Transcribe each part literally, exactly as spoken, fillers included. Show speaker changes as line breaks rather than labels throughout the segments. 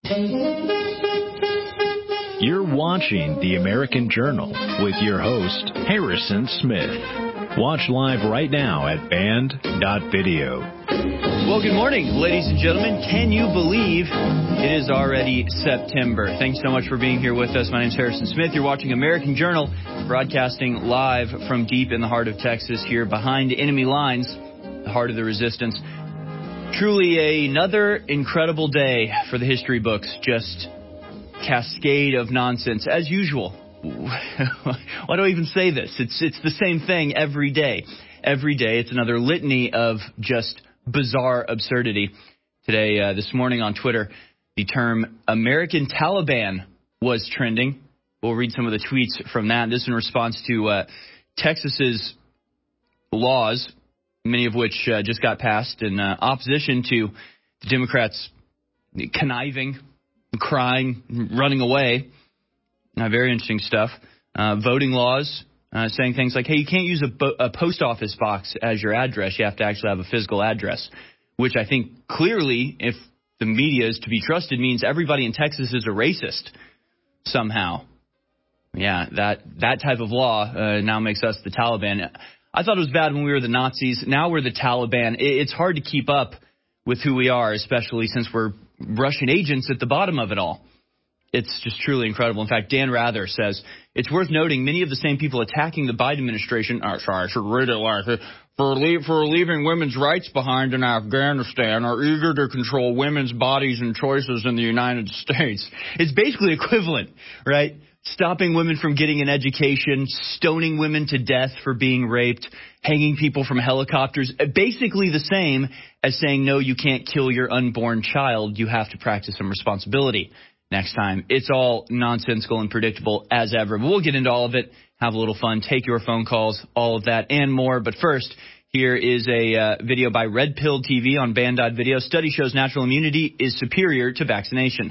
You're watching The American Journal with your host, Harrison Smith. Watch live right now at band dot video.
Well, good morning, ladies and gentlemen. Can you believe it is already September? Thanks so much for being here with us. My name is Harrison Smith. You're watching American Journal, broadcasting live from deep in the heart of Texas here behind enemy lines, the heart of the resistance. Truly another incredible day for the history books. Just cascade of nonsense, as usual. Why do I even say this? It's it's the same thing every day. Every day, it's another litany of just bizarre absurdity. Today, uh, this morning on Twitter, the term American Taliban was trending. We'll read some of the tweets from that. This in response to uh, Texas's laws, many of which uh, just got passed in uh, opposition to the Democrats conniving, crying, running away. Uh, very interesting stuff. Uh, voting laws, uh, saying things like, hey, you can't use a, bo- a post office box as your address. You have to actually have a physical address, which I think clearly, if the media is to be trusted, means everybody in Texas is a racist somehow. Yeah, that, that type of law uh, now makes us the Taliban. I thought it was bad when we were the Nazis. Now we're the Taliban. It's hard to keep up with who we are, especially since we're Russian agents at the bottom of it all. It's just truly incredible. In fact, Dan Rather says, it's worth noting many of the same people attacking the Biden administration are, sorry, I should read it like it, for, leave, for leaving women's rights behind in Afghanistan are eager to control women's bodies and choices in the United States. It's basically equivalent, right? Stopping women from getting an education, stoning women to death for being raped, hanging people from helicopters. Basically the same as saying, no, you can't kill your unborn child. You have to practice some responsibility next time. It's all nonsensical and predictable as ever. But we'll get into all of it, have a little fun, take your phone calls, all of that and more. But first, here is a uh, video by Red Pill T V on band dot video. Study shows natural immunity is superior to vaccination.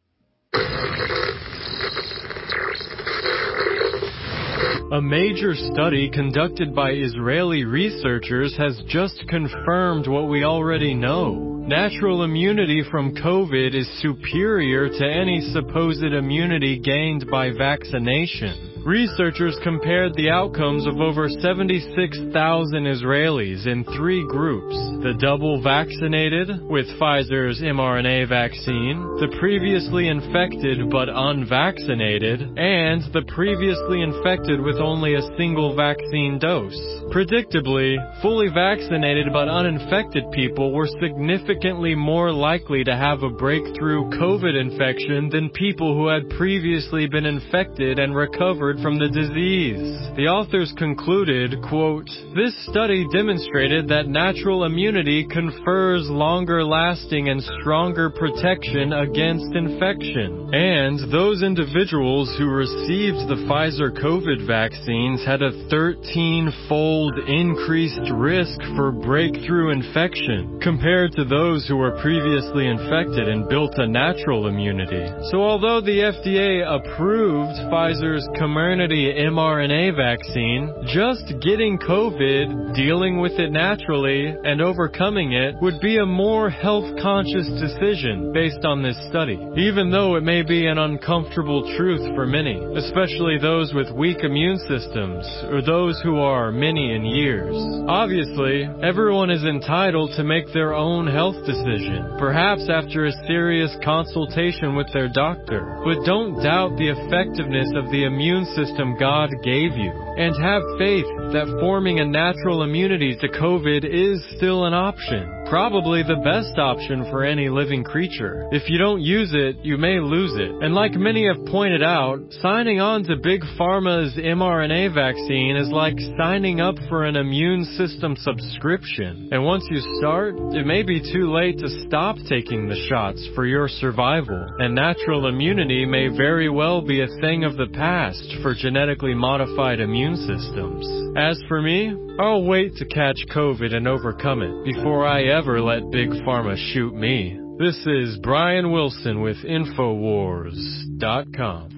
A major study conducted by Israeli researchers has just confirmed what we already know. Natural immunity from COVID is superior to any supposed immunity gained by vaccination. Researchers compared the outcomes of over seventy-six thousand Israelis in three groups: the double vaccinated with Pfizer's mRNA vaccine, the previously infected but unvaccinated, and the previously infected with only a single vaccine dose. Predictably, fully vaccinated but uninfected people were significantly more likely to have a breakthrough COVID infection than people who had previously been infected and recovered from the disease. The authors concluded, quote, this study demonstrated that natural immunity confers longer lasting and stronger protection against infection. And those individuals who received the Pfizer COVID vaccines had a thirteen-fold increased risk for breakthrough infection compared to those who were previously infected and built a natural immunity. So although the F D A approved Pfizer's Comirnaty mRNA vaccine, just getting COVID, dealing with it naturally, and overcoming it would be a more health-conscious decision based on this study, even though it may be an uncomfortable truth for many, especially those with weak immune systems or those who are many in years. Obviously, everyone is entitled to make their own health decision, perhaps after a serious consultation with their doctor, but don't doubt the effectiveness of the immune system God gave you, and have faith that forming a natural immunity to COVID is still an option. Probably the best option for any living creature. If you don't use it, you may lose it. And like many have pointed out, signing on to Big Pharma's mRNA vaccine is like signing up for an immune system subscription. And once you start, it may be too late to stop taking the shots for your survival. And natural immunity may very well be a thing of the past for genetically modified immune systems. As for me, I'll wait to catch COVID and overcome it before I ever let Big Pharma shoot me. This is Brian Wilson with Infowars dot com.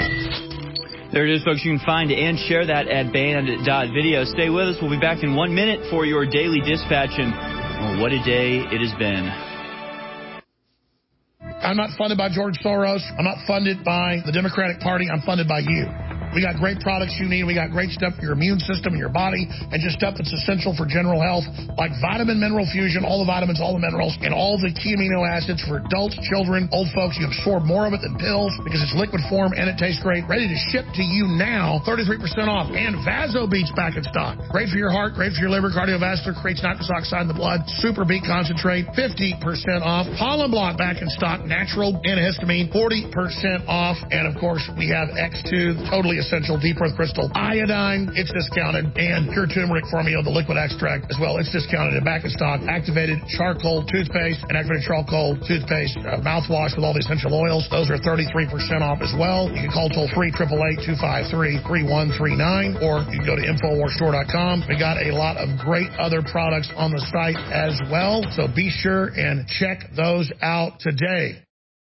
There it is, folks. You can find and share that at band dot video. Stay with us. We'll be back in one minute for your daily dispatch. And oh, what a day it has been.
I'm not funded by George Soros. I'm not funded by the Democratic Party. I'm funded by you. We got great products you need. We got great stuff for your immune system and your body, and just stuff that's essential for general health, like Vitamin Mineral Fusion, all the vitamins, all the minerals, and all the key amino acids for adults, children, old folks. You absorb more of it than pills because it's liquid form and it tastes great. Ready to ship to you now, thirty-three percent off. And Vaso Beats back in stock. Great for your heart, great for your liver, cardiovascular, creates nitrous oxide in the blood. Super Beat Concentrate, fifty percent off. Pollen Block back in stock, natural antihistamine, forty percent off. And of course, we have X two, totally essential deep earth crystal iodine. It's discounted. And pure turmeric formula, the liquid extract as well. It's discounted and back in stock. Activated charcoal toothpaste and activated charcoal toothpaste uh, mouthwash with all the essential oils. Those are thirty-three percent off as well. You can call toll free eight eight eight, two five three, three one three nine, or you can go to infowars store dot com. We got a lot of great other products on the site as well. So be sure and check those out today.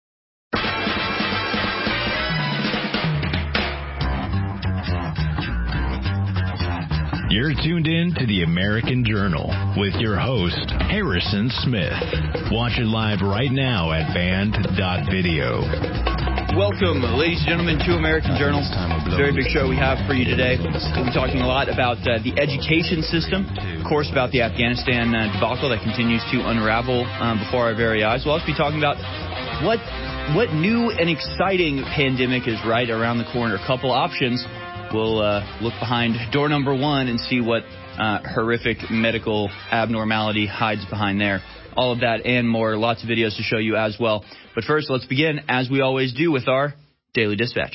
You're tuned in to the American Journal with your host, Harrison Smith. Watch it live right now at band dot video.
Welcome, ladies and gentlemen, to American Journal. Very big show we have for you today. We'll be talking a lot about uh, the education system, of course, about the Afghanistan uh, debacle that continues to unravel um, before our very eyes. We'll also be talking about what what new and exciting pandemic is right around the corner. A couple options. We'll uh, look behind door number one and see what uh, horrific medical abnormality hides behind there. All of that and more. Lots of videos to show you as well. But first, let's begin, as we always do, with our Daily Dispatch.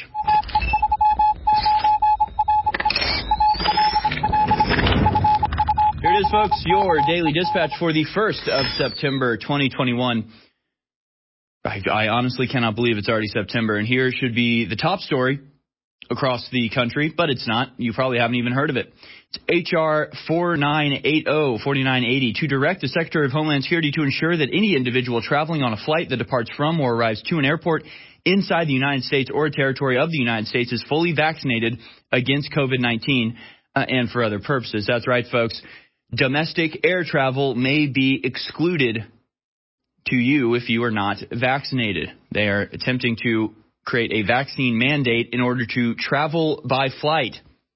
Here it is, folks, your Daily Dispatch for the first of September, twenty twenty-one. I, I honestly cannot believe it's already September. And here should be the top story across the country, but it's not. You probably haven't even heard of it. It's H R forty-nine eighty, forty-nine eighty, to direct the Secretary of Homeland Security to ensure that any individual traveling on a flight that departs from or arrives to an airport inside the United States or a territory of the United States is fully vaccinated against COVID nineteen uh, and for other purposes. That's right, folks. Domestic air travel may be excluded to you if you are not vaccinated. They are attempting to create a vaccine mandate in order to travel by flight.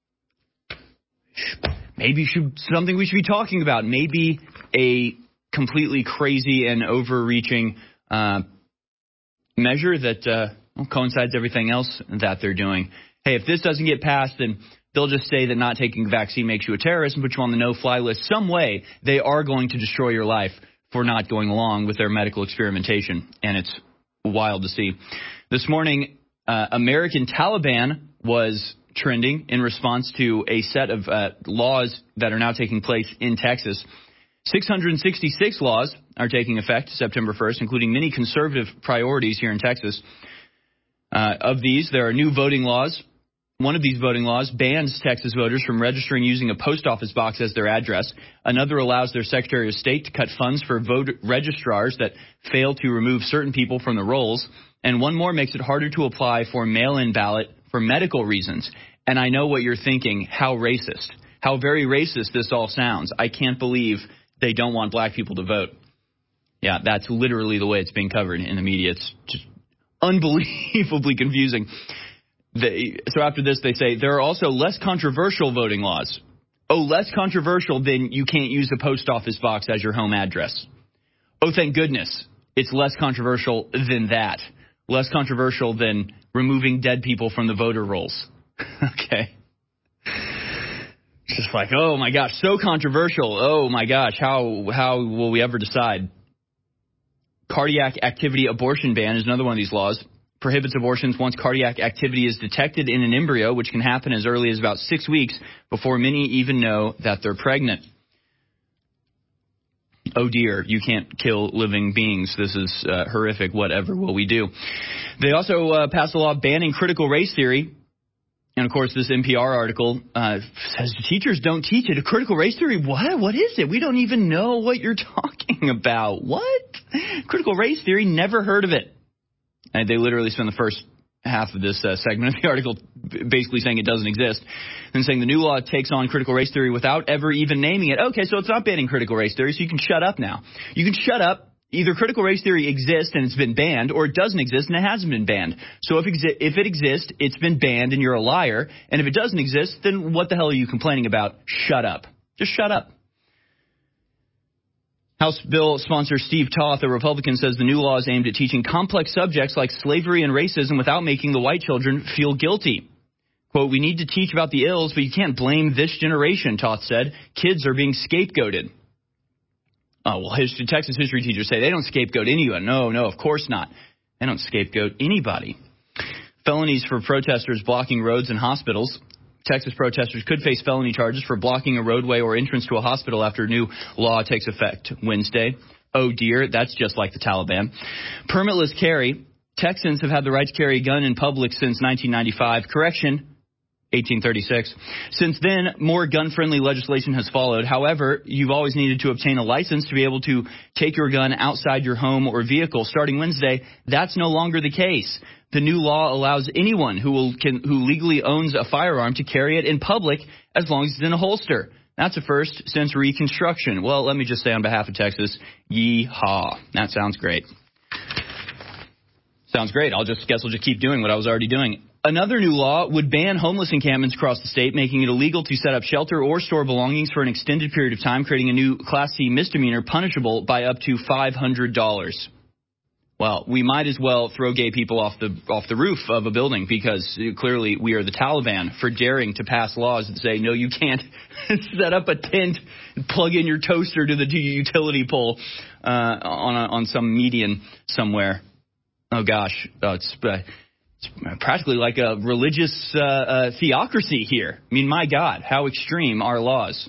Maybe should, something we should be talking about. Maybe a completely crazy and overreaching uh, measure that uh, well, coincides everything else that they're doing. Hey, if this doesn't get passed, then they'll just say that not taking a vaccine makes you a terrorist and put you on the no-fly list. Some way they are going to destroy your life for not going along with their medical experimentation, and it's wild to see. This morning, uh, American Taliban was trending in response to a set of uh, laws that are now taking place in Texas. six hundred sixty-six laws are taking effect September first, including many conservative priorities here in Texas. Uh, of these, there are new voting laws. One of these voting laws bans Texas voters from registering using a post office box as their address. Another allows their Secretary of State to cut funds for vote registrars that fail to remove certain people from the rolls. And one more makes it harder to apply for mail-in ballot for medical reasons. And I know what you're thinking, how racist, how very racist this all sounds. I can't believe they don't want black people to vote. Yeah, that's literally the way it's being covered in the media. It's just unbelievably confusing. They, so after this, they say there are also less controversial voting laws. Oh, less controversial than you can't use a post office box as your home address. Oh, thank goodness. It's less controversial than that. Less controversial than removing dead people from the voter rolls. Okay. It's just like, oh, my gosh, so controversial. Oh, my gosh, how how will we ever decide? Cardiac activity abortion ban is another one of these laws. Prohibits abortions once cardiac activity is detected in an embryo, which can happen as early as about six weeks before many even know that they're pregnant. Oh, dear, you can't kill living beings. This is uh, horrific. Whatever will we do? They also uh, passed a law banning critical race theory. And, of course, this N P R article uh, says teachers don't teach it. A critical race theory? What? What is it? We don't even know what you're talking about. What? Critical race theory? Never heard of it. And they literally spend the first half of this uh, segment of the article basically saying it doesn't exist, and saying the new law takes on critical race theory without ever even naming it. Okay, so it's not banning critical race theory, so you can shut up now. You can shut up Either critical race theory exists and it's been banned, or it doesn't exist and it hasn't been banned. So if, exi- if it exists, it's been banned and you're a liar. And if it doesn't exist, then what the hell are you complaining about? Shut up. Just shut up. House bill sponsor Steve Toth, a Republican, says the new law is aimed at teaching complex subjects like slavery and racism without making the white children feel guilty. Quote, we need to teach about the ills, but you can't blame this generation, Toth said. Kids are being scapegoated. Oh, well, history, Texas history teachers say they don't scapegoat anyone. No, no, of course not. They don't scapegoat anybody. Felonies for protesters blocking roads and hospitals. Texas protesters could face felony charges for blocking a roadway or entrance to a hospital after a new law takes effect Wednesday. Oh, dear, that's just like the Taliban. Permitless carry. Texans have had the right to carry a gun in public since nineteen ninety-five. Correction, eighteen thirty-six. Since then, more gun-friendly legislation has followed. However, you've always needed to obtain a license to be able to take your gun outside your home or vehicle. Starting Wednesday, that's no longer the case. The new law allows anyone who will, can, who legally owns a firearm to carry it in public as long as it's in a holster. That's a first since Reconstruction. Well, let me just say on behalf of Texas, yee-haw. That sounds great. Sounds great. I'll just guess I'll just keep doing what I was already doing. Another new law would ban homeless encampments across the state, making it illegal to set up shelter or store belongings for an extended period of time, creating a new Class C misdemeanor punishable by up to five hundred dollars. Well, we might as well throw gay people off the off the roof of a building because clearly we are the Taliban for daring to pass laws that say, no, you can't set up a tent and plug in your toaster to the utility pole uh, on, a, on some median somewhere. Oh, gosh, oh, it's, uh, it's practically like a religious uh, uh, theocracy here. I mean, my God, how extreme are laws?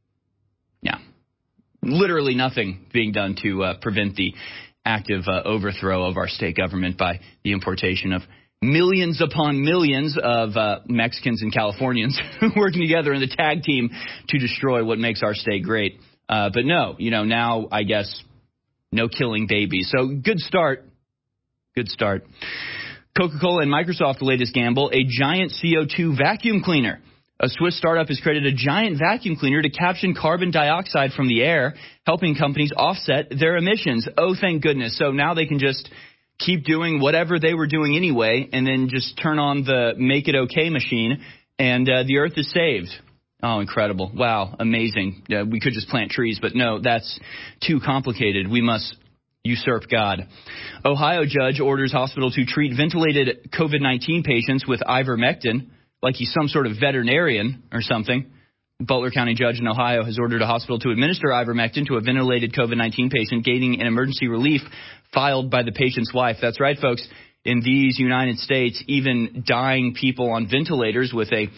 Yeah, literally nothing being done to uh, prevent the active uh, overthrow of our state government by the importation of millions upon millions of uh, Mexicans and Californians working together in the tag team to destroy what makes our state great. Uh, but no, you know, now I guess no killing babies. So good start. Good start. Coca-Cola and Microsoft, the latest gamble, a giant C O two vacuum cleaner. A Swiss startup has created a giant vacuum cleaner to capture carbon dioxide from the air, helping companies offset their emissions. Oh, thank goodness. So now they can just keep doing whatever they were doing anyway and then just turn on the make it okay machine and uh, the earth is saved. Oh, incredible. Wow, amazing. Uh, we could just plant trees, but no, that's too complicated. We must usurp God. Ohio judge orders hospital to treat ventilated COVID nineteen patients with ivermectin, like he's some sort of veterinarian or something. Butler County judge in Ohio has ordered a hospital to administer ivermectin to a ventilated COVID nineteen patient gaining an emergency relief filed by the patient's wife. That's right, folks. In these United States, even dying people on ventilators with a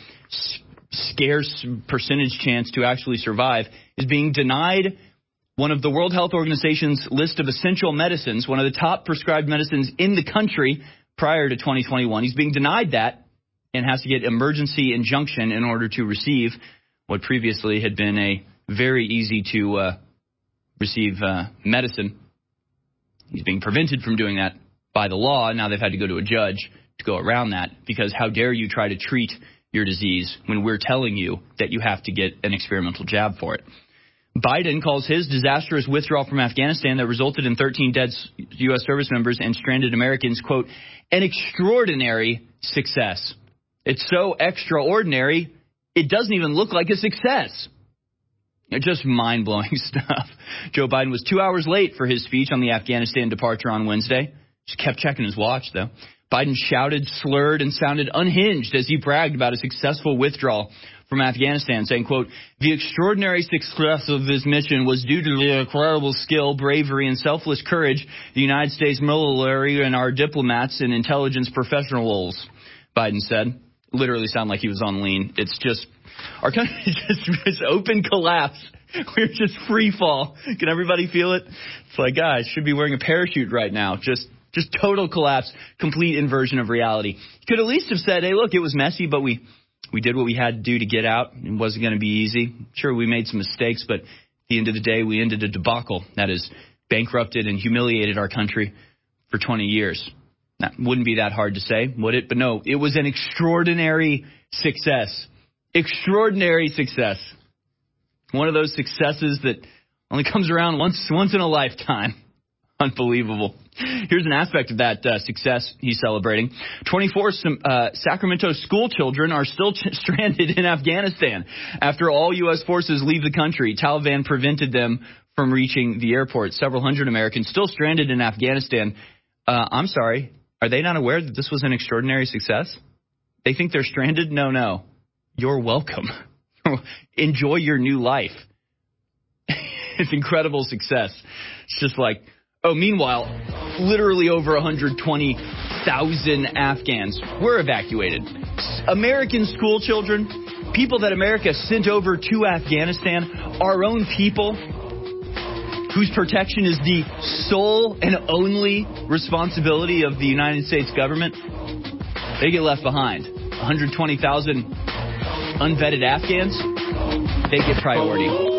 scarce percentage chance to actually survive is being denied one of the World Health Organization's list of essential medicines, one of the top prescribed medicines in the country prior to twenty twenty-one. He's being denied that and has to get emergency injunction in order to receive what previously had been a very easy to uh, receive uh, medicine. He's being prevented from doing that by the law. Now they've had to go to a judge to go around that because how dare you try to treat your disease when we're telling you that you have to get an experimental jab for it. Biden calls his disastrous withdrawal from Afghanistan that resulted in thirteen dead U S service members and stranded Americans, quote, an extraordinary success. It's so extraordinary, it doesn't even look like a success. It's just mind-blowing stuff. Joe Biden was two hours late for his speech on the Afghanistan departure on Wednesday. Just kept checking his watch, though. Biden shouted, slurred, and sounded unhinged as he bragged about a successful withdrawal from Afghanistan, saying, quote, the extraordinary success of this mission was due to the incredible skill, bravery, and selfless courage the United States military and our diplomats and intelligence professionals, Biden said. Literally sound like he was on lean. It's just, our country is just this open collapse. We're just free fall. Can everybody feel it? It's like, guys, should be wearing a parachute right now. Just just total collapse, complete inversion of reality. You could at least have said, hey, look, it was messy, but we, we did what we had to do to get out. It wasn't going to be easy. Sure, we made some mistakes, but at the end of the day, we ended a debacle that has bankrupted and humiliated our country for twenty years. That wouldn't be that hard to say, would it? But no, it was an extraordinary success. Extraordinary success. One of those successes that only comes around once once in a lifetime. Unbelievable. Here's an aspect of that uh, success he's celebrating. twenty-four uh, Sacramento school children are still ch- stranded in Afghanistan. After all U S forces leave the country, Taliban prevented them from reaching the airport. Several hundred Americans still stranded in Afghanistan. Uh, I'm sorry. Are they not aware that this was an extraordinary success? They think they're stranded? No, no. You're welcome. Enjoy your new life. It's incredible success. It's just like... Oh, meanwhile, literally over one hundred twenty thousand Afghans were evacuated. American school children, people that America sent over to Afghanistan, our own people, whose protection is the sole and only responsibility of the United States government, they get left behind. one hundred twenty thousand unvetted Afghans, they get priority.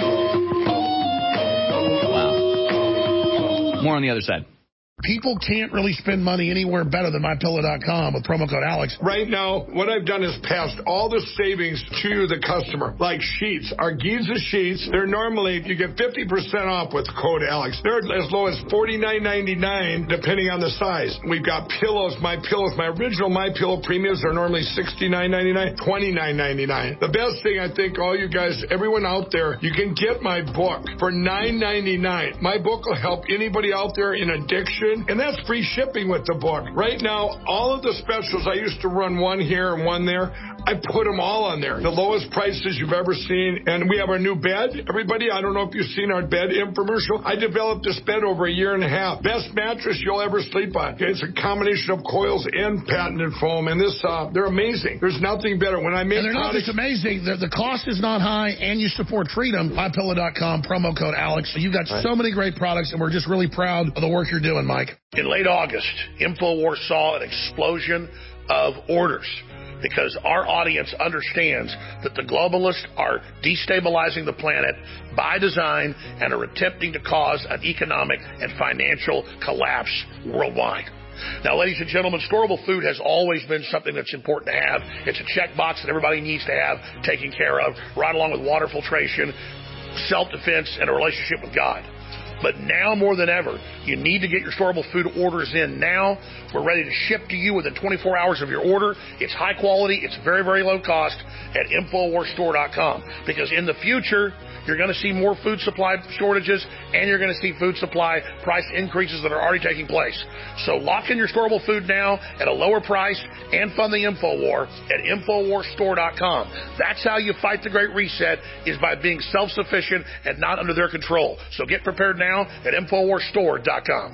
More on the other side.
People can't really spend money anywhere better than my pillow dot com with promo code Alex.
Right now, what I've done is passed all the savings to the customer, like sheets. Our Giza sheets, they're normally, you get fifty percent off with code Alex. They're as low as forty-nine ninety-nine, depending on the size. We've got pillows, My Pillows. My original My Pillow premiums are normally sixty-nine ninety-nine, twenty-nine ninety-nine. The best thing, I think, all you guys, everyone out there, you can get my book for nine ninety-nine. My book will help anybody out there in addiction. And that's free shipping with the book. Right now, all of the specials, I used to run one here and one there. I put them all on there. The lowest prices you've ever seen. And we have our new bed. Everybody, I don't know if you've seen our bed infomercial. I developed this bed over a year and a half. Best mattress you'll ever sleep on. It's a combination of coils and patented foam. And this, uh, they're amazing. There's nothing better. When I make
and they're
products,
not just amazing. The, the cost is not high, and you support freedom. my pillow dot com, promo code Alex. So you've got right. so many great products, and we're just really proud of the work you're doing, Mike.
In late August, InfoWars saw an explosion of orders because our audience understands that the globalists are destabilizing the planet by design and are attempting to cause an economic and financial collapse worldwide. Now, ladies and gentlemen, storable food has always been something that's important to have. It's a checkbox that everybody needs to have taken care of, right along with water filtration, self-defense, and a relationship with God. But now more than ever, you need to get your storable food orders in now. We're ready to ship to you within twenty-four hours of your order. It's high quality. It's very, very low cost at InfoWars Store dot com. Because in the future, you're going to see more food supply shortages, and you're going to see food supply price increases that are already taking place. So lock in your storable food now at a lower price and fund the InfoWar at InfoWars Store dot com. That's how you fight the Great Reset, is by being self-sufficient and not under their control. So get prepared now at InfoWars Store dot com.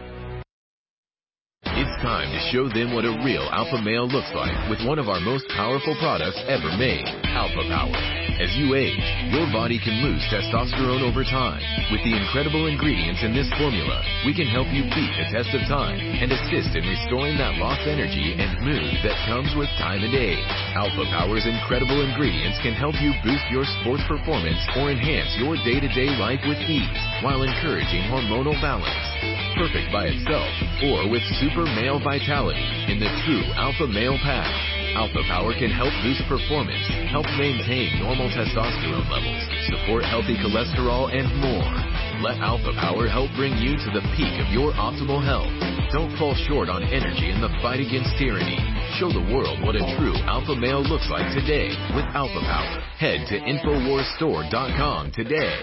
It's time to show them what a real alpha male looks like with one of our most powerful products ever made, Alpha Power. As you age, your body can lose testosterone over time. With the incredible ingredients in this formula, we can help you beat the test of time and assist in restoring that lost energy and mood that comes with time and age. Alpha Power's incredible ingredients can help you boost your sports performance or enhance your day-to-day life with ease while encouraging hormonal balance. Perfect by itself or with super male vitality in the true Alpha Male Pack. Alpha Power can help boost performance, help maintain normal testosterone levels, support healthy cholesterol, and more. Let Alpha Power help bring you to the peak of your optimal health. Don't fall short on energy in the fight against tyranny. Show the world what a true alpha male looks like today with Alpha Power. Head to InfoWars Store dot com today.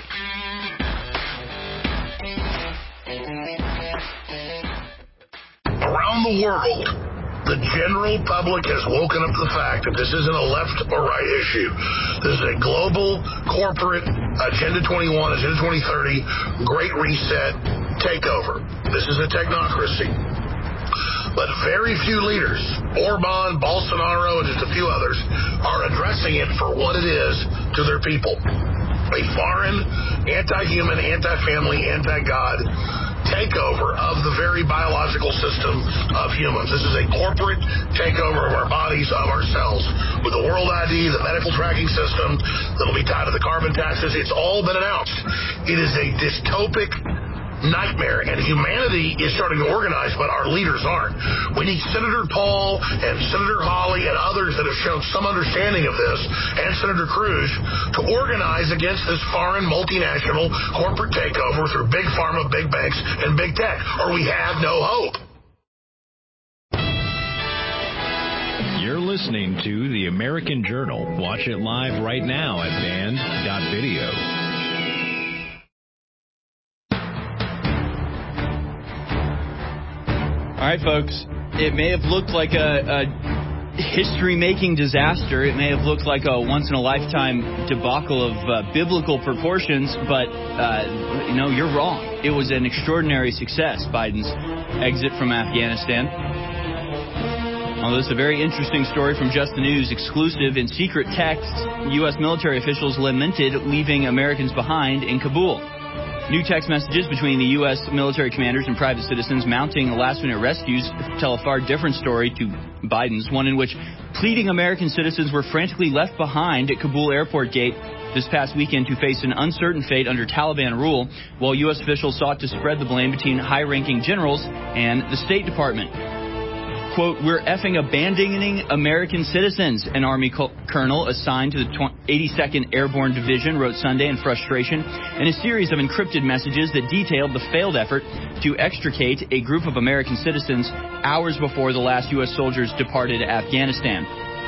Around the world, the general public has woken up to the fact that this isn't a left or right issue. This is a global corporate Agenda twenty-one, Agenda twenty thirty, Great Reset takeover. This is a technocracy. But very few leaders, Orban, Bolsonaro, and just a few others, are addressing it for what it is to their people. A foreign, anti-human, anti-family, anti-God takeover of the very biological system of humans. This is a corporate takeover of our bodies, of ourselves, with the World I D, the medical tracking system that'll be tied to the carbon taxes. It's all been announced. It is a dystopic nightmare, and humanity is starting to organize, but our leaders aren't. We need Senator Paul and Senator Hawley and others that have shown some understanding of this, and Senator Cruz, to organize against this foreign multinational corporate takeover through big pharma, big banks, and big tech, or we have no hope.
You're listening to The American Journal. Watch it live right now at band dot video.
All right, folks, it may have looked like a, a history-making disaster. It may have looked like a once-in-a-lifetime debacle of uh, biblical proportions, but, uh, you know, you're wrong. It was an extraordinary success, Biden's exit from Afghanistan. Well, this is a very interesting story from Just the News, exclusive. In secret texts, U S military officials lamented leaving Americans behind in Kabul. New text messages between the U S military commanders and private citizens mounting last-minute rescues tell a far different story to Biden's, one in which pleading American citizens were frantically left behind at Kabul airport gate this past weekend to face an uncertain fate under Taliban rule, while U S officials sought to spread the blame between high-ranking generals and the State Department. Quote, we're effing abandoning American citizens, an Army colonel assigned to the eighty-second Airborne Division wrote Sunday in frustration in a series of encrypted messages that detailed the failed effort to extricate a group of American citizens hours before the last U S soldiers departed Afghanistan.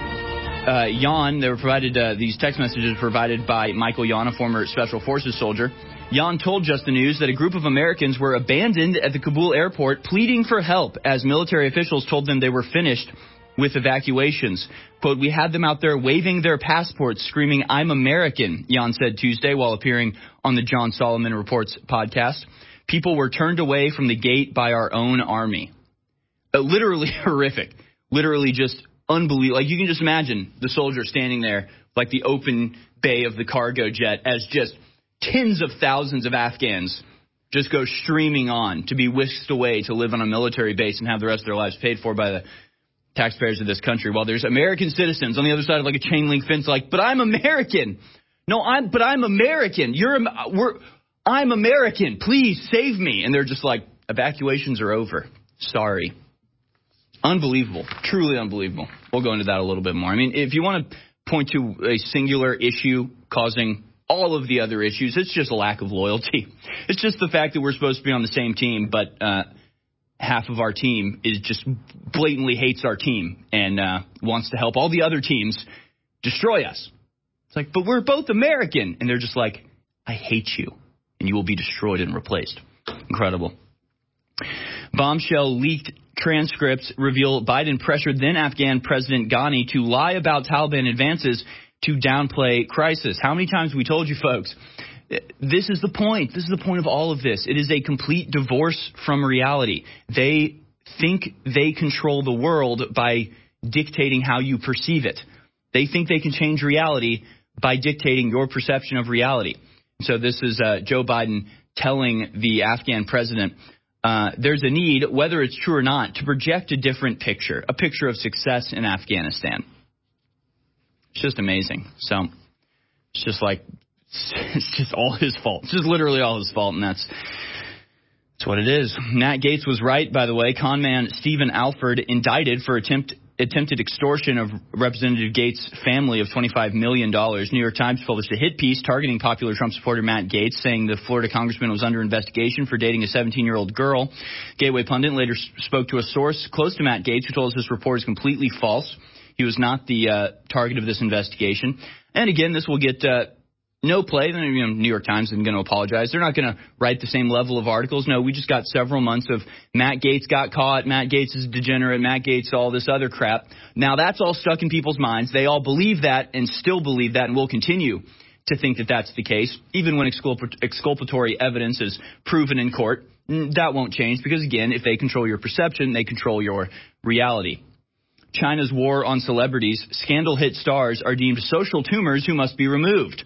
Uh, Jan, they were provided, uh, these text messages provided by Michael Jan, a former Special Forces soldier. Jan told Just the News that a group of Americans were abandoned at the Kabul airport pleading for help as military officials told them they were finished with evacuations. Quote, we had them out there waving their passports, screaming, I'm American, Jan said Tuesday while appearing on the John Solomon Reports podcast. People were turned away from the gate by our own army. Uh, literally horrific. Literally just unbelievable. Like, you can just imagine the soldier standing there like the open bay of the cargo jet as just tens of thousands of Afghans just go streaming on to be whisked away to live on a military base and have the rest of their lives paid for by the taxpayers of this country, while there's American citizens on the other side of like a chain link fence like, but I'm American. No, I'm, but I'm American. You're, we're, I'm American. Please save me. And they're just like, evacuations are over. Sorry. Unbelievable. Truly unbelievable. We'll go into that a little bit more. I mean, if you want to point to a singular issue causing all of the other issues, it's just a lack of loyalty. It's just the fact that we're supposed to be on the same team, but uh, half of our team is just blatantly hates our team and uh, wants to help all the other teams destroy us. It's like, but we're both American. And they're just like, I hate you, and you will be destroyed and replaced. Incredible. Bombshell leaked transcripts reveal Biden pressured then Afghan President Ghani to lie about Taliban advances to downplay crisis. How many times have we told you, folks? This is the point. This is the point of all of this. It is a complete divorce from reality. They think they control the world by dictating how you perceive it. They think they can change reality by dictating your perception of reality. So this is uh, Joe Biden telling the Afghan president, uh, there's a need, whether it's true or not, to project a different picture, a picture of success in Afghanistan. It's just amazing. So it's just like, it's just all his fault. It's just literally all his fault, and that's that's what it is. Matt Gaetz was right, by the way. Con man Stephen Alford indicted for attempt attempted extortion of Representative Gaetz' family of twenty-five million dollars. New York Times published a hit piece targeting popular Trump supporter Matt Gaetz, saying the Florida congressman was under investigation for dating a seventeen-year-old girl. Gateway Pundit later spoke to a source close to Matt Gaetz who told us this report is completely false. He was not the uh, target of this investigation. And again, this will get uh, no play. You know, New York Times isn't going to apologize. They're not going to write the same level of articles. No, we just got several months of Matt Gaetz got caught, Matt Gaetz is a degenerate, Matt Gaetz, all this other crap. Now, that's all stuck in people's minds. They all believe that and still believe that and will continue to think that that's the case, even when exculp- exculpatory evidence is proven in court. That won't change because, again, if they control your perception, they control your reality. China's war on celebrities, scandal hit stars are deemed social tumors who must be removed.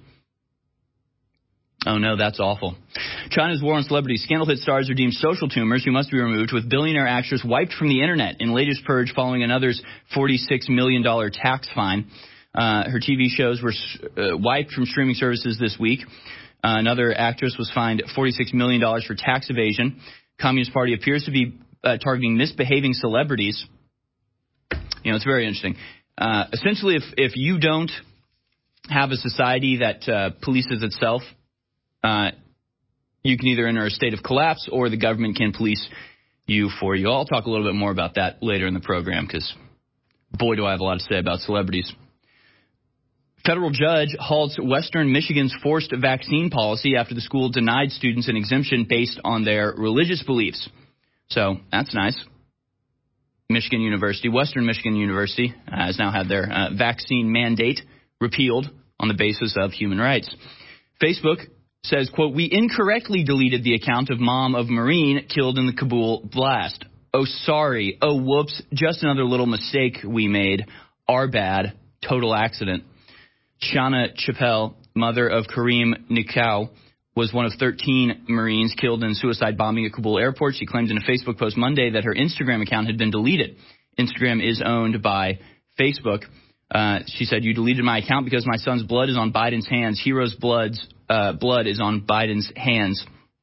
Oh, no, that's awful. China's war on celebrities, scandal hit stars are deemed social tumors who must be removed, with billionaire actress wiped from the internet in latest purge following another's forty-six million dollars tax fine. Uh, her T V shows were uh, wiped from streaming services this week. Uh, another actress was fined forty-six million dollars for tax evasion. Communist Party appears to be uh, targeting misbehaving celebrities. You know, it's very interesting. Uh, essentially, if, if you don't have a society that uh, polices itself, uh, you can either enter a state of collapse or the government can police you for you. I'll talk a little bit more about that later in the program because, boy, do I have a lot to say about celebrities. Federal judge halts Western Michigan's forced vaccine policy after the school denied students an exemption based on their religious beliefs. So that's nice. Michigan University, Western Michigan University, uh, has now had their uh, vaccine mandate repealed on the basis of human rights. Facebook says, quote, we incorrectly deleted the account of mom of Marine killed in the Kabul blast. Oh, sorry. Oh, whoops. Just another little mistake we made. Our bad. Total accident. Shana Chappelle, mother of Kareem Nikau, was one of thirteen Marines killed in suicide bombing at Kabul airport. She claimed in a Facebook post Monday that her Instagram account had been deleted. Instagram is owned by Facebook. Uh, she said, you deleted my account because my son's blood is on Biden's hands. Hero's blood's, uh, blood is on Biden's hands.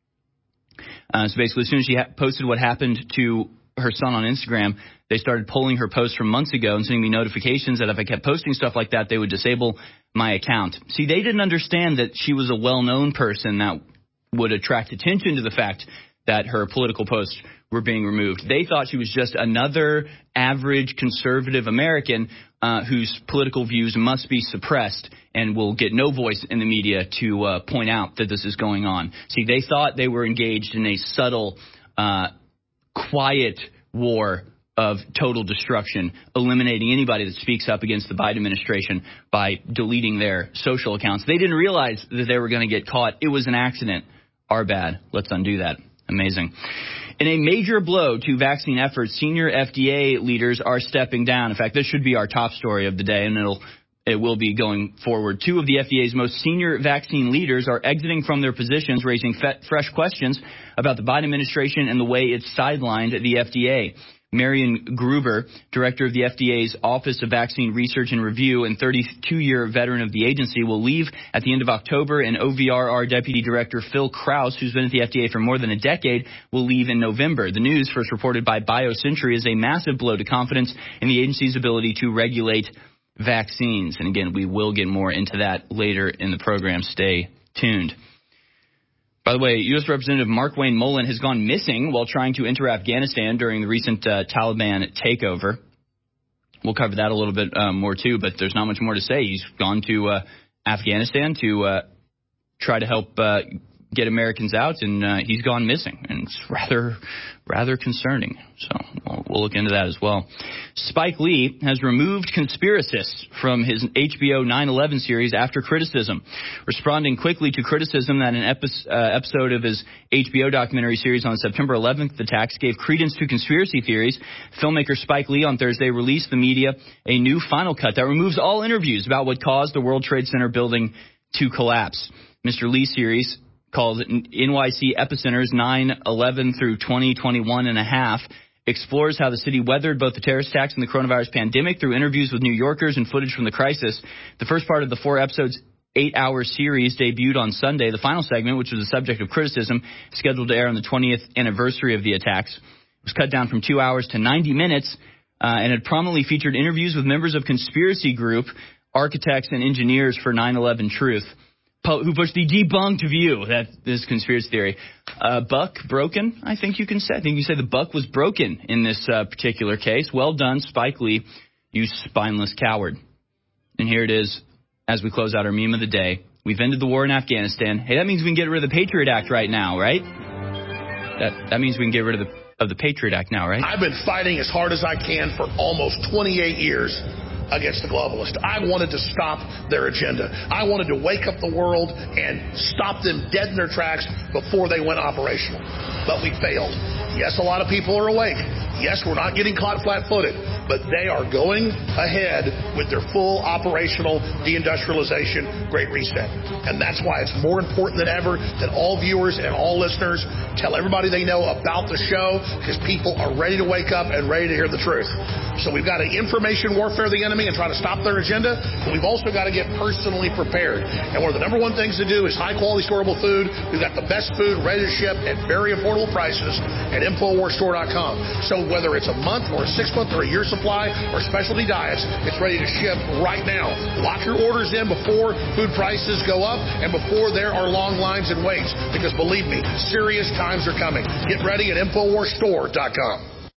Uh, so basically, as soon as she ha- posted what happened to her son on Instagram, they started pulling her posts from months ago and sending me notifications that if I kept posting stuff like that, they would disable my account. See, they didn't understand that she was a well-known person that would attract attention to the fact that her political posts were being removed. They thought she was just another average conservative American uh, whose political views must be suppressed and will get no voice in the media to uh, point out that this is going on. See, they thought they were engaged in a subtle, uh, quiet war of total destruction, eliminating anybody that speaks up against the Biden administration by deleting their social accounts. They didn't realize that they were going to get caught. It was an accident. Our bad. Let's undo that. Amazing. In a major blow to vaccine efforts, senior F D A leaders are stepping down. In fact, this should be our top story of the day, and it'll it will be going forward. Two of the F D A's most senior vaccine leaders are exiting from their positions, raising fe- fresh questions about the Biden administration and the way it sidelined the F D A. Marion Gruber, director of the F D A's Office of Vaccine Research and Review and thirty-two-year veteran of the agency, will leave at the end of October, and O V R R Deputy Director Phil Krause, who's been at the F D A for more than a decade, will leave in November. The news, first reported by BioCentury, is a massive blow to confidence in the agency's ability to regulate vaccines. And again, we will get more into that later in the program. Stay tuned. By the way, U S Representative Markwayne Mullin has gone missing while trying to enter Afghanistan during the recent uh, Taliban takeover. We'll cover that a little bit uh, more, too, but there's not much more to say. He's gone to uh, Afghanistan to uh, try to help uh, get Americans out, and uh, he's gone missing, and it's rather, rather concerning. So we'll, we'll look into that as well. Spike Lee has removed Conspiracists from his H B O nine eleven series after criticism. Responding quickly to criticism that an epi- uh, episode of his H B O documentary series on September eleventh attacks gave credence to conspiracy theories, filmmaker Spike Lee on Thursday released the media a new final cut that removes all interviews about what caused the World Trade Center building to collapse. Mister Lee's series, called N Y C Epicenters nine eleven through twenty twenty-one and a half, explores how the city weathered both the terrorist attacks and the coronavirus pandemic through interviews with New Yorkers and footage from the crisis. The first part of the four episodes eight-hour series debuted on Sunday. The final segment, which was the subject of criticism, scheduled to air on the twentieth anniversary of the attacks, was cut down from two hours to ninety minutes uh, and had prominently featured interviews with members of conspiracy group, architects, and engineers for nine eleven Truth, who pushed the debunked view that this conspiracy theory. Uh, buck broken, I think you can say. I think you say the buck was broken in this uh, particular case. Well done, Spike Lee, you spineless coward. And here it is as we close out our meme of the day. We've ended the war in Afghanistan. Hey, that means we can get rid of the Patriot Act right now, right? That that means we can get rid of the of the Patriot Act now, right?
I've been fighting as hard as I can for almost twenty-eight years against the globalists. I wanted to stop their agenda. I wanted to wake up the world and stop them dead in their tracks before they went operational. But we failed. Yes, a lot of people are awake. Yes, we're not getting caught flat-footed. but they are going ahead with their full operational deindustrialization Great Reset. And that's why it's more important than ever that all viewers and all listeners tell everybody they know about the show, because people are ready to wake up and ready to hear the truth. So we've got to information warfare the enemy and try to stop their agenda, but we've also got to get personally prepared. And one of the number one things to do is high-quality storable food. We've got the best food ready to ship at very affordable prices at Infowars Store dot com. So whether it's a month or a six-month or a year supply or specialty diets, it's ready to ship right now. Lock your orders in before food prices go up and before there are long lines and waits, because believe me, serious times are coming. Get ready at Infowars Store dot com.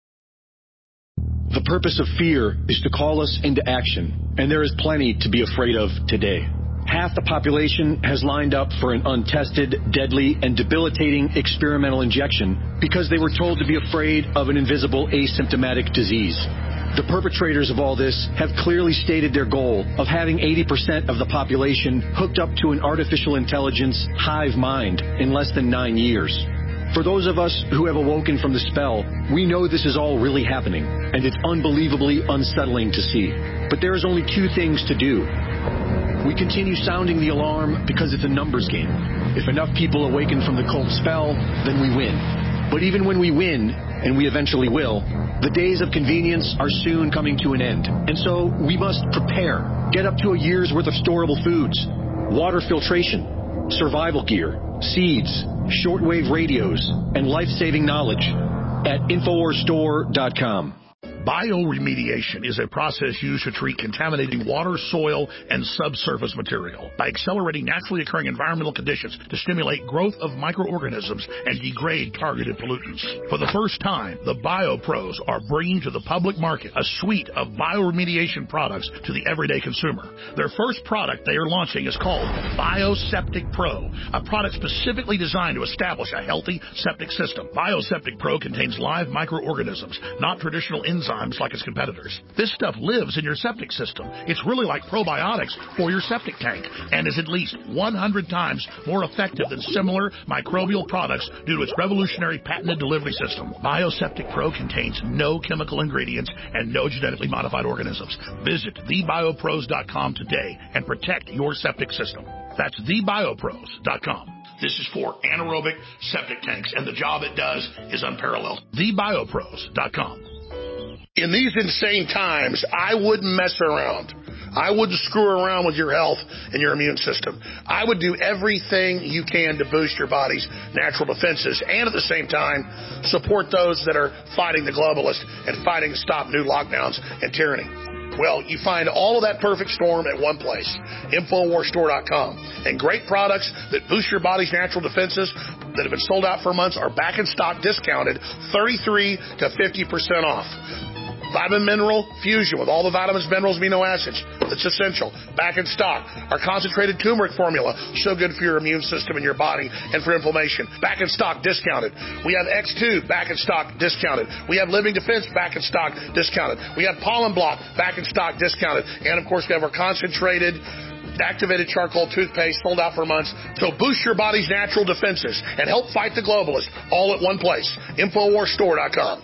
The purpose of fear is to call us into action, and there is plenty to be afraid of today. Half the population has lined up for an untested, deadly, and debilitating experimental injection because they were told to be afraid of an invisible asymptomatic disease. The perpetrators of all this have clearly stated their goal of having eighty percent of the population hooked up to an artificial intelligence hive mind in less than nine years. For those of us who have awoken from the spell, we know this is all really happening, and it's unbelievably unsettling to see. But there is only two things to do. We continue sounding the alarm because it's a numbers game. If enough people awaken from the cult spell, then we win. But even when we win, and we eventually will, the days of convenience are soon coming to an end. And so we must prepare. Get up to a year's worth of storable foods, water filtration, survival gear, seeds, shortwave radios, and life-saving knowledge at Infowars Store dot com.
Bioremediation is a process used to treat contaminating water, soil, and subsurface material by accelerating naturally occurring environmental conditions to stimulate growth of microorganisms and degrade targeted pollutants. For the first time, the BioPros are bringing to the public market a suite of bioremediation products to the everyday consumer. Their first product they are launching is called BioSeptic Pro, a product specifically designed to establish a healthy septic system. BioSeptic Pro contains live microorganisms, not traditional enzymes like its competitors. This stuff lives in your septic system. It's really like probiotics for your septic tank and is at least one hundred times more effective than similar microbial products due to its revolutionary patented delivery system. BioSeptic Pro contains no chemical ingredients and no genetically modified organisms. Visit the biopros dot com today and protect your septic system. That's the biopros dot com. This is for anaerobic septic tanks, and the job it does is unparalleled. the biopros dot com. In these insane times, I wouldn't mess around. I wouldn't screw around with your health and your immune system. I would do everything you can to boost your body's natural defenses and at the same time support those that are fighting the globalists and fighting to stop new lockdowns and tyranny. Well, you find all of that perfect storm at one place, Infowars Store dot com. And great products that boost your body's natural defenses that have been sold out for months are back in stock, discounted thirty-three to fifty percent off. Vitamin Mineral Fusion with all the vitamins, minerals, amino acids. It's essential. Back in stock. Our concentrated turmeric formula. So good for your immune system and your body and for inflammation. Back in stock. Discounted. We have X two. Back in stock. Discounted. We have Living Defense. Back in stock. Discounted. We have Pollen Block. Back in stock. Discounted. And of course we have our concentrated activated charcoal toothpaste sold out for months. So boost your body's natural defenses and help fight the globalists all at one place. Infowars Store dot com.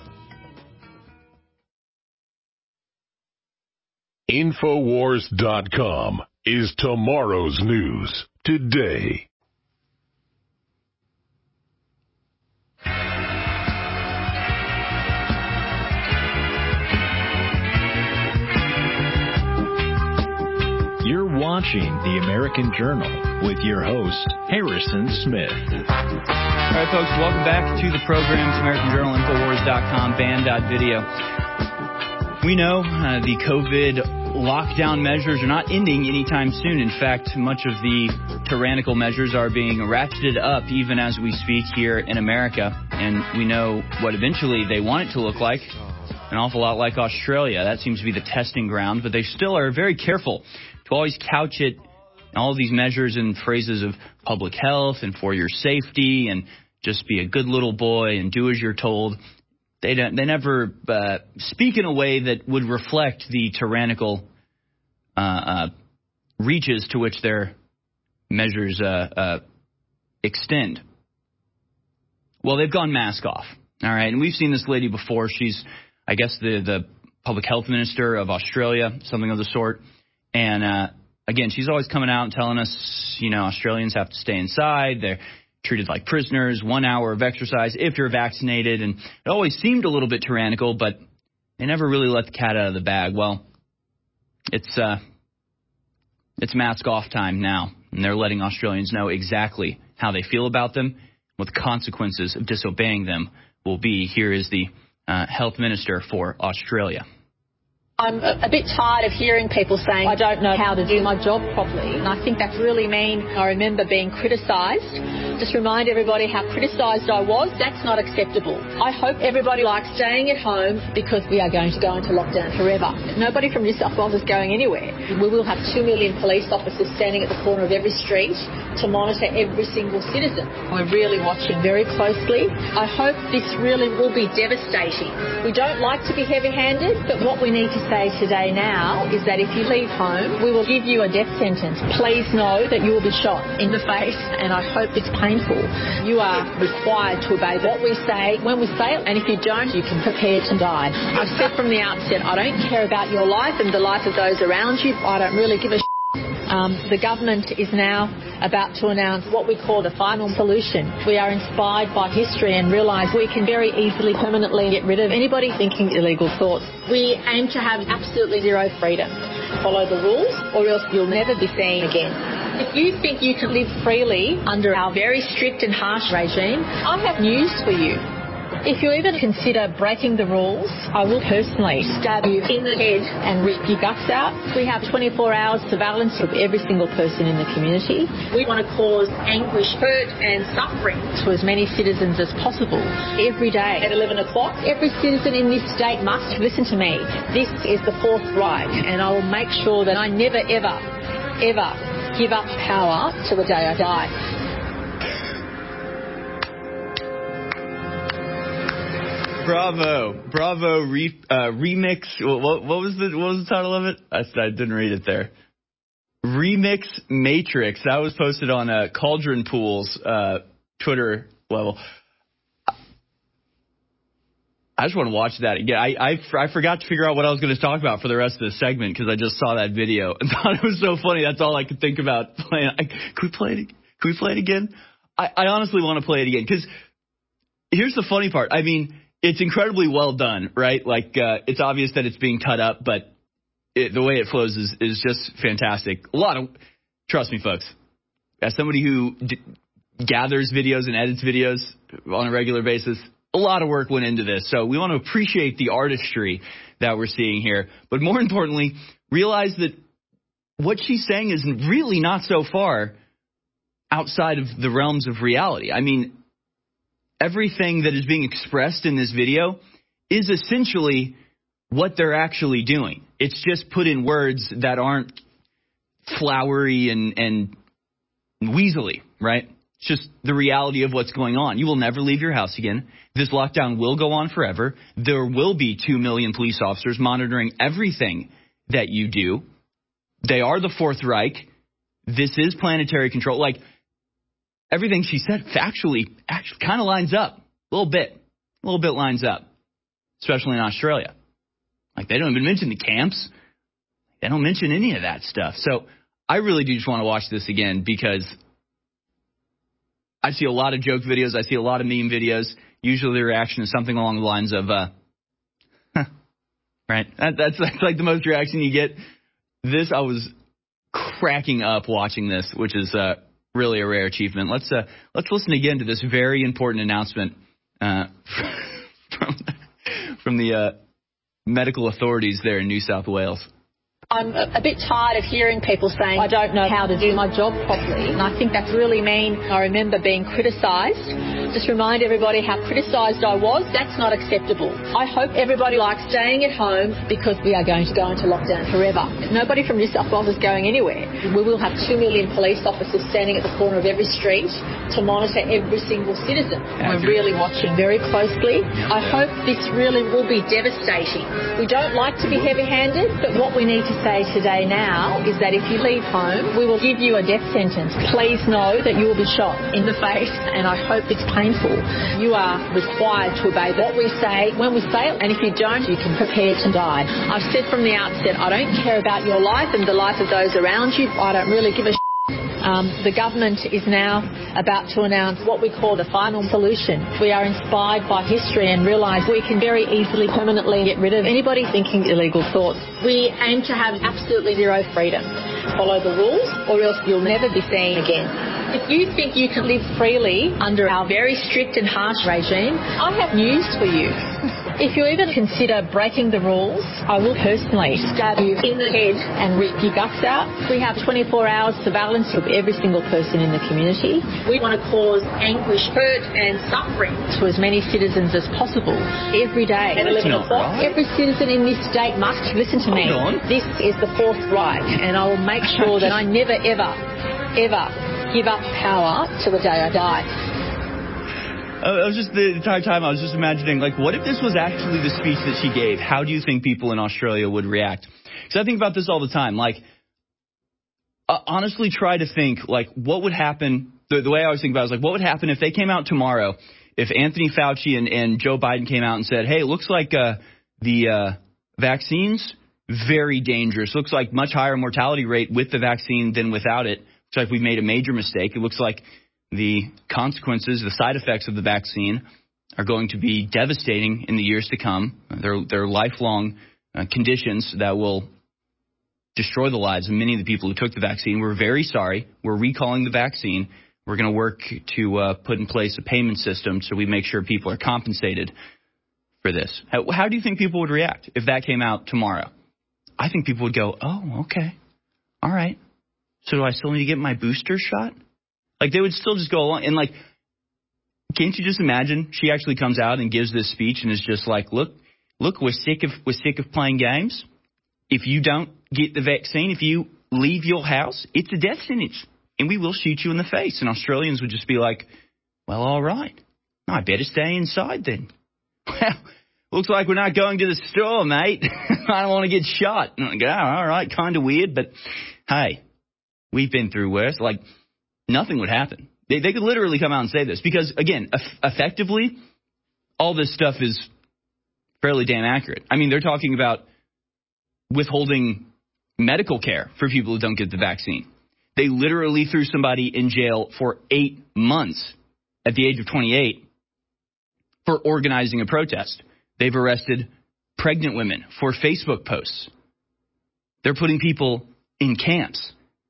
Infowars dot com is tomorrow's news today.
You're watching The American Journal with your host, Harrison Smith.
All right, folks, welcome back to the program. It's American Journal, Infowars dot com, band dot video. We know uh, the COVID lockdown measures are not ending anytime soon. In fact, much of the tyrannical measures are being ratcheted up even as we speak here in America. And we know what eventually they want it to look like, an awful lot like Australia. That seems to be the testing ground, but they still are very careful to always couch it, all these measures in phrases of public health and for your safety and just be a good little boy and do as you're told. They don't. They never uh, speak in a way that would reflect the tyrannical uh, uh, reaches to which their measures uh, uh, extend. Well, they've gone mask off. All right, and we've seen this lady before. She's, I guess, the the public health minister of Australia, something of the sort. And, uh, again, she's always coming out and telling us, you know, Australians have to stay inside. They're treated like prisoners, one hour of exercise if you're vaccinated. And it always seemed a little bit tyrannical, but they never really let the cat out of the bag. Well, it's uh, it's mask off time now, and they're letting Australians know exactly how they feel about them, what the consequences of disobeying them will be. Here is the uh, health minister for Australia.
I'm a bit tired of hearing people saying, I don't know how to do my job properly. And I think that's really mean. I remember being criticised. Just remind everybody how criticised I was. That's not acceptable. I hope everybody likes staying at home because we are going to go into lockdown forever. Nobody from New South Wales is going anywhere. We will have two million police officers standing at the corner of every street to monitor every single citizen. We're really watching very closely. I hope this really will be devastating. We don't like to be heavy-handed, but what we need to say today now is that if you leave home, we will give you a death sentence. Please know that you will be shot in the face, and I hope it's painful. You are required to obey what we say when we say it, and if you don't, you can prepare to die. I've said from the outset, I don't care about your life and the life of those around you. I don't really give a shit. Um, the government is now about to announce what we call the final solution. We are inspired by history and realise we can very easily permanently get rid of anybody thinking illegal thoughts. We aim to have absolutely zero freedom. Follow the rules or else you'll never be seen again. If you think you can live freely under our very strict and harsh regime, I have news for you. If you even consider breaking the rules, I will personally stab you in the head and rip your guts out. We have twenty-four hours surveillance of every single person in the community. We want to cause anguish, hurt and suffering to as many citizens as possible. Every day at eleven o'clock, every citizen in this state must listen to me. This is the Fourth Reich, and I will make sure that I never, ever, ever give up power till the day I die.
Bravo, bravo, re, uh, remix. What, what was the what was the title of it? I, I didn't read it there. Remix Matrix. That was posted on uh, Cauldron Pool's uh, Twitter level. I just want to watch that again. I, I I forgot to figure out what I was going to talk about for the rest of the segment because I just saw that video and thought it was so funny. That's all I could think about playing. I, can we play it? Can we play it again? I, I honestly want to play it again because here's the funny part. I mean. It's incredibly well done, right? Like, uh, it's obvious that it's being cut up, but it, the way it flows is, is just fantastic. A lot of, trust me, folks, as somebody who d- gathers videos and edits videos on a regular basis, a lot of work went into this. So we want to appreciate the artistry that we're seeing here. But more importantly, realize that what she's saying is really not so far outside of the realms of reality. I mean, everything that is being expressed in this video is essentially what they're actually doing. It's just put in words that aren't flowery and, and weaselly, right? It's just the reality of what's going on. You will never leave your house again. This lockdown will go on forever. There will be two million police officers monitoring everything that you do. They are the Fourth Reich. This is planetary control. Like, everything she said factually actually kind of lines up. A little bit. A little bit lines up. Especially in Australia. Like, they don't even mention the camps. They don't mention any of that stuff. So I really do just want to watch this again because I see a lot of joke videos. I see a lot of meme videos. Usually the reaction is something along the lines of, uh, huh, right? That, that's, that's like the most reaction you get. This, I was cracking up watching this, which is, uh, really a rare achievement. Let's uh, let's listen again to this very important announcement uh, from from the uh, medical authorities there in New South Wales.
I'm a bit tired of hearing people saying, I don't know how to do my job properly. And I think that's really mean. I remember being criticised. Just remind everybody how criticised I was. That's not acceptable. I hope everybody likes staying at home because we are going to go into lockdown forever. Nobody from New South Wales is going anywhere. We will have two million police officers standing at the corner of every street to monitor every single citizen. We're really watching very closely. I hope this really will be devastating. We don't like to be heavy-handed, but what we need to say today now is that if you leave home, we will give you a death sentence. Please know that you will be shot in the face, and I hope it's painful. painful. You are required to obey what we say when we say it, and if you don't, you can prepare to die. I've said from the outset, I don't care about your life and the life of those around you. I don't really give a shit. Um, the government is now about to announce what we call the final solution. We are inspired by history and realise we can very easily permanently get rid of anybody thinking illegal thoughts. We aim to have absolutely zero freedom. Follow the rules or else you'll never be seen again. If you think you can live freely under our very strict and harsh regime, I have news for you. If you even consider breaking the rules, I will personally stab you in the head and rip your guts out. We have twenty-four hours surveillance of every single person in the community. We want to cause anguish, hurt and suffering to as many citizens as possible every day. At eleven o'clock, every citizen in this state must listen to me. This is the Fourth Reich, and I will make sure that I never, ever, ever give up power till the day I die.
I was just, the entire time I was just imagining, like, what if this was actually the speech that she gave? How do you think people in Australia would react? Because I think about this all the time. Like, uh, honestly, try to think, like, what would happen, the, the way I always think about it is, like, what would happen if they came out tomorrow, if Anthony Fauci and, and Joe Biden came out and said, hey, it looks like uh, the uh, vaccine's very dangerous. Looks like much higher mortality rate with the vaccine than without it. Looks like we've made a major mistake. It looks like the consequences, the side effects of the vaccine are going to be devastating in the years to come. They're, they're lifelong uh, conditions that will destroy the lives of many of the people who took the vaccine. We're very sorry. We're recalling the vaccine. We're going to work to uh, put in place a payment system so we make sure people are compensated for this. How, how do you think people would react if that came out tomorrow? I think people would go, oh, okay. All right. So do I still need to get my booster shot? Like, they would still just go along. And, like, can't you just imagine she actually comes out and gives this speech and is just like, look, look, we're sick of we're sick of playing games. If you don't get the vaccine, if you leave your house, it's a death sentence, and we will shoot you in the face. And Australians would just be like, well, all right. I better stay inside then. Well, looks like we're not going to the store, mate. I don't want to get shot. And I go, oh, all right, kind of weird, but, hey, we've been through worse. Like, nothing would happen. They, they could literally come out and say this because, again, eff- effectively, all this stuff is fairly damn accurate. I mean, they're talking about withholding medical care for people who don't get the vaccine. They literally threw somebody in jail for eight months at the age of twenty-eight for organizing a protest. They've arrested pregnant women for Facebook posts. They're putting people in camps.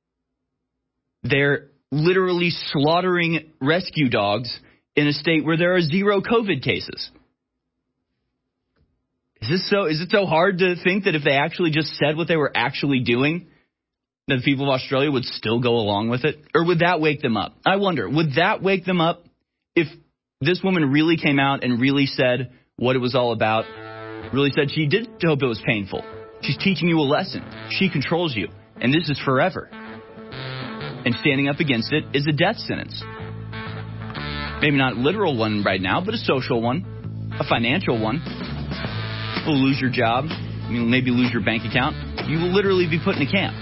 They're literally slaughtering rescue dogs in a state where there are zero COVID cases. Is this so? Is it so hard to think that if they actually just said what they were actually doing, that the people of Australia would still go along with it? Or would that wake them up? I wonder, would that wake them up if this woman really came out and really said what it was all about, really said she did hope it was painful. She's teaching you a lesson. She controls you, and this is forever. And standing up against it is a death sentence. Maybe not a literal one right now, but a social one, a financial one. You'll lose your job. You'll maybe lose your bank account. You will literally be put in a camp.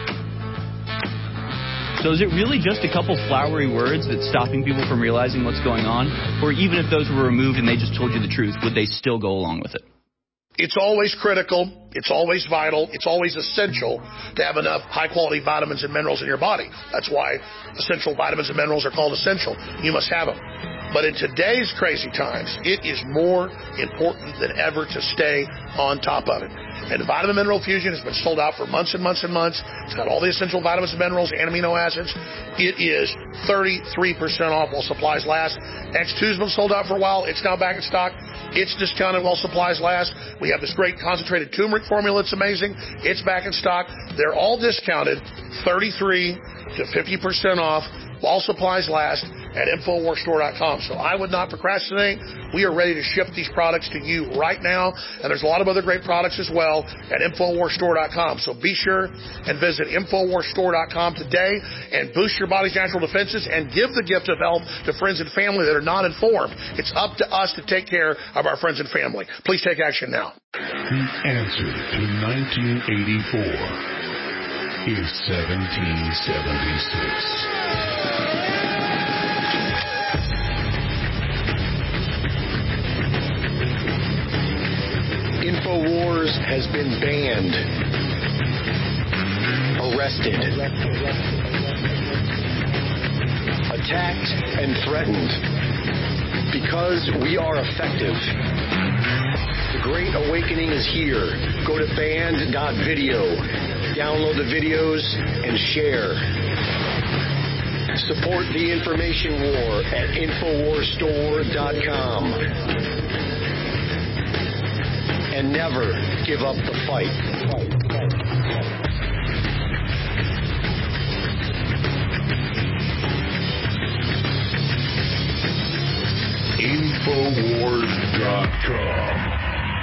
So is it really just a couple flowery words that's stopping people from realizing what's going on? Or even if those were removed and they just told you the truth, would they still go along with it?
It's always critical. It's always vital. It's always essential to have enough high-quality vitamins and minerals in your body. That's why essential vitamins and minerals are called essential. You must have them. But in today's crazy times, it is more important than ever to stay on top of it. And the Vitamin Mineral Fusion has been sold out for months and months and months. It's got all the essential vitamins and minerals and amino acids. It is thirty-three percent off while supplies last. X two's been sold out for a while. It's now back in stock. It's discounted while supplies last. We have this great concentrated turmeric formula. It's amazing. It's back in stock. They're all discounted thirty-three to fifty percent off while supplies last at Infowars Store dot com. So I would not procrastinate. We are ready to ship these products to you right now. And there's a lot of other great products as well at Infowars Store dot com. So be sure and visit Infowars Store dot com today and boost your body's natural defenses and give the gift of help to friends and family that are not informed. It's up to us to take care of our friends and family. Please take action now.
The answer to nineteen eighty-four is seventeen seventy-six.
InfoWars has been banned, arrested, attacked, and threatened because we are effective. The Great Awakening is here. Go to banned dot video, download the videos, and share. Support the information war at infowars store dot com. And never give up the fight.
infowars dot com.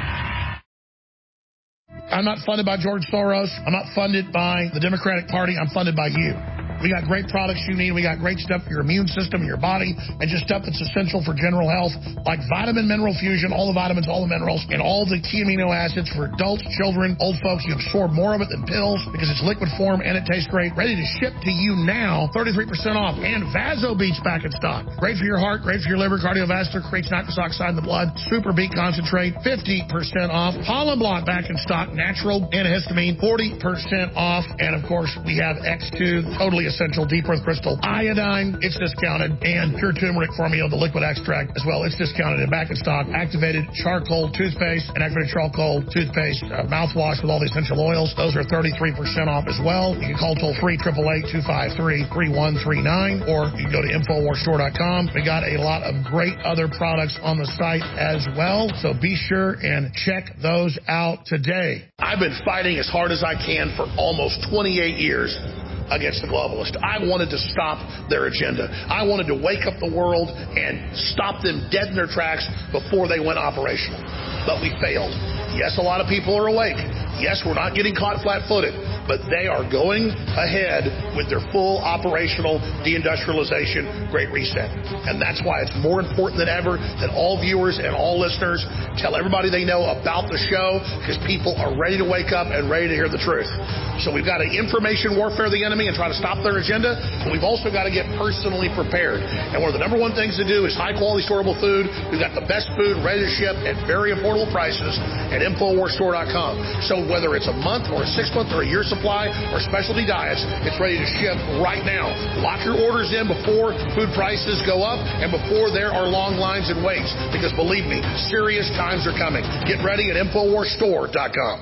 I'm not funded by George Soros. I'm not funded by the Democratic Party. I'm funded by you. We got great products you need. We got great stuff for your immune system, your body, and just stuff that's essential for general health, like Vitamin Mineral Fusion, all the vitamins, all the minerals, and all the key amino acids for adults, children, old folks. You absorb more of it than pills because it's liquid form and it tastes great. Ready to ship to you now, thirty-three percent off. And Vaso Beats back in stock. Great for your heart, great for your liver, cardiovascular, creates nitrous oxide in the blood. Super Beat Concentrate, fifty percent off. Pollen Block back in stock, natural antihistamine, forty percent off. And of course, we have X two, totally essential deep earth crystal iodine, it's discounted, and pure turmeric formula, the liquid extract as well, it's discounted and back in stock. Activated charcoal toothpaste and activated charcoal toothpaste uh, mouthwash with all the essential oils, those are thirty-three percent off as well. You can call toll free eight eight eight, two five three, three one three nine, or you can go to infowars store dot com. We got a lot of great other products on the site as well, so be sure and check those out today.
I've been fighting as hard as I can for almost twenty-eight years against the globalists. I wanted to stop their agenda. I wanted to wake up the world and stop them dead in their tracks before they went operational. But we failed. Yes, a lot of people are awake. Yes, we're not getting caught flat-footed, but they are going ahead with their full operational deindustrialization Great Reset. And that's why it's more important than ever that all viewers and all listeners tell everybody they know about the show, because people are ready to wake up and ready to hear the truth. So we've got to information warfare the enemy and try to stop their agenda, but we've also got to get personally prepared. And one of the number one things to do is high-quality storable food. We've got the best food ready to ship at very affordable prices at infowars store dot com. So whether it's a month or a six-month or a year supply or specialty diets, it's ready to ship right now. Lock your orders in before food prices go up and before there are long lines and waits, because believe me, serious times are coming. Get ready at infowars store dot com.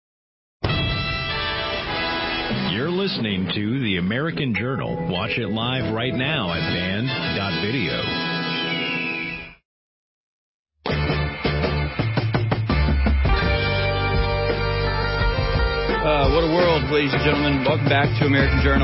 You're listening to The American Journal. Watch it live right now at band dot video.
Uh, what a world, ladies and gentlemen. Welcome back to American Journal.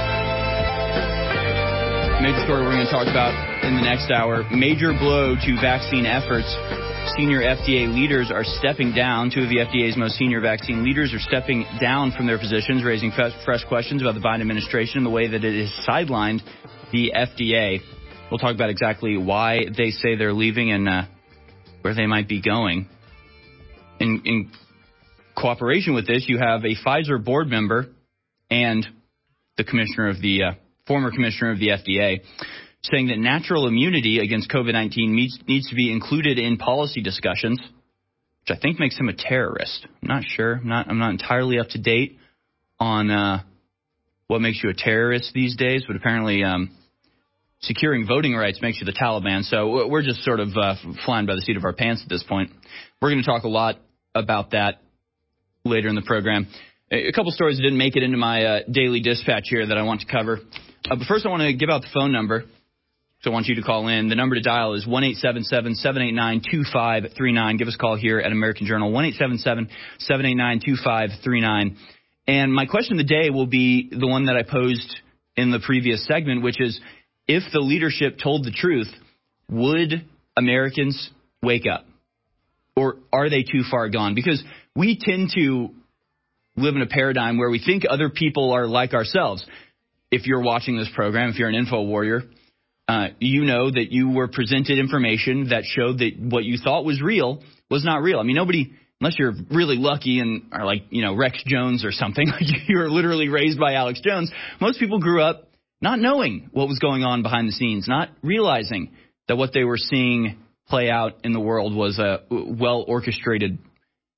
Major story we're going to talk about in the next hour. Major blow to vaccine efforts. Senior F D A leaders are stepping down. Two of the F D A's most senior vaccine leaders are stepping down from their positions, raising fresh questions about the Biden administration and the way that it has sidelined the F D A. We'll talk about exactly why they say they're leaving and uh, where they might be going. In, in cooperation with this, you have a Pfizer board member and the commissioner of the uh, former commissioner of the F D A saying that natural immunity against COVID nineteen needs, needs to be included in policy discussions, which I think makes him a terrorist. I'm not sure. I'm not, I'm not entirely up to date on uh, what makes you a terrorist these days, but apparently um, securing voting rights makes you the Taliban. So we're just sort of uh, flying by the seat of our pants at this point. We're going to talk a lot about that later in the program. A couple stories that didn't make it into my uh, daily dispatch here that I want to cover. Uh, but first I want to give out the phone number. So I want you to call in. The number to dial is one eight seven seven, seven eight nine, two five three nine. Give us a call here at American Journal, one eight seven seven, seven eight nine, two five three nine. And my question of the day will be the one that I posed in the previous segment, which is, if the leadership told the truth, would Americans wake up? Or are they too far gone? Because we tend to live in a paradigm where we think other people are like ourselves. If you're watching this program, if you're an info warrior, Uh, you know that you were presented information that showed that what you thought was real was not real. I mean, nobody, unless you're really lucky and are like, you know, Rex Jones or something, like you were literally raised by Alex Jones, most people grew up not knowing what was going on behind the scenes, not realizing that what they were seeing play out in the world was a well-orchestrated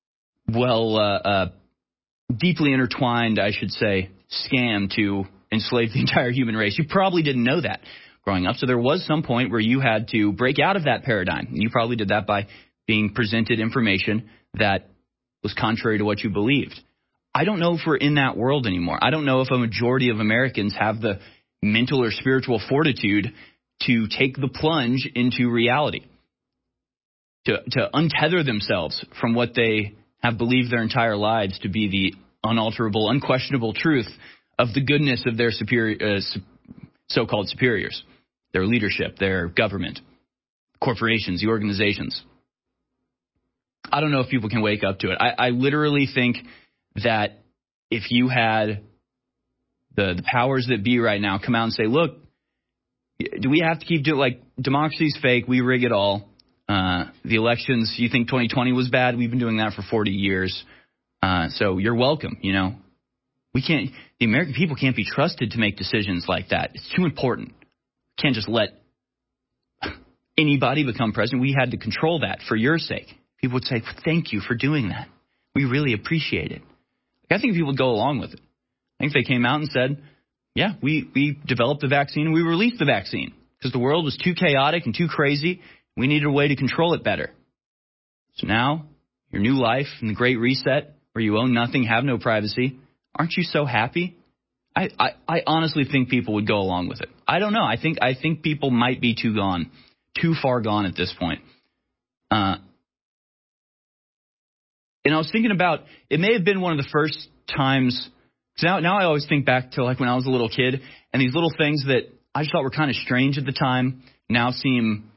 well, uh, uh, deeply intertwined, I should say, scam to enslave the entire human race. You probably didn't know that growing up. So there was some point where you had to break out of that paradigm. And you probably did that by being presented information that was contrary to what you believed. I don't know if we're in that world anymore. I don't know if a majority of Americans have the mental or spiritual fortitude to take the plunge into reality, to, to untether themselves from what they have believed their entire lives to be the unalterable, unquestionable truth of the goodness of their superior, uh, so-called superiors, their leadership, their government, corporations, the organizations. I don't know if people can wake up to it. I, I literally think that if you had the, the powers that be right now come out and say, look, do we have to keep doing, like, democracy's fake, we rig it all. Uh, the elections, you think twenty twenty was bad? We've been doing that for forty years. Uh, so you're welcome, you know. We can't, the American people can't be trusted to make decisions like that. It's too important. Can't just let anybody become president. We had to control that for your sake. People would say, thank you for doing that. We really appreciate it. I think people would go along with it. I think they came out and said, yeah, we, we developed the vaccine and we released the vaccine because the world was too chaotic and too crazy. We needed a way to control it better. So now, your new life and the Great Reset, where you own nothing, have no privacy, aren't you so happy? I, I, I honestly think people would go along with it. I don't know. I think I think people might be too gone, too far gone at this point. Uh, and I was thinking about, it may have been one of the first times, because now, now I always think back to like when I was a little kid, and these little things that I just thought were kind of strange at the time now seem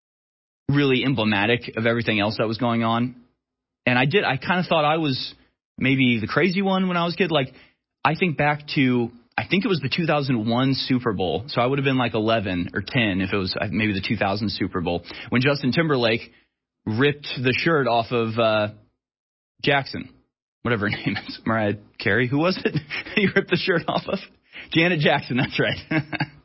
really emblematic of everything else that was going on. And I did, I kind of thought I was maybe the crazy one when I was a kid. Like, I think back to, I think it was the two thousand one Super Bowl. So I would have been like eleven or ten if it was maybe the two thousand Super Bowl, when Justin Timberlake ripped the shirt off of uh, Jackson, whatever her name is, Mariah Carey. Who was it he ripped the shirt off of? Janet Jackson, that's right.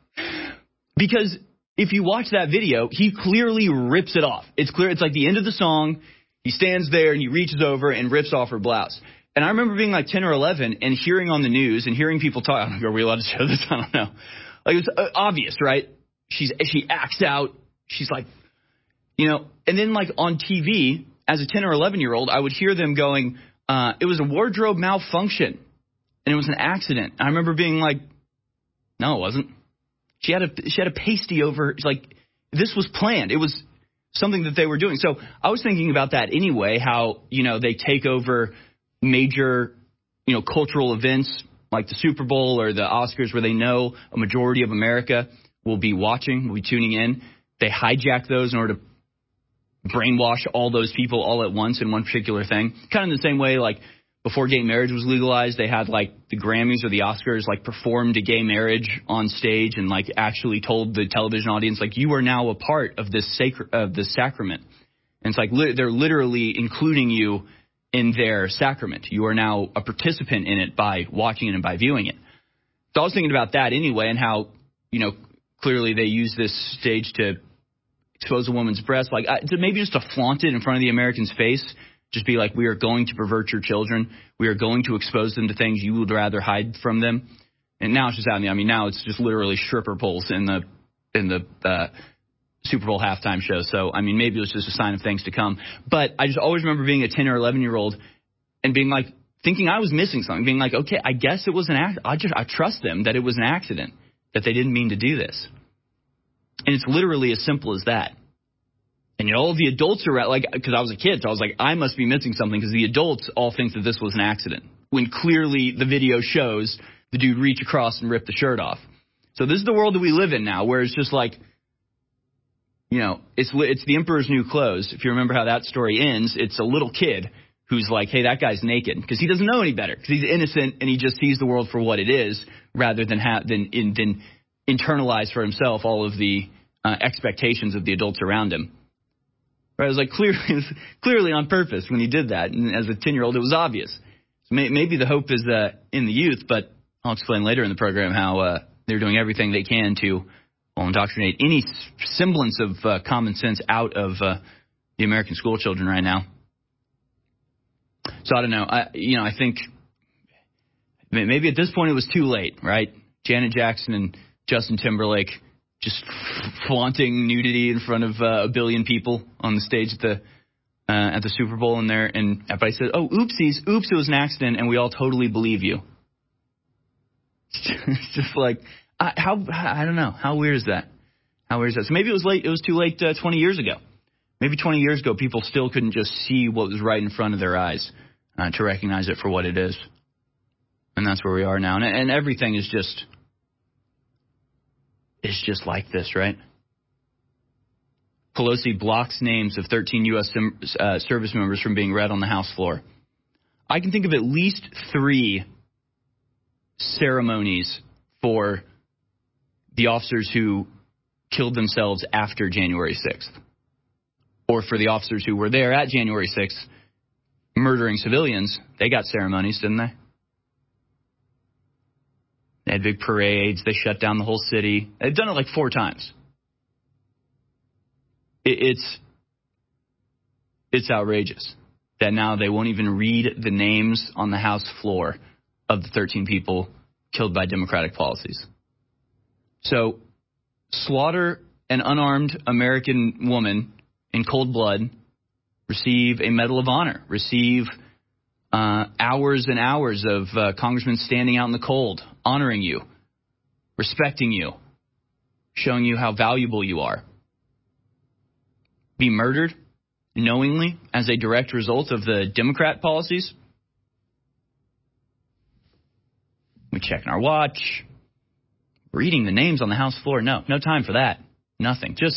Because if you watch that video, he clearly rips it off. It's clear. It's like the end of the song. He stands there and he reaches over and rips off her blouse. And I remember being like ten or eleven and hearing on the news and hearing people talk. Are we allowed to show this? I don't know. Like, it's obvious, right? She's she acts out. She's like, you know, and then like on T V as a ten or eleven year old, I would hear them going, uh, it was a wardrobe malfunction and it was an accident. I remember being like, no, it wasn't. She had a she had a pasty over, like, this was planned. It was something that they were doing. So I was thinking about that anyway, how, you know, they take over major, you know, cultural events like the Super Bowl or the Oscars, where they know a majority of America will be watching, will be tuning in. They hijack those in order to brainwash all those people all at once in one particular thing. Kind of in the same way, like, before gay marriage was legalized, they had, like, the Grammys or the Oscars, like, performed a gay marriage on stage and, like, actually told the television audience, like, you are now a part of this sacred, of this sacrament. And it's like li- they're literally including you in their sacrament. You are now a participant in it by watching it and by viewing it. So I was thinking about that anyway, and how, you know, clearly they use this stage to expose a woman's breast, like, uh, to maybe just to flaunt it in front of the American's face. Just be like, we are going to pervert your children. We are going to expose them to things you would rather hide from them. And now it's just out. I mean, now it's just literally stripper poles in the in the uh, Super Bowl halftime show. So, I mean, maybe it was just a sign of things to come. But I just always remember being a ten or eleven year old and being like, thinking I was missing something, being like, okay, I guess it was an accident. I just I trust them that it was an accident, that they didn't mean to do this. And it's literally as simple as that. And, you know, all the adults are like, because I was a kid, so I was like, I must be missing something, because the adults all think that this was an accident, when clearly the video shows the dude reach across and rip the shirt off. So this is the world that we live in now, where it's just like, you know, it's it's the emperor's new clothes. If you remember how that story ends, it's a little kid who's like, hey, that guy's naked, because he doesn't know any better, because he's innocent and he just sees the world for what it is, rather than ha- than, in, than internalize for himself all of the uh, expectations of the adults around him. Right, it was like clearly, clearly on purpose when he did that. And as a ten-year-old, it was obvious. So may, maybe the hope is uh, in the youth, but I'll explain later in the program how uh, they're doing everything they can to well, indoctrinate any semblance of uh, common sense out of uh, the American school children right now. So I don't know. I, you know, I think maybe at this point it was too late, right? Janet Jackson and Justin Timberlake just flaunting nudity in front of uh, a billion people on the stage at the uh, at the Super Bowl, and there, and everybody said, "Oh, oopsies, oops, it was an accident," and we all totally believe you. It's just like, I, how I don't know, how weird is that? How weird is that? So maybe it was late. It was too late uh, twenty years ago. Maybe twenty years ago, people still couldn't just see what was right in front of their eyes uh, to recognize it for what it is, and that's where we are now. And, and everything is just. Is just like this, right? Pelosi blocks names of thirteen U S Uh, service members from being read on the House floor. I can think of at least three ceremonies for the officers who killed themselves after January sixth. Or for the officers who were there at January sixth murdering civilians. They got ceremonies, didn't they? They had big parades. They shut down the whole city. They've done it like four times. It, it's it's outrageous that now they won't even read the names on the House floor of the thirteen people killed by Democratic policies. So slaughter an unarmed American woman in cold blood, receive a Medal of Honor, receive Uh, hours and hours of uh, congressmen standing out in the cold, honoring you, respecting you, showing you how valuable you are. Be murdered knowingly as a direct result of the Democrat policies. We checking our watch, reading the names on the House floor. No, no time for that. Nothing. Just,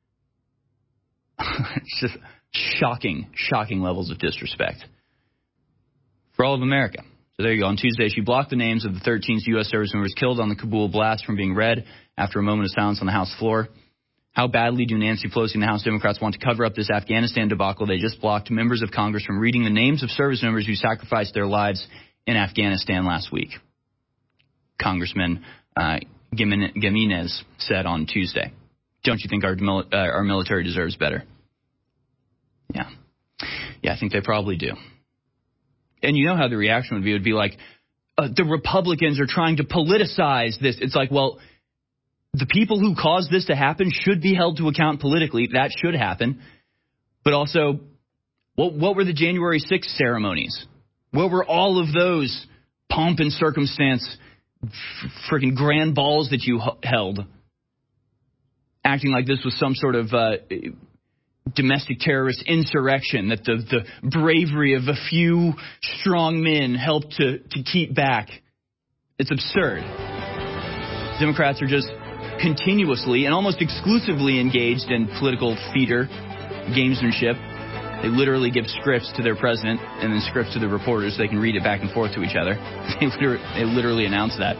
it's just shocking, shocking levels of disrespect. For all of America. So there you go. On Tuesday, she blocked the names of the thirteen U S service members killed on the Kabul blast from being read after a moment of silence on the House floor. How badly do Nancy Pelosi and the House Democrats want to cover up this Afghanistan debacle? They just blocked members of Congress from reading the names of service members who sacrificed their lives in Afghanistan last week. Congressman uh, Gimenez said on Tuesday. Don't you think our, uh, our military deserves better? Yeah. Yeah, I think they probably do. And you know how the reaction would be. It would be like, uh, the Republicans are trying to politicize this. It's like, well, the people who caused this to happen should be held to account politically. That should happen. But also, what, what were the January sixth ceremonies? What were all of those pomp and circumstance, freaking grand balls that you h- held? Acting like this was some sort of Uh, domestic terrorist insurrection that the, the bravery of a few strong men helped to, to keep back. It's absurd. Democrats are just continuously and almost exclusively engaged in political theater, gamesmanship. They literally give scripts to their president and then scripts to the reporters so they can read it back and forth to each other. They literally, they literally announce that.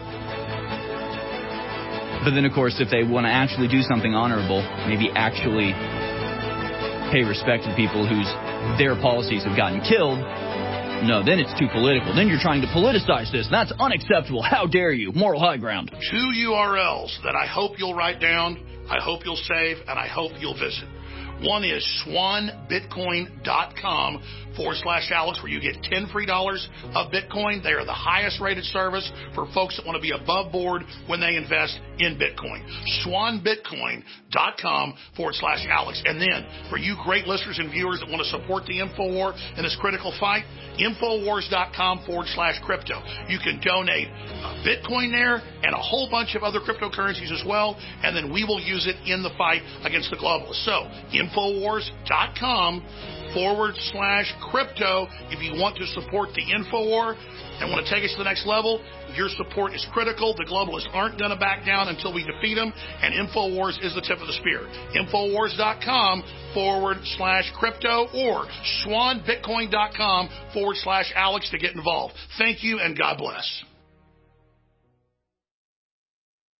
But then, of course, if they want to actually do something honorable, maybe actually pay respect to people whose their policies have gotten killed, no, then it's too political. Then you're trying to politicize this. That's unacceptable. How dare you? Moral high ground.
Two U R Ls that I hope you'll write down, I hope you'll save, and I hope you'll visit. One is swanbitcoin.com forward slash Alex, where you get ten free dollars of Bitcoin. They are the highest rated service for folks that want to be above board when they invest in Bitcoin. swanbitcoin.com forward slash Alex. And then for you great listeners and viewers that want to support the InfoWar in this critical fight, Infowars.com forward slash crypto. You can donate uh, Bitcoin there and a whole bunch of other cryptocurrencies as well, and then we will use it in the fight against the globalists. So, Infowars.com forward slash crypto if you want to support the InfoWar and want to take us to the next level. Your support is critical. The globalists aren't going to back down until we defeat them, and InfoWars is the tip of the spear. Infowars.com forward slash crypto or swanbitcoin.com forward slash Alex to get involved. Thank you, and God bless.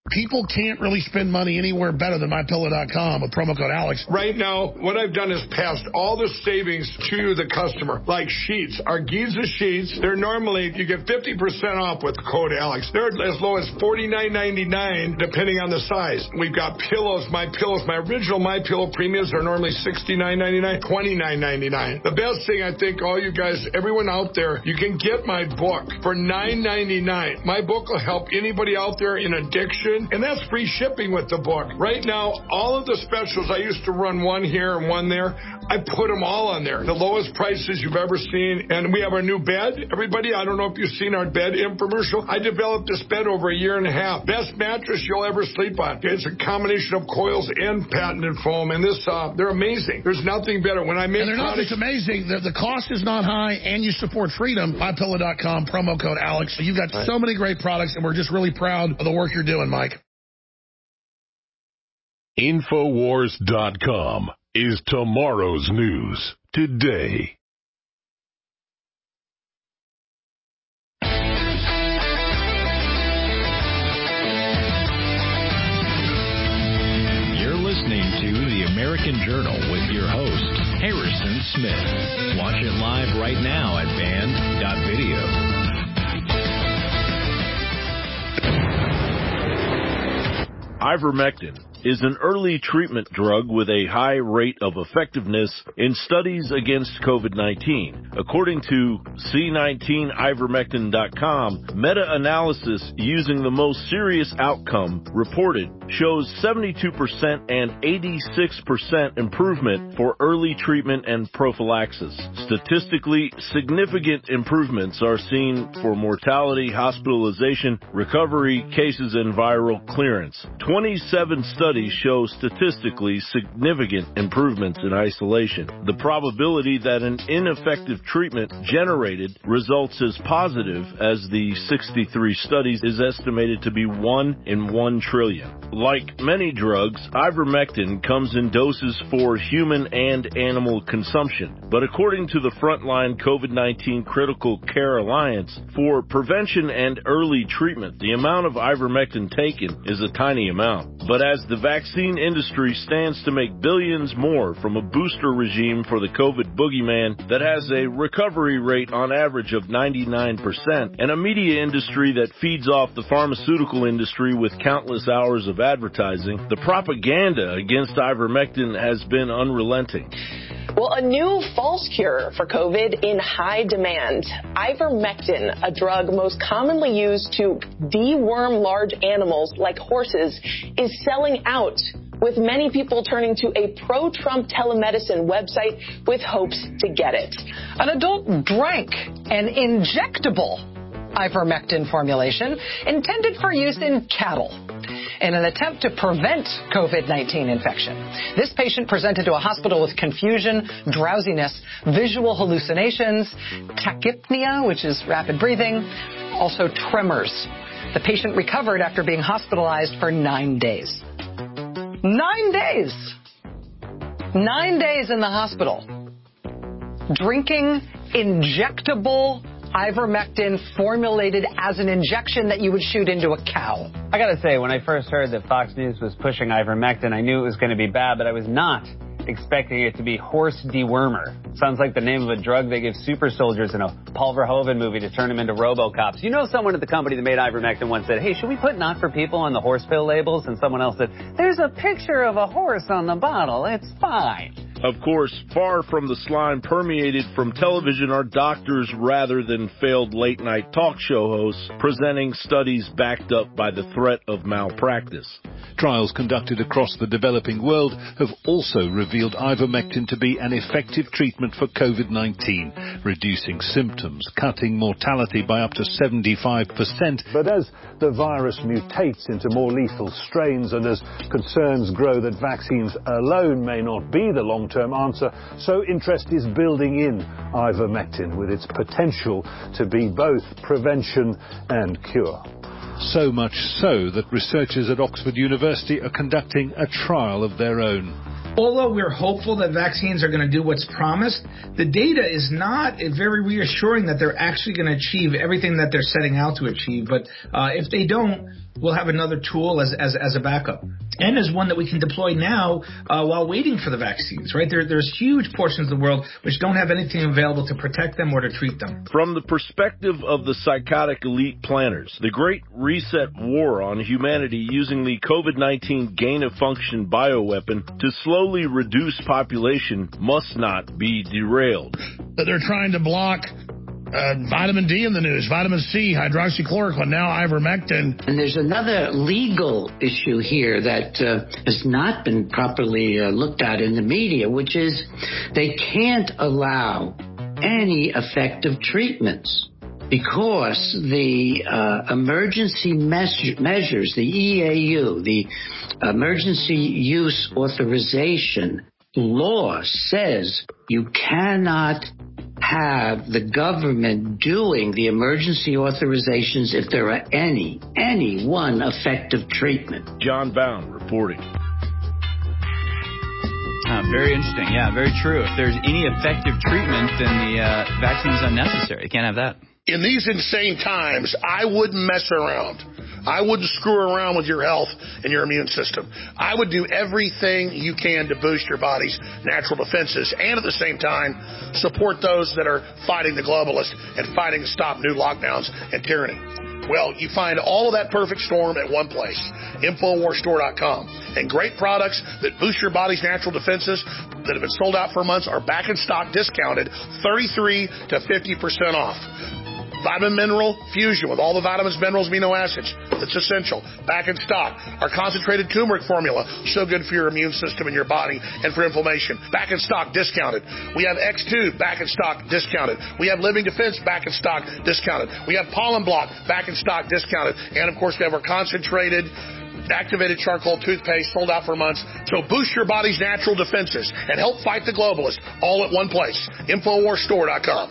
People can't really spend money anywhere better than my pillow dot com with promo code Alex.
Right now, what I've done is passed all the savings to the customer, like sheets. Our Giza sheets, they're normally, you get fifty percent off with code Alex. They're as low as forty-nine ninety-nine, depending on the size. We've got pillows, My Pillows. My original My Pillow premiums are normally sixty-nine ninety-nine, twenty-nine ninety-nine. The best thing, I think, all you guys, everyone out there, you can get my book for nine ninety-nine. My book will help anybody out there in addiction. And that's free shipping with the book. Right now, all of the specials, I used to run one here and one there. I put them all on there. The lowest prices you've ever seen. And we have our new bed. Everybody, I don't know if you've seen our bed infomercial. I developed this bed over a year and a half. Best mattress you'll ever sleep on. It's a combination of coils and patented foam. And this, uh, they're amazing. There's nothing better. When I make
And they're not
products,
just amazing. The, the cost is not high, and you support freedom. My pillow dot com, promo code Alex. So you've got right. so many great products, and we're just really proud of the work you're doing, Mike.
Infowars dot com is tomorrow's news today.
You're listening to The American Journal with your host, Harrison Smith. Watch it live right now at band dot video.
Ivermectin is an early treatment drug with a high rate of effectiveness in studies against COVID nineteen. According to C nineteen ivermectin dot com, meta-analysis using the most serious outcome reported shows seventy-two percent and eighty-six percent improvement for early treatment and prophylaxis. Statistically significant improvements are seen for mortality, hospitalization, recovery, cases, and viral clearance. twenty-seven studies show statistically significant improvements in isolation. The probability that an ineffective treatment generated results as positive as the sixty-three studies is estimated to be one in one trillion. Like many drugs, ivermectin comes in doses for human and animal consumption. But according to the Frontline COVID nineteen Critical Care Alliance, for prevention and early treatment, the amount of ivermectin taken is a tiny amount. But as the vaccine industry stands to make billions more from a booster regime for the COVID boogeyman that has a recovery rate on average of ninety-nine percent, and a media industry that feeds off the pharmaceutical industry with countless hours of advertising, the propaganda against ivermectin has been unrelenting.
Well, a new false cure for COVID in high demand. Ivermectin, a drug most commonly used to deworm large animals like horses, is selling out, with many people turning to a pro-Trump telemedicine website with hopes to get it.
An adult drank an injectable ivermectin formulation intended for use in cattle in an attempt to prevent COVID nineteen infection. This patient presented to a hospital with confusion, drowsiness, visual hallucinations, tachypnea, which is rapid breathing, also tremors. The patient recovered after being hospitalized for nine days. Nine days! Nine days in the hospital. Drinking injectable ivermectin formulated as an injection that you would shoot into a cow.
I gotta say, when I first heard that Fox News was pushing ivermectin, I knew it was going to be bad, but I was not expecting it to be horse dewormer. Sounds like the name of a drug they give super soldiers in a Paul Verhoeven movie to turn them into RoboCops. You know, someone at the company that made ivermectin once said, hey, should we put not for people on the horse pill labels? And someone else said, there's a picture of a horse on the bottle. It's fine.
Of course, far from the slime permeated from television are doctors rather than failed late-night talk show hosts presenting studies backed up by the threat of malpractice.
Trials conducted across the developing world have also revealed ivermectin to be an effective treatment for COVID nineteen, reducing symptoms, cutting mortality by up to seventy-five percent.
But as the virus mutates into more lethal strains and as concerns grow that vaccines alone may not be the long-term answer, so interest is building in ivermectin with its potential to be both prevention and cure.
So much so that researchers at Oxford University are conducting a trial of their own.
Although we're hopeful that vaccines are going to do what's promised, the data is not very reassuring that they're actually going to achieve everything that they're setting out to achieve. But uh, if they don't, we'll have another tool as, as, as a backup. And as one that we can deploy now uh, while waiting for the vaccines, right? There, there's huge portions of the world which don't have anything available to protect them or to treat them.
From the perspective of the psychotic elite planners, the Great Reset war on humanity using the COVID nineteen gain-of-function bioweapon to slowly reduce population must not be derailed.
They're trying to block Uh, vitamin D in the news, vitamin C, hydroxychloroquine, now ivermectin.
And there's another legal issue here that uh, has not been properly uh, looked at in the media, which is they can't allow any effective treatments because the uh, emergency mes- measures, the E A U, the Emergency Use Authorization law says you cannot have the government doing the emergency authorizations if there are any, any one effective treatment.
John Bound reporting.
Uh, very interesting. Yeah, very true. If there's any effective treatment, then the uh, vaccine is unnecessary. You can't have that.
In these insane times, I wouldn't mess around. I wouldn't screw around with your health and your immune system. I would do everything you can to boost your body's natural defenses and at the same time support those that are fighting the globalists and fighting to stop new lockdowns and tyranny. Well, you find all of that perfect storm at one place, Infowars Store dot com. And great products that boost your body's natural defenses that have been sold out for months are back in stock, discounted thirty-three to fifty percent off. Vitamin Mineral Fusion with all the vitamins, minerals, amino acids. That's essential. Back in stock. Our concentrated turmeric formula. So good for your immune system and your body and for inflammation. Back in stock, discounted. We have X two back in stock, discounted. We have Living Defense back in stock, discounted. We have Pollen Block back in stock, discounted. And of course, we have our concentrated activated charcoal toothpaste sold out for months. So boost your body's natural defenses and help fight the globalists all at one place. Infowars Store dot com.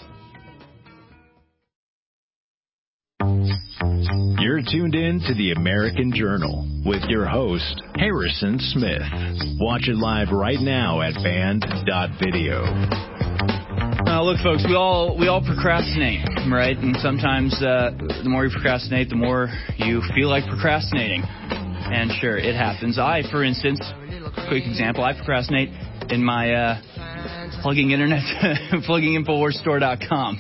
You're tuned in to the American Journal with your host, Harrison Smith. Watch it live right now at band dot video.
Uh, look, folks, we all we all procrastinate, right? And sometimes uh, the more you procrastinate, the more you feel like procrastinating. And sure, it happens. I, for instance, quick example, I procrastinate in my uh, plugging internet, plugging Infowars Store dot com.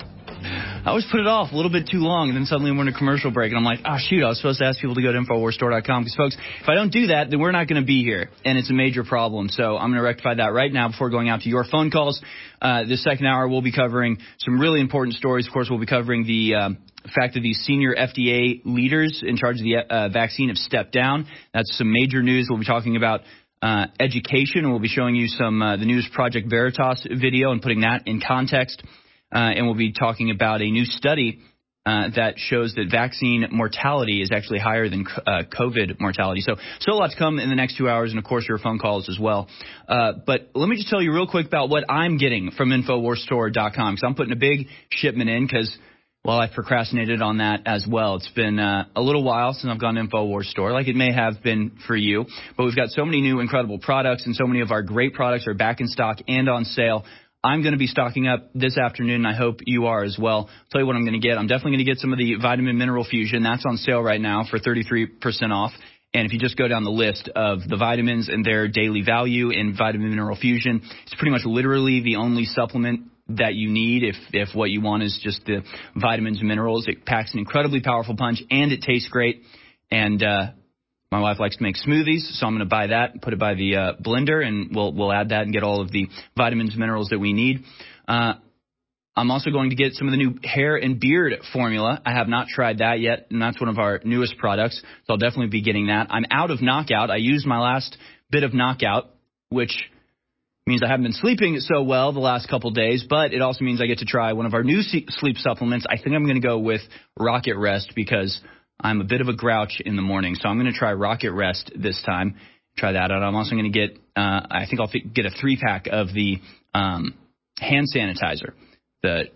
I always put it off a little bit too long, and then suddenly we're in a commercial break, and I'm like, oh, shoot, I was supposed to ask people to go to Infowars Store dot com, because, folks, if I don't do that, then we're not going to be here, and it's a major problem. So I'm going to rectify that right now before going out to your phone calls. Uh, this second hour, we'll be covering some really important stories. Of course, we'll be covering the um, fact that these senior F D A leaders in charge of the uh, vaccine have stepped down. That's some major news. We'll be talking about uh, education, and we'll be showing you some uh, the News Project Veritas video and putting that in context. Uh, and we'll be talking about a new study uh, that shows that vaccine mortality is actually higher than uh, COVID mortality. So, so a lot to come in the next two hours, and, of course, your phone calls as well. Uh, but let me just tell you real quick about what I'm getting from Infowars Store dot com, because I'm putting a big shipment in because, well, I procrastinated on that as well. It's been uh, a little while since I've gone to Infowars Store, like it may have been for you. But we've got so many new incredible products, and so many of our great products are back in stock and on sale. I'm going to be stocking up this afternoon, and I hope you are as well. I'll tell you what I'm going to get. I'm definitely going to get some of the Vitamin Mineral Fusion. That's on sale right now for thirty-three percent off. And if you just go down the list of the vitamins and their daily value in Vitamin Mineral Fusion, it's pretty much literally the only supplement that you need if, if what you want is just the vitamins and minerals. It packs an incredibly powerful punch, and it tastes great. And uh my wife likes to make smoothies, so I'm going to buy that and put it by the uh, blender, and we'll we'll add that and get all of the vitamins and minerals that we need. Uh, I'm also going to get some of the new hair and beard formula. I have not tried that yet, and that's one of our newest products, so I'll definitely be getting that. I'm out of Knockout. I used my last bit of Knockout, which means I haven't been sleeping so well the last couple days, but it also means I get to try one of our new sleep supplements. I think I'm going to go with Rocket Rest because I'm a bit of a grouch in the morning, so I'm going to try Rocket Rest this time. Try that out. I'm also going to get, uh, I think I'll th- get a three-pack of the um, hand sanitizer. The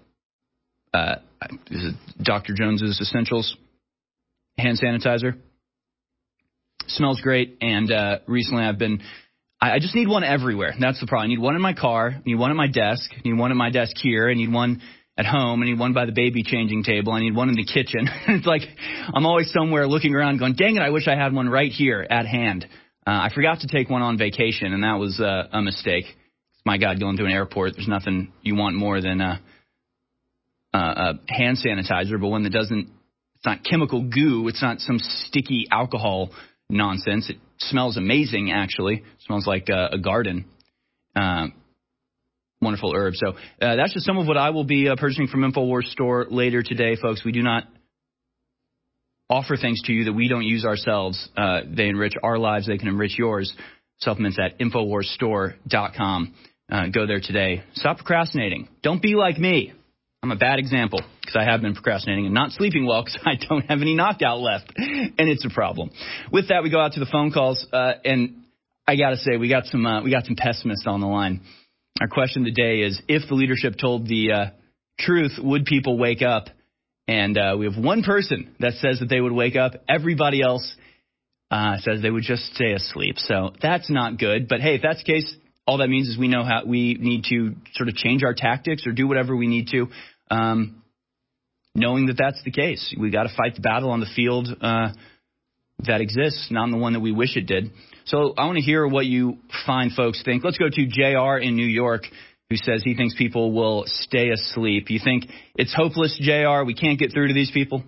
uh, is it Doctor Jones's Essentials hand sanitizer. Smells great, and uh, recently I've been I, I just need one everywhere. That's the problem. I need one in my car. I need one at my desk. I need one at my desk here. I need one at home. I need one by the baby changing table. I need one in the kitchen. It's like I'm always somewhere looking around going, dang it, I wish I had one right here at hand. Uh, I forgot to take one on vacation, and that was uh, a mistake. My God, going to an airport, there's nothing you want more than a, a, a hand sanitizer, but one that doesn't, it's not chemical goo. It's not some sticky alcohol nonsense. It smells amazing, actually. It smells like a, a garden. Uh, wonderful herb. So uh, that's just some of what I will be uh, purchasing from InfoWars Store later today, folks. We do not offer things to you that we don't use ourselves. Uh, they enrich our lives. They can enrich yours. Supplements at InfoWars Store dot com. Uh, go there today. Stop procrastinating. Don't be like me. I'm a bad example because I have been procrastinating and not sleeping well because I don't have any knockout left, and it's a problem. With that, we go out to the phone calls, uh, and I got to say we got some uh, we got some pessimists on the line. Our question today is: if the leadership told the uh, truth, would people wake up? And uh, we have one person that says that they would wake up. Everybody else uh, says they would just stay asleep. So that's not good. But hey, if that's the case, all that means is we know how we need to sort of change our tactics or do whatever we need to, um, knowing that that's the case. We got to fight the battle on the field uh, that exists, not on the one that we wish it did. So I want to hear what you fine folks think. Let's go to J R in New York, who says he thinks people will stay asleep. You think it's hopeless, J R? We can't get through to these people?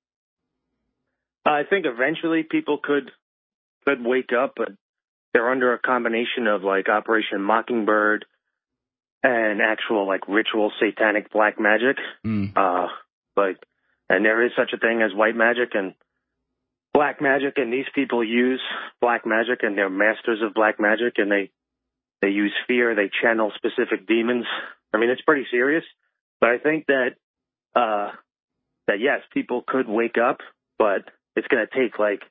I think eventually people could could wake up, but they're under a combination of like Operation Mockingbird and actual like ritual satanic black magic.
Mm.
Uh, like, and there is such a thing as white magic and black magic, and these people use black magic, and they're masters of black magic, and they they use fear, they channel specific demons. I mean, it's pretty serious, but I think that uh, that yes, people could wake up, but it's going to take like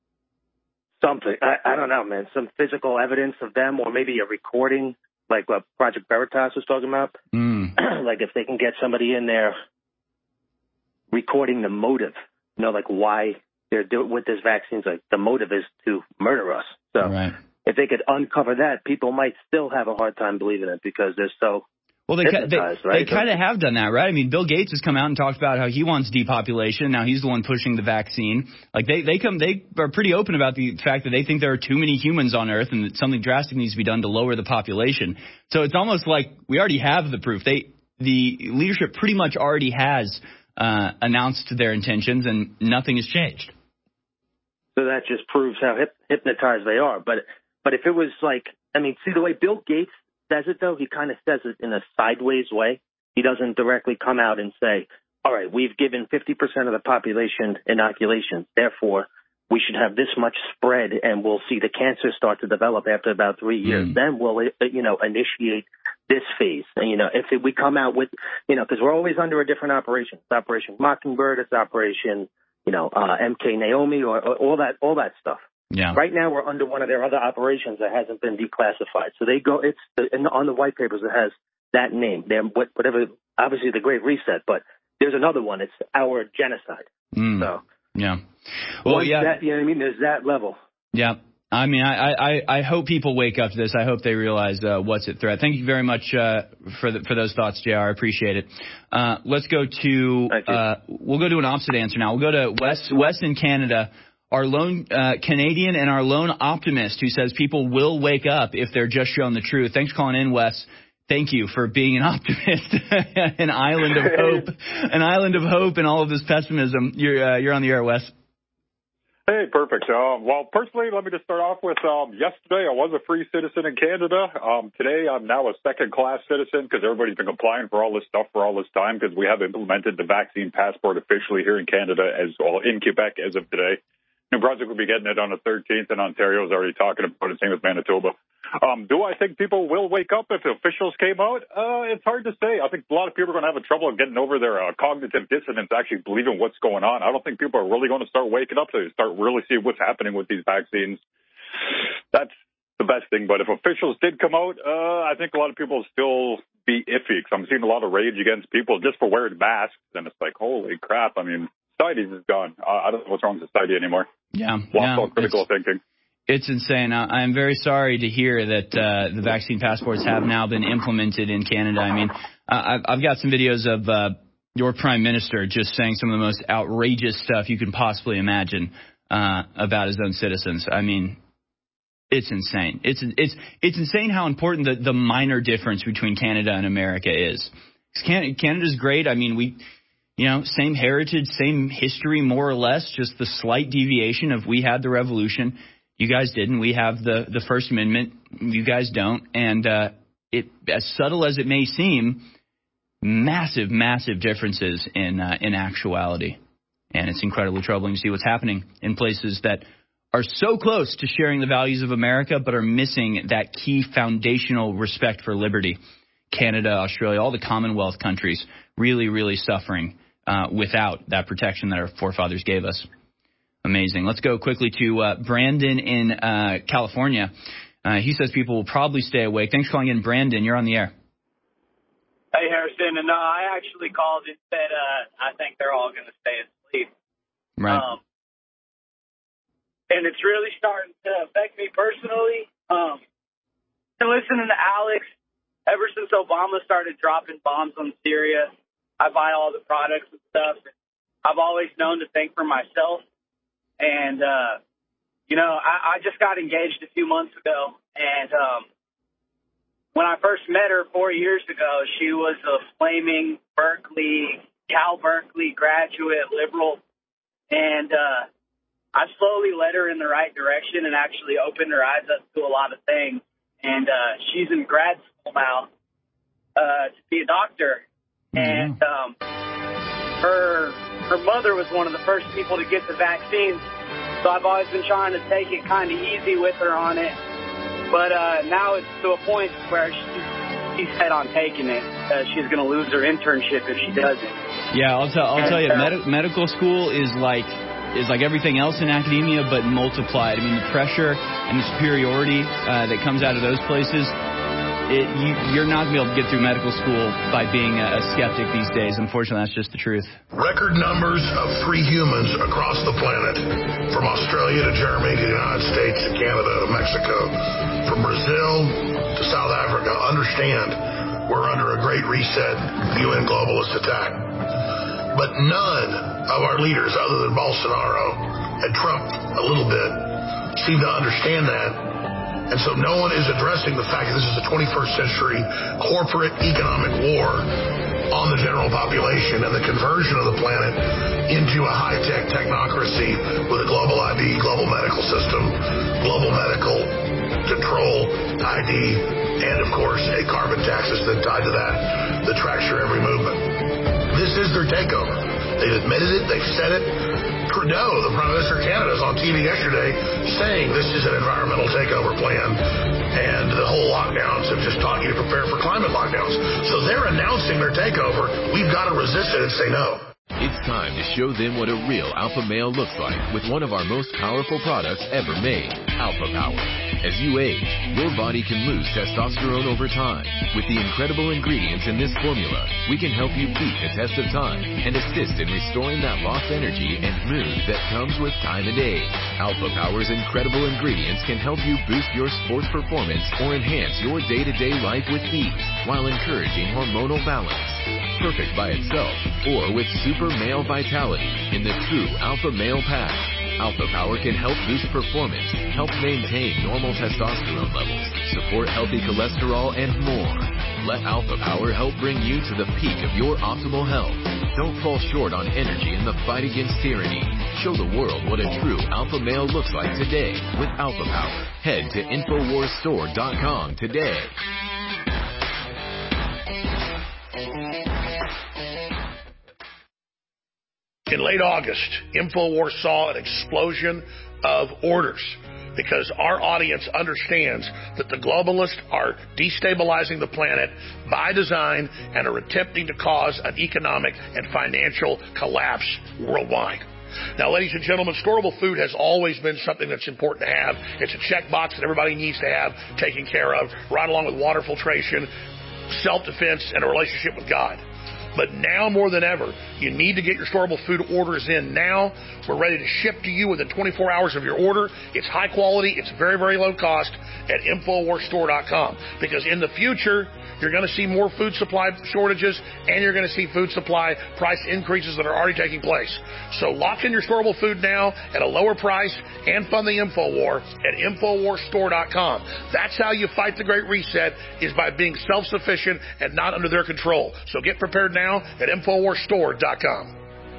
something. I, I don't know, man. Some physical evidence of them, or maybe a recording, like what Project Veritas was talking about.
Mm.
Like if they can get somebody in there recording the motive, you know, like why they're doing with this vaccine. Like the motive is to murder us. So
right.
If they could uncover that, people might still have a hard time believing it because they're so.
Well, they they,
right?
they kind of have done that, right? I mean, Bill Gates has come out and talked about how he wants depopulation. Now he's the one pushing the vaccine. Like they they come they are pretty open about the fact that they think there are too many humans on Earth and that something drastic needs to be done to lower the population. So it's almost like we already have the proof. They the leadership pretty much already has uh, announced their intentions, and nothing has changed.
So that just proves how hip, hypnotized they are. But but if it was like, I mean, see the way Bill Gates says it, though, he kind of says it in a sideways way. He doesn't directly come out and say, all right, we've given fifty percent of the population inoculation. Therefore, we should have this much spread, and we'll see the cancer start to develop after about three years. Mm. Then we'll, you know, initiate this phase. And, you know, if it, we come out with, you know, because we're always under a different operation. It's Operation Mockingbird. It's Operation, you know, uh, M K Naomi, or, or all that, all that stuff.
Yeah.
Right now, we're under one of their other operations that hasn't been declassified. So they go, it's the, in the, on the white papers, it has that name. They're, whatever, obviously the Great Reset, but there's another one. It's our genocide.
Mm.
So,
yeah. Well, yeah.
That, you know what I mean? There's that level.
Yeah. I mean, I, I, I hope people wake up to this. I hope they realize uh, what's at threat. Thank you very much uh, for the, for those thoughts, J R. I appreciate it. Uh, let's go to, uh, we'll go to an opposite answer now. We'll go to Wes, Wes in Canada. Our lone uh, Canadian and our lone optimist who says people will wake up if they're just shown the truth. Thanks for calling in, Wes. Thank you for being an optimist, an island of hope, an island of hope, and all of this pessimism. You're uh, you're on the air, Wes.
Hey, perfect. Um, well, personally, let me just start off with um, yesterday I was a free citizen in Canada. Um, today I'm now a second-class citizen because everybody's been complying for all this stuff for all this time because we have implemented the vaccine passport officially here in Canada as well, in Quebec as of today. New Brunswick will be getting it on the thirteenth, and Ontario is already talking about it, same with Manitoba. Um, do I think people will wake up if the officials came out? Uh, it's hard to say. I think a lot of people are going to have a trouble getting over their uh, cognitive dissonance, actually believing what's going on. I don't think people are really going to start waking up to start really see what's happening with these vaccines. That's the best thing. But if officials did come out, uh, I think a lot of people will still be iffy because I'm seeing a lot of rage against people just for wearing masks. And it's like, holy crap. I mean, society is gone. Uh, I don't know what's wrong with society anymore.
Yeah.
Lost
yeah,
all critical thinking.
It's insane. I, I'm very sorry to hear that uh, the vaccine passports have now been implemented in Canada. I mean, I've, I've got some videos of uh, your prime minister just saying some of the most outrageous stuff you can possibly imagine uh, about his own citizens. I mean, it's insane. It's it's it's insane how important the, the minor difference between Canada and America is. Can, Canada's great. I mean, we, you know, same heritage, same history, more or less, just the slight deviation of we had the revolution. You guys didn't. We have the, the First Amendment. You guys don't. And uh, it, as subtle as it may seem, massive, massive differences in uh, in actuality. And it's incredibly troubling to see what's happening in places that are so close to sharing the values of America, but are missing that key foundational respect for liberty. Canada, Australia, all the Commonwealth countries really, really suffering uh, without that protection that our forefathers gave us. Amazing. Let's go quickly to uh, Brandon in uh, California. Uh, he says people will probably stay awake. Thanks for calling in, Brandon. You're on the air.
Hey, Harrison. And no, I actually called and said uh, I think they're all going to stay asleep.
Right.
Um, and it's really starting to affect me personally. Um, and listening to Alex, ever since Obama started dropping bombs on Syria, I buy all the products and stuff. I've always known to think for myself. And, uh, you know, I, I just got engaged a few months ago. And um, when I first met her four years ago, she was a flaming Berkeley, Cal Berkeley graduate liberal. And uh, I slowly led her in the right direction and actually opened her eyes up to a lot of things. And uh, she's in grad school now uh, to be a doctor. Mm-hmm. And um, her... Her mother was one of the first people to get the vaccine, so I've always been trying to take it kind of easy with her on it. But uh, now it's to a point where she, she's set on taking it. Uh, she's going to lose her internship if she doesn't.
Yeah, I'll tell. I'll tell you, med- medical school is like is like everything else in academia, but multiplied. I mean, the pressure and the superiority uh, that comes out of those places. It, you, you're not going to be able to get through medical school by being a, a skeptic these days. Unfortunately, that's just the truth.
Record numbers of free humans across the planet, from Australia to Germany to the United States to Canada to Mexico, from Brazil to South Africa. Understand, we're under a great reset U N globalist attack. But none of our leaders, other than Bolsonaro and Trump a little bit, seem to understand that. And so no one is addressing the fact that this is a twenty-first century corporate economic war on the general population and the conversion of the planet into a high-tech technocracy with a global I D, global medical system, global medical control, I D, and, of course, a carbon tax that's tied to that that tracks your every movement. This is their takeover. They've admitted it. They've said it. Trudeau, the Prime Minister of Canada, is on T V yesterday saying this is an environmental takeover plan, and the whole lockdowns of just talking to prepare for climate lockdowns. So they're announcing their takeover. We've got to resist it and say no.
It's time to show them what a real alpha male looks like with one of our most powerful products ever made, Alpha Power. As you age, your body can lose testosterone over time. With the incredible ingredients in this formula, we can help you beat the test of time and assist in restoring that lost energy and mood that comes with time and age. Alpha Power's incredible ingredients can help you boost your sports performance or enhance your day-to-day life with ease while encouraging hormonal balance. Perfect by itself or with super male vitality in the true Alpha Male Pack. Alpha Power can help boost performance, help maintain normal testosterone levels, support healthy cholesterol, and more. Let Alpha Power help bring you to the peak of your optimal health. Don't fall short on energy in the fight against tyranny. Show the world what a true alpha male looks like today with Alpha Power. Head to Infowars Store dot com today.
In late August, InfoWars saw an explosion of orders because our audience understands that the globalists are destabilizing the planet by design and are attempting to cause an economic and financial collapse worldwide. Now, ladies and gentlemen, storable food has always been something that's important to have. It's a checkbox that everybody needs to have taken care of, right along with water filtration, self-defense, and a relationship with God. But now more than ever, you need to get your storable food orders in now. We're ready to ship to you within twenty-four hours of your order. It's high quality. It's very, very low cost at Infowars Store dot com. Because in the future, you're going to see more food supply shortages, and you're going to see food supply price increases that are already taking place. So lock in your storable food now at a lower price and fund the InfoWar at Infowars Store dot com. That's how you fight the Great Reset, is by being self-sufficient and not under their control. So get prepared now at Infowars Store dot com.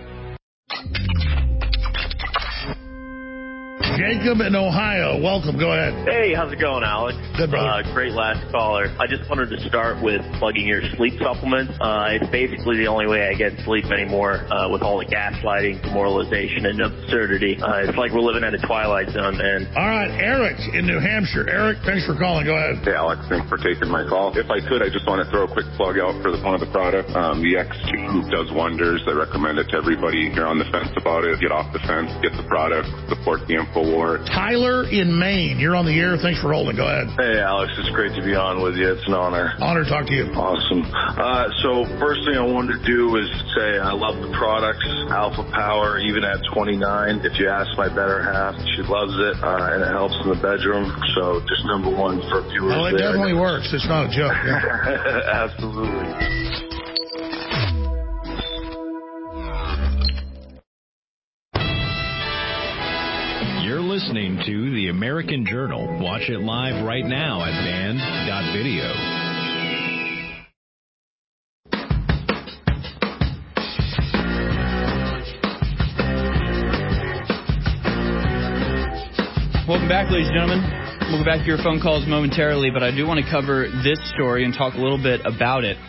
Jacob in Ohio, welcome. Go ahead.
Hey, how's it going, Alex?
Good, brother.
Uh, great last caller. I just wanted to start with plugging your sleep supplements. Uh, it's basically the only way I get sleep anymore uh, with all the gaslighting, demoralization, and absurdity. Uh, it's like we're living at a twilight zone, man.
All right, Eric in New Hampshire. Eric, thanks for calling. Go ahead.
Hey, Alex, thanks for taking my call. If I could, I just want to throw a quick plug out for the, one of the products. Um, the X two does wonders. I recommend it to everybody. If you're on the fence about it, get off the fence, get the product, support the InfoWar.
Tyler in Maine, you're on the air. Thanks for holding. Go ahead.
Hey, Alex, it's great to be on with you. It's an honor.
Honor to talk to you.
Awesome. Uh, so first thing I wanted to do is say I love the products, Alpha Power, even at twenty-nine. If you ask my better half, she loves it, uh, and it helps in the bedroom. So just number one for viewers.
Oh, it
there.
definitely works. It's not a joke. Yeah.
Absolutely.
You're listening to The American Journal. Watch it live right now at band dot video.
Welcome back, ladies and gentlemen. We'll go back to your phone calls momentarily, but I do want to cover this story and talk a little bit about it.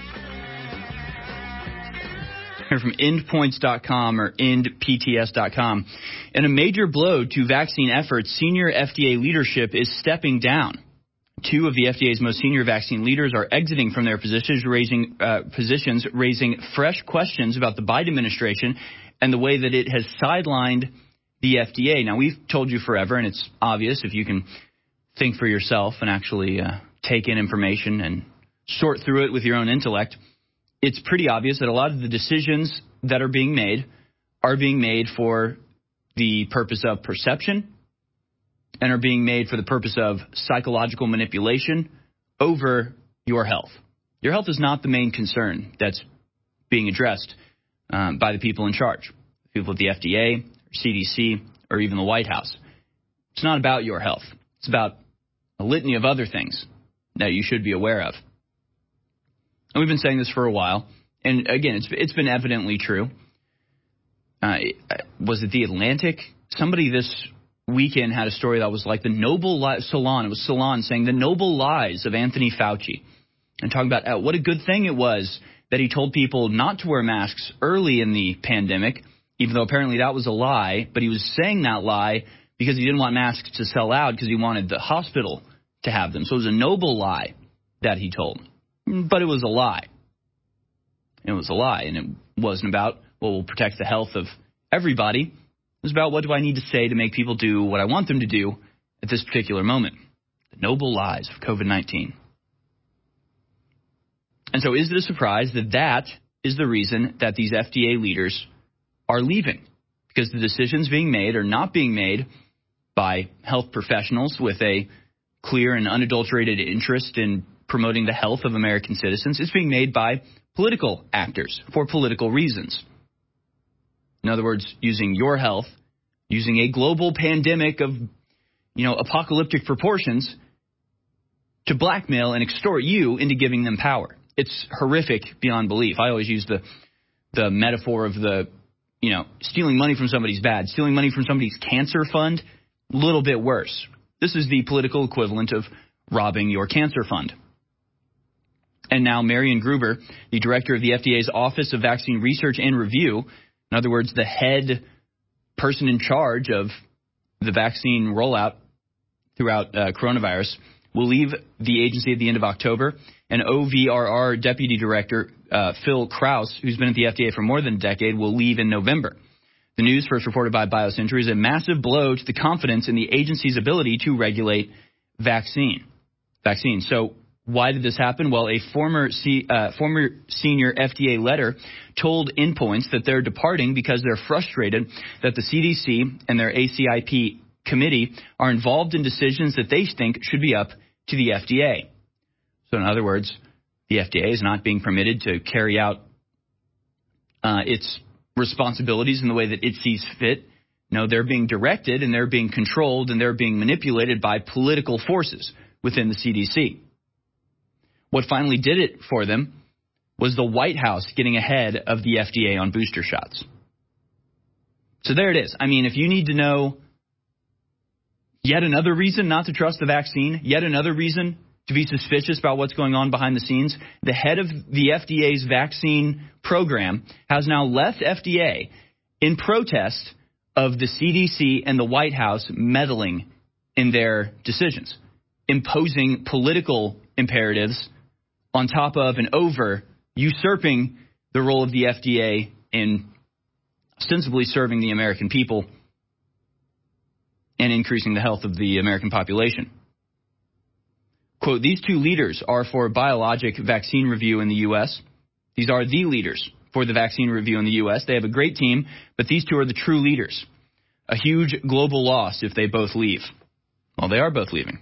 Here from endpoints dot com or end P T S dot com. In a major blow to vaccine efforts, senior F D A leadership is stepping down. Two of the F D A's most senior vaccine leaders are exiting from their positions, raising uh, positions, raising fresh questions about the Biden administration and the way that it has sidelined the F D A. Now, we've told you forever, and it's obvious if you can think for yourself and actually uh, take in information and sort through it with your own intellect, it's pretty obvious that a lot of the decisions that are being made are being made for the purpose of perception and are being made for the purpose of psychological manipulation over your health. Your health is not the main concern that's being addressed um, by the people in charge, people at the F D A, or C D C, or even the White House. It's not about your health. It's about a litany of other things that you should be aware of. And we've been saying this for a while. And again, it's it's been evidently true. Uh, was it The Atlantic? Somebody this weekend had a story that was like the noble lies, Salon, it was Salon saying the noble lies of Anthony Fauci. And talking about uh, what a good thing it was that he told people not to wear masks early in the pandemic, even though apparently that was a lie. But he was saying that lie because he didn't want masks to sell out because he wanted the hospital to have them. So it was a noble lie that he told. But it was a lie. It was a lie, and it wasn't about, well, we'll protect the health of everybody. It was about what do I need to say to make people do what I want them to do at this particular moment. The noble lies of COVID nineteen. And so is it a surprise that that is the reason that these F D A leaders are leaving? Because the decisions being made are not being made by health professionals with a clear and unadulterated interest in promoting the health of American citizens. It's being made by political actors for political reasons. In other words, using your health, using a global pandemic of, you know, apocalyptic proportions to blackmail and extort you into giving them power. It's horrific beyond belief. I always use the the metaphor of the, you know, stealing money from somebody's bad. Stealing money from somebody's cancer fund, a little bit worse. This is the political equivalent of robbing your cancer fund. And now Marion Gruber, the director of the F D A's Office of Vaccine Research and Review, in other words, the head person in charge of the vaccine rollout throughout uh, coronavirus, will leave the agency at the end of October. And O V R R Deputy Director uh, Phil Krause, who's been at the F D A for more than a decade, will leave in November. The news, first reported by BioCentury, is a massive blow to the confidence in the agency's ability to regulate vaccine vaccines. So Why did this happen? Well, a former C, uh, former senior F D A letter told Endpoints that they're departing because they're frustrated that the C D C and their A C I P committee are involved in decisions that they think should be up to the F D A. So in other words, the F D A is not being permitted to carry out uh, its responsibilities in the way that it sees fit. No, they're being directed and they're being controlled and they're being manipulated by political forces within the C D C. What finally did it for them was the White House getting ahead of the F D A on booster shots. So there it is. I mean, if you need to know yet another reason not to trust the vaccine, yet another reason to be suspicious about what's going on behind the scenes, the head of the F D A's vaccine program has now left F D A in protest of the C D C and the White House meddling in their decisions, imposing political imperatives on top of and over usurping the role of the F D A in ostensibly serving the American people and increasing the health of the American population. Quote, these two leaders are for biologic vaccine review in the U S. These are the leaders for the vaccine review in the U S. They have a great team, but these two are the true leaders. A huge global loss if they both leave. Well, they are both leaving.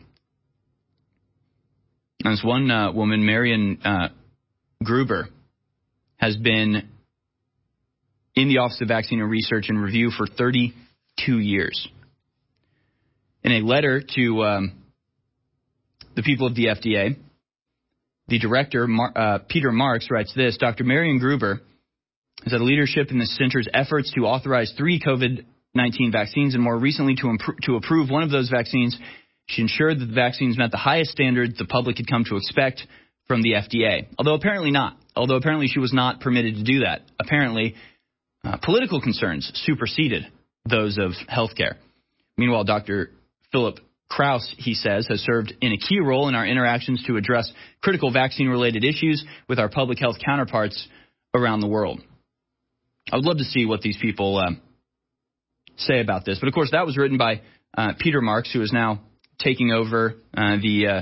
This one uh, woman, Marion uh, Gruber, has been in the Office of Vaccine and Research and Review for thirty-two years. In a letter to um, the people of the F D A, the director, Mar- uh, Peter Marks, writes this: Doctor Marion Gruber has had leadership in the center's efforts to authorize three COVID nineteen vaccines, and more recently to, imp- to approve one of those vaccines. She ensured that the vaccines met the highest standards the public had come to expect from the F D A, although apparently not. Although apparently she was not permitted to do that. Apparently, uh, political concerns superseded those of healthcare. Meanwhile, Doctor Philip Krause, he says, has served in a key role in our interactions to address critical vaccine-related issues with our public health counterparts around the world. I would love to see what these people uh, say about this. But, of course, that was written by uh, Peter Marks, who is now taking over uh, the uh,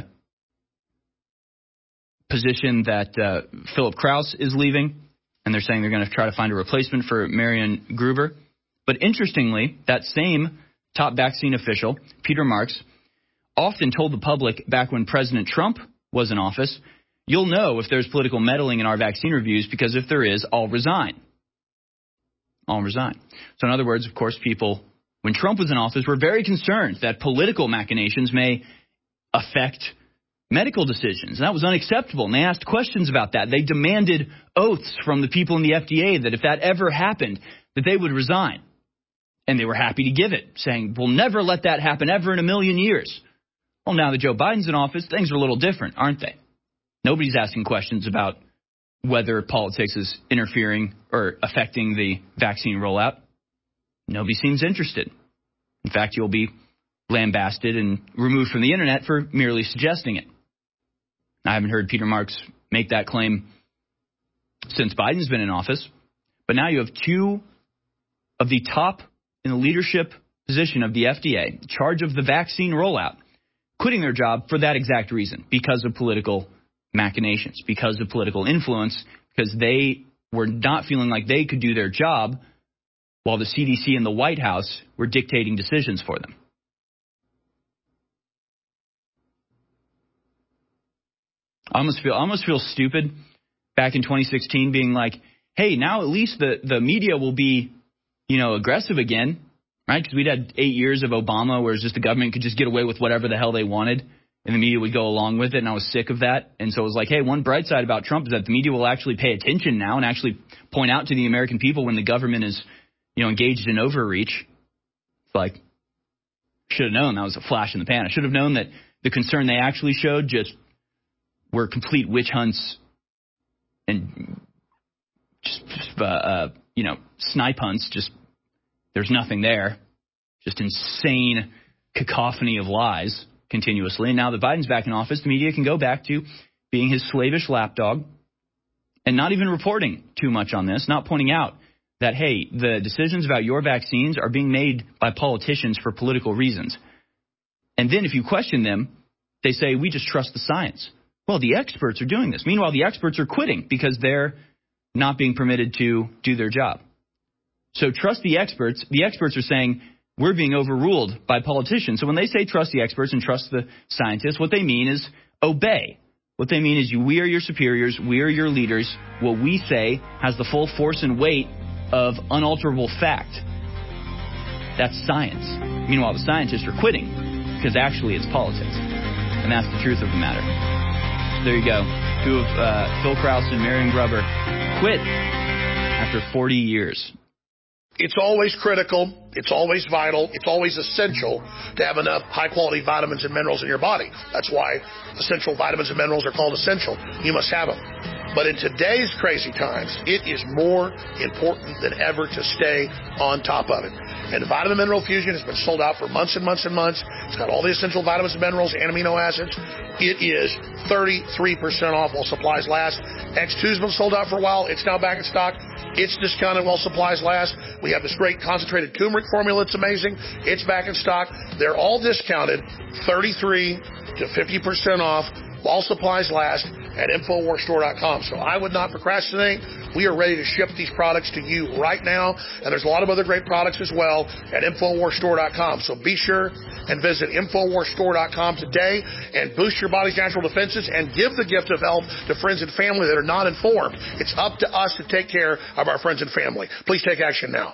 position that uh, Philip Krause is leaving, and they're saying they're going to try to find a replacement for Marion Gruber. But interestingly, that same top vaccine official, Peter Marks, often told the public back when President Trump was in office, you'll know if there's political meddling in our vaccine reviews because if there is, I'll resign. I'll resign. So in other words, of course, people, when Trump was in office, were very concerned that political machinations may affect medical decisions. And that was unacceptable. And they asked questions about that. They demanded oaths from the people in the F D A that if that ever happened, that they would resign. And they were happy to give it, saying, we'll never let that happen ever in a million years. Well, now that Joe Biden's in office, things are a little different, aren't they? Nobody's asking questions about whether politics is interfering or affecting the vaccine rollout. Nobody seems interested. In fact, you'll be lambasted and removed from the internet for merely suggesting it. I haven't heard Peter Marks make that claim since Biden's been in office. But now you have two of the top in the leadership position of the F D A, in charge of the vaccine rollout, quitting their job for that exact reason, because of political machinations, because of political influence, because they were not feeling like they could do their job while the C D C and the White House were dictating decisions for them. I almost feel I almost feel stupid back in twenty sixteen being like, hey, now at least the, the media will be, you know, aggressive again, right? Because we'd had eight years of Obama where it's just the government could just get away with whatever the hell they wanted and the media would go along with it. And I was sick of that. And so it was like, hey, one bright side about Trump is that the media will actually pay attention now and actually point out to the American people when the government is, you know, engaged in overreach. It's like, should have known that was a flash in the pan. I should have known that the concern they actually showed just were complete witch hunts and just, uh, uh, you know, snipe hunts. Just there's nothing there. Just insane cacophony of lies continuously. And now that Biden's back in office, the media can go back to being his slavish lapdog and not even reporting too much on this, not pointing out that, hey, the decisions about your vaccines are being made by politicians for political reasons. And then if you question them, they say, we just trust the science. Well, the experts are doing this. Meanwhile, the experts are quitting because they're not being permitted to do their job. So trust the experts. The experts are saying we're being overruled by politicians. So when they say trust the experts and trust the scientists, what they mean is obey. What they mean is you, we are your superiors. We are your leaders. What we say has the full force and weight of unalterable fact. That's science. Meanwhile, the scientists are quitting because actually it's politics. And that's the truth of the matter. There you go. Two of uh, Phil Krause and Marion Gruber quit after forty years.
It's always critical, it's always vital, it's always essential to have enough high-quality vitamins and minerals in your body. That's why essential vitamins and minerals are called essential. You must have them. But in today's crazy times, it is more important than ever to stay on top of it. And Vitamin Mineral Fusion has been sold out for months and months and months. It's got all the essential vitamins and minerals and amino acids. It is thirty-three percent off while supplies last. X two's been sold out for a while. It's now back in stock. It's discounted while supplies last. We have this great concentrated turmeric formula. It's amazing. It's back in stock. They're all discounted thirty-three to fifty percent off while supplies last at Infowars Store dot com. So I would not procrastinate. We are ready to ship these products to you right now. And there's a lot of other great products as well at Infowars Store dot com. So be sure and visit Infowars Store dot com today and boost your body's natural defenses and give the gift of health to friends and family that are not informed. It's up to us to take care of our friends and family. Please take action now.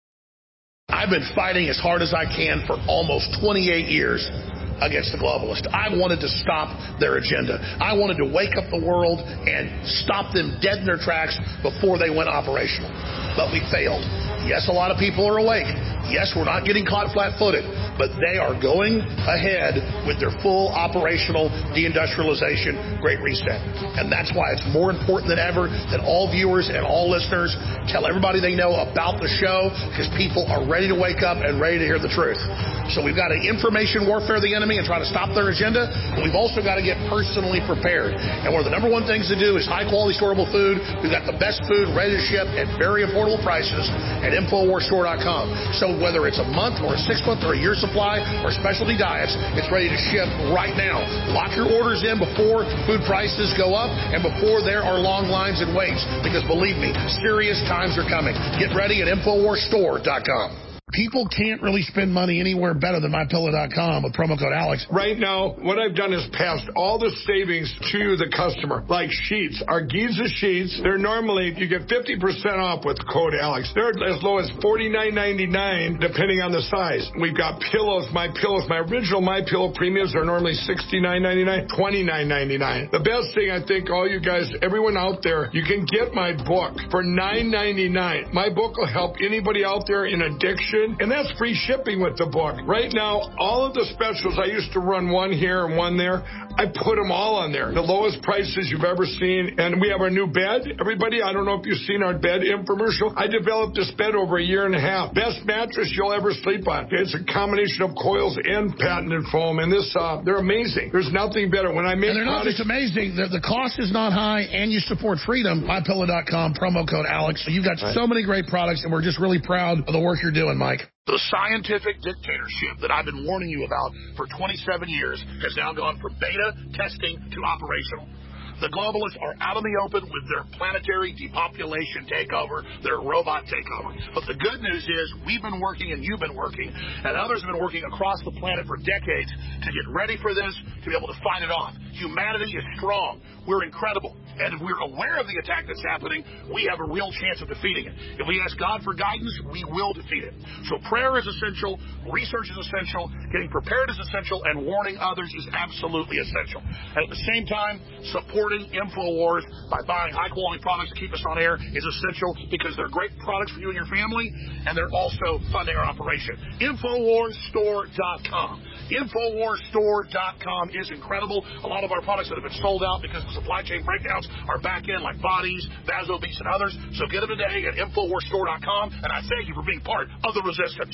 I've been fighting as hard as I can for almost twenty-eight years against the globalists. I wanted to stop their agenda. I wanted to wake up the world and stop them dead in their tracks before they went operational. But we failed. Yes, a lot of people are awake. Yes, we're not getting caught flat-footed, but they are going ahead with their full operational deindustrialization Great Reset. And that's why it's more important than ever that all viewers and all listeners tell everybody they know about the show, because people are ready to wake up and ready to hear the truth. So we've got to information warfare the enemy and try to stop their agenda, but we've also got to get personally prepared. And one of the number one things to do is high-quality storable food. We've got the best food ready to ship at very affordable prices at Infowars Store dot com. So whether it's a month or a six-month or a year supply or specialty diets, it's ready to ship right now. Lock your orders in before food prices go up and before there are long lines and waits, because believe me, serious times are coming. Get ready at Infowars Store dot com. People can't really spend money anywhere better than My Pillow dot com with promo code Alex.
Right now, what I've done is passed all the savings to the customer, like sheets. Our Giza sheets, they're normally, you get fifty percent off with code Alex. They're as low as forty-nine ninety-nine, depending on the size. We've got pillows, My Pillows. My original My Pillow premiums are normally sixty-nine ninety-nine, twenty-nine ninety-nine. The best thing, I think, all you guys, everyone out there, you can get my book for nine ninety-nine. My book will help anybody out there in addiction. And that's free shipping with the book. Right now, all of the specials, I used to run one here and one there. I put them all on there. The lowest prices you've ever seen. And we have our new bed. Everybody, I don't know if you've seen our bed infomercial. I developed this bed over a year and a half. Best mattress you'll ever sleep on. It's a combination of coils and patented foam. And this, uh, they're amazing. There's nothing better. When I make
And they're not
products,
just amazing. The, the cost is not high, and you support freedom. My Pillow dot com, promo code Alex. So you've got right. so many great products, and we're just really proud of the work you're doing, Mike. The scientific dictatorship that I've been warning you about for twenty-seven years has now gone from beta testing to operational. The globalists are out in the open with their planetary depopulation takeover, their robot takeover. But the good news is we've been working and you've been working, and others have been working across the planet for decades to get ready for this, to be able to fight it off. Humanity is strong. We're incredible. And if we're aware of the attack that's happening, we have a real chance of defeating it. If we ask God for guidance, we will defeat it. So prayer is essential, research is essential, getting prepared is essential, and warning others is absolutely essential. And at the same time, supporting InfoWars by buying high-quality products to keep us on air is essential, because they're great products for you and your family, and they're also funding our operation. Infowars Store dot com. Infowars Store dot com is incredible. A lot of our products that have been sold out because of supply chain breakdowns are back in, like Bodies, Vasobeats, and others. So get them today at Infowars Store dot com, and I thank you for being part of the resistance.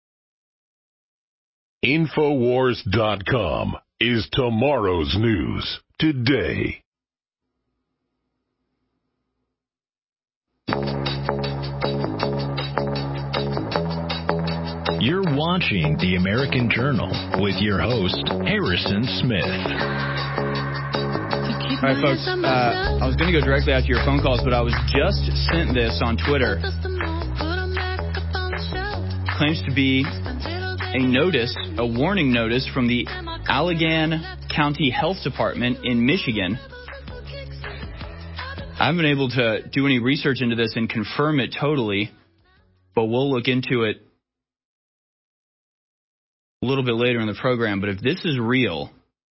Infowars dot com is tomorrow's news today.
You're watching The American Journal with your host, Harrison Smith.
All right, folks, uh, I was going to go directly after your phone calls, but I was just sent this on Twitter. Claims to be a notice, a warning notice from the Allegan County Health Department in Michigan. I haven't been able to do any research into this and confirm it totally, but we'll look into it a little bit later in the program. But if this is real,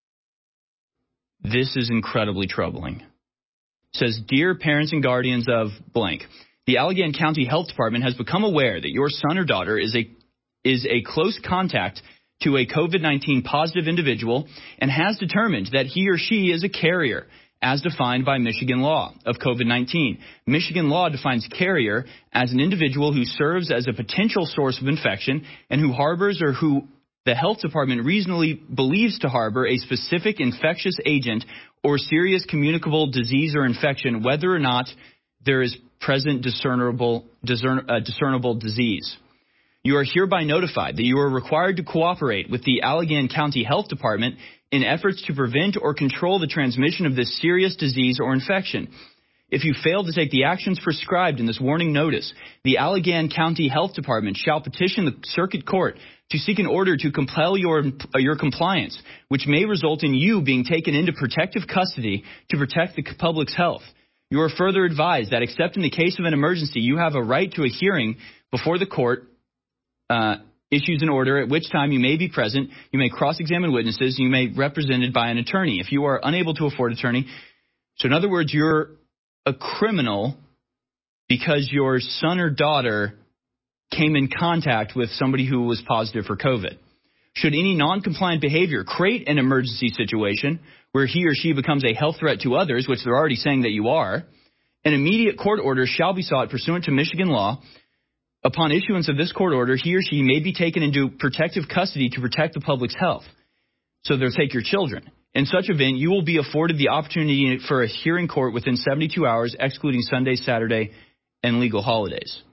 this is incredibly troubling. It says, "Dear parents and guardians of blank, the Allegan County Health Department has become aware that your son or daughter is a is a close contact to a COVID nineteen positive individual and has determined that he or she is a carrier as defined by Michigan law of COVID nineteen. Michigan law defines carrier as an individual who serves as a potential source of infection and who harbors or who the health department reasonably believes to harbor a specific infectious agent or serious communicable disease or infection, whether or not there is present discernible, discern, uh, discernible disease. You are hereby notified that you are required to cooperate with the Allegan County Health Department in efforts to prevent or control the transmission of this serious disease or infection. If you fail to take the actions prescribed in this warning notice, the Allegan County Health Department shall petition the circuit court to seek an order to compel your uh, your compliance, which may result in you being taken into protective custody to protect the public's health. You are further advised that except in the case of an emergency, you have a right to a hearing before the court uh, issues an order, at which time you may be present, you may cross-examine witnesses, you may be represented by an attorney. If you are unable to afford an attorney, so in other words, you're a criminal because your son or daughter came in contact with somebody who was positive for COVID. Should any non-compliant behavior create an emergency situation where he or she becomes a health threat to others, which they're already saying that you are, an immediate court order shall be sought pursuant to Michigan law. Upon issuance of this court order, he or she may be taken into protective custody to protect the public's health. So they'll take your children. In such event, you will be afforded the opportunity for a hearing court within seventy-two hours, excluding Sunday, Saturday, and legal holidays.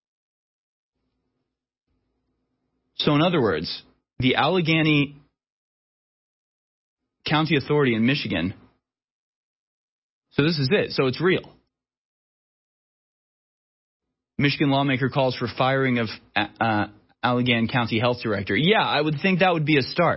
So in other words, the Allegheny County Authority in Michigan, so this is it. So it's real. Michigan lawmaker calls for firing of uh, Allegheny County Health Director. Yeah, I would think that would be a start.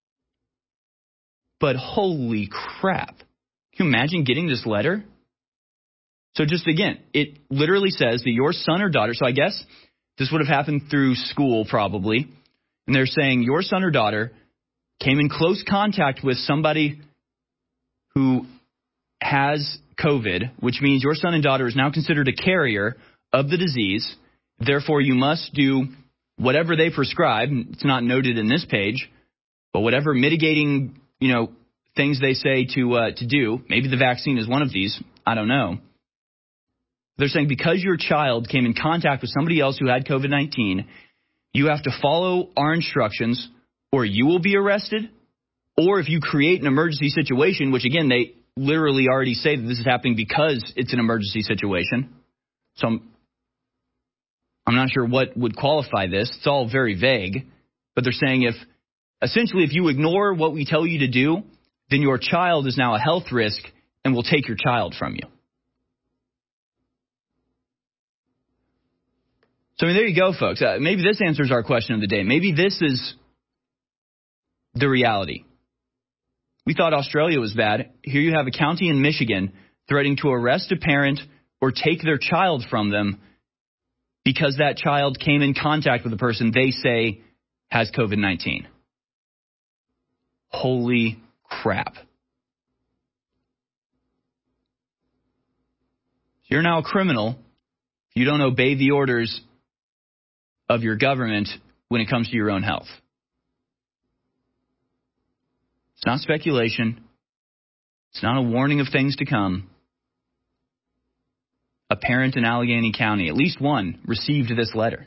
But holy crap. Can you imagine getting this letter? So just again, it literally says that your son or daughter, so I guess this would have happened through school probably, and they're saying your son or daughter came in close contact with somebody who has COVID, which means your son and daughter is now considered a carrier of the disease. Therefore, you must do whatever they prescribe. It's not noted in this page, but whatever mitigating, you know, things they say to uh, to do. Maybe the vaccine is one of these. I don't know. They're saying because your child came in contact with somebody else who had COVID nineteen, you have to follow our instructions or you will be arrested. Or if you create an emergency situation, which, again, they literally already say that this is happening because it's an emergency situation. So I'm, I'm not sure what would qualify this. It's all very vague. But they're saying if essentially if you ignore what we tell you to do, then your child is now a health risk and will take your child from you. So, I mean, there you go, folks. Uh, maybe this answers our question of the day. Maybe this is the reality. We thought Australia was bad. Here you have a county in Michigan threatening to arrest a parent or take their child from them because that child came in contact with a person they say has COVID nineteen. Holy crap. You're now a criminal if you don't obey the orders of your government when it comes to your own health. It's not speculation. It's not a warning of things to come. A parent in Allegheny County, at least one, received this letter.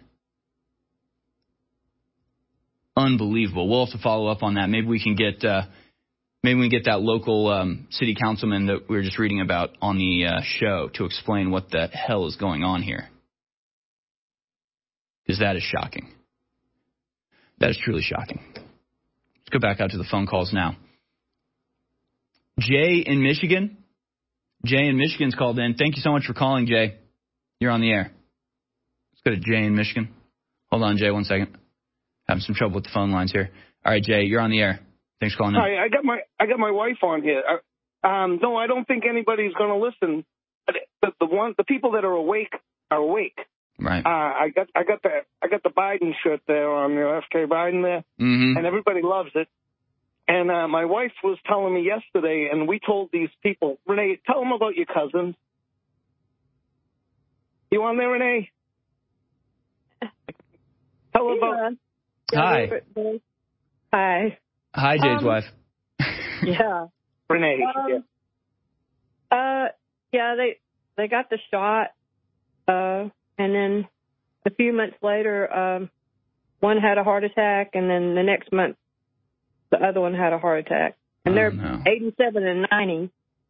Unbelievable. We'll have to follow up on that. Maybe we can get uh, maybe we can get that local um, city councilman that we were just reading about on the uh, show to explain what the hell is going on here. Because that is shocking. That is truly shocking. Let's go back out to the phone calls now. Jay in Michigan, Jay in Michigan's called in. Thank you so much for calling, Jay. You're on the air. Let's go to Jay in Michigan. Hold on, Jay, one second. Having some trouble with the phone lines here. All right, Jay, you're on the air. Thanks for calling in.
Hi, I got my I got my wife on here. Uh, um, no, I don't think anybody's going to listen. The, the one, the people that are awake are awake.
Right.
Uh, I got I got the I got the Biden shirt there on the F K Biden there,
mm-hmm.
and everybody loves it. And uh, my wife was telling me yesterday, and we told these people, Renee, tell them about your cousins. You on there, Renee? Tell them about.
Hi.
Hi.
Hi, Jay's
um,
wife.
Yeah.
Renee.
Um,
yeah.
Uh, yeah, they they got the shot, uh, and then a few months later, um, one had a heart attack, and then the next month, the other one had a heart attack. And
oh,
they're
no.
eighty-seven and ninety,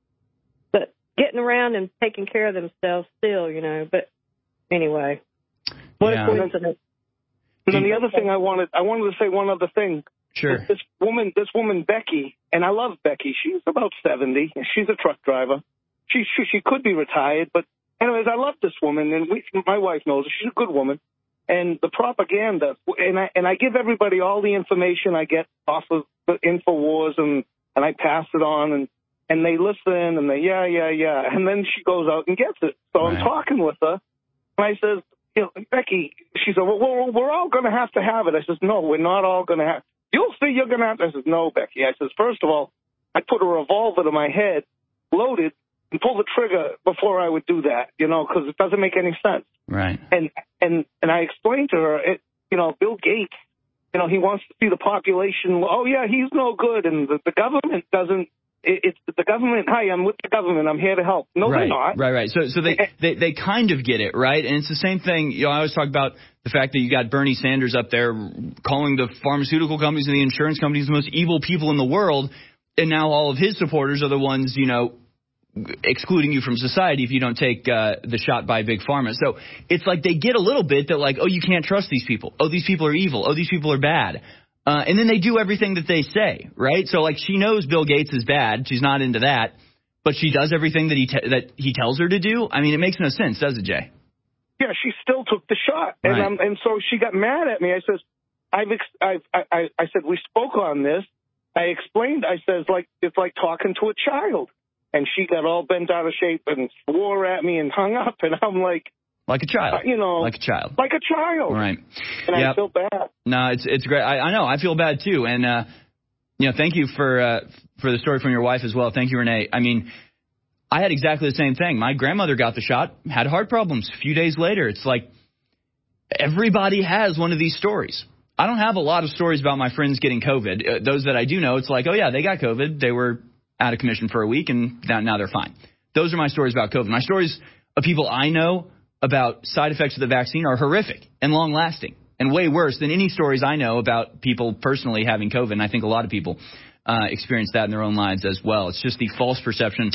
but getting around and taking care of themselves still, you know. But anyway, what
yeah.
a coincidence.
And then the other thing I wanted, I wanted to say one other thing.
Sure.
This woman, this woman Becky, and I love Becky. She's about seventy. She's a truck driver. She she, she could be retired, but anyways, I love this woman, and we, my wife knows her. She's a good woman. And the propaganda, and I and I give everybody all the information I get off of the InfoWars, and and I pass it on, and and they listen, and they yeah yeah yeah, and then she goes out and gets it. So right. I'm talking with her, and I says, you know, Becky, she said, well, well we're all going to have to have it. I says, no, we're not all going to have. You'll see you're going to have to. I says, no, Becky. I says, first of all, I put a revolver to my head, loaded, and pull the trigger before I would do that, you know, because it doesn't make any sense.
Right.
And and and I explained to her, it, you know, Bill Gates, you know, he wants to see the population. Oh yeah, he's no good, and the, the government doesn't. It, it's the government. Hi, I'm with the government. I'm here to help. No,
right.
they're not.
Right, right. So so they, they they kind of get it, right? And it's the same thing. You know, I always talk about the fact that you got Bernie Sanders up there calling the pharmaceutical companies and the insurance companies the most evil people in the world, and now all of his supporters are the ones, you know, excluding you from society if you don't take uh, the shot by Big Pharma. So it's like they get a little bit that like, oh, you can't trust these people. Oh, these people are evil. Oh, these people are bad. Uh, and then they do everything that they say, right? So like she knows Bill Gates is bad. She's not into that, but she does everything that he te- that he tells her to do. I mean, it makes no sense, does it, Jay?
Yeah, she still took the shot, and
right.
um, and so she got mad at me. I says, I've ex- I've, I I said we spoke on this. I explained. I says like it's like talking to a child. And she got all bent out of shape and swore at me and hung up. And I'm like,
like a child,
uh, you know,
like a child,
like a child,
right?
And
yep.
I feel bad.
No, it's it's great. I, I know. I feel bad too. And uh, you know, thank you for uh, for the story from your wife as well. Thank you, Renee. I mean, I had exactly the same thing. My grandmother got the shot, had heart problems. A few days later, it's like everybody has one of these stories. I don't have a lot of stories about my friends getting COVID. Uh, those that I do know, it's like, oh yeah, they got COVID. They were out of commission for a week, and now, now they're fine. Those are my stories about COVID. My stories of people I know about side effects of the vaccine are horrific and long-lasting and way worse than any stories I know about people personally having COVID, and I think a lot of people uh, experience that in their own lives as well. It's just the false perception.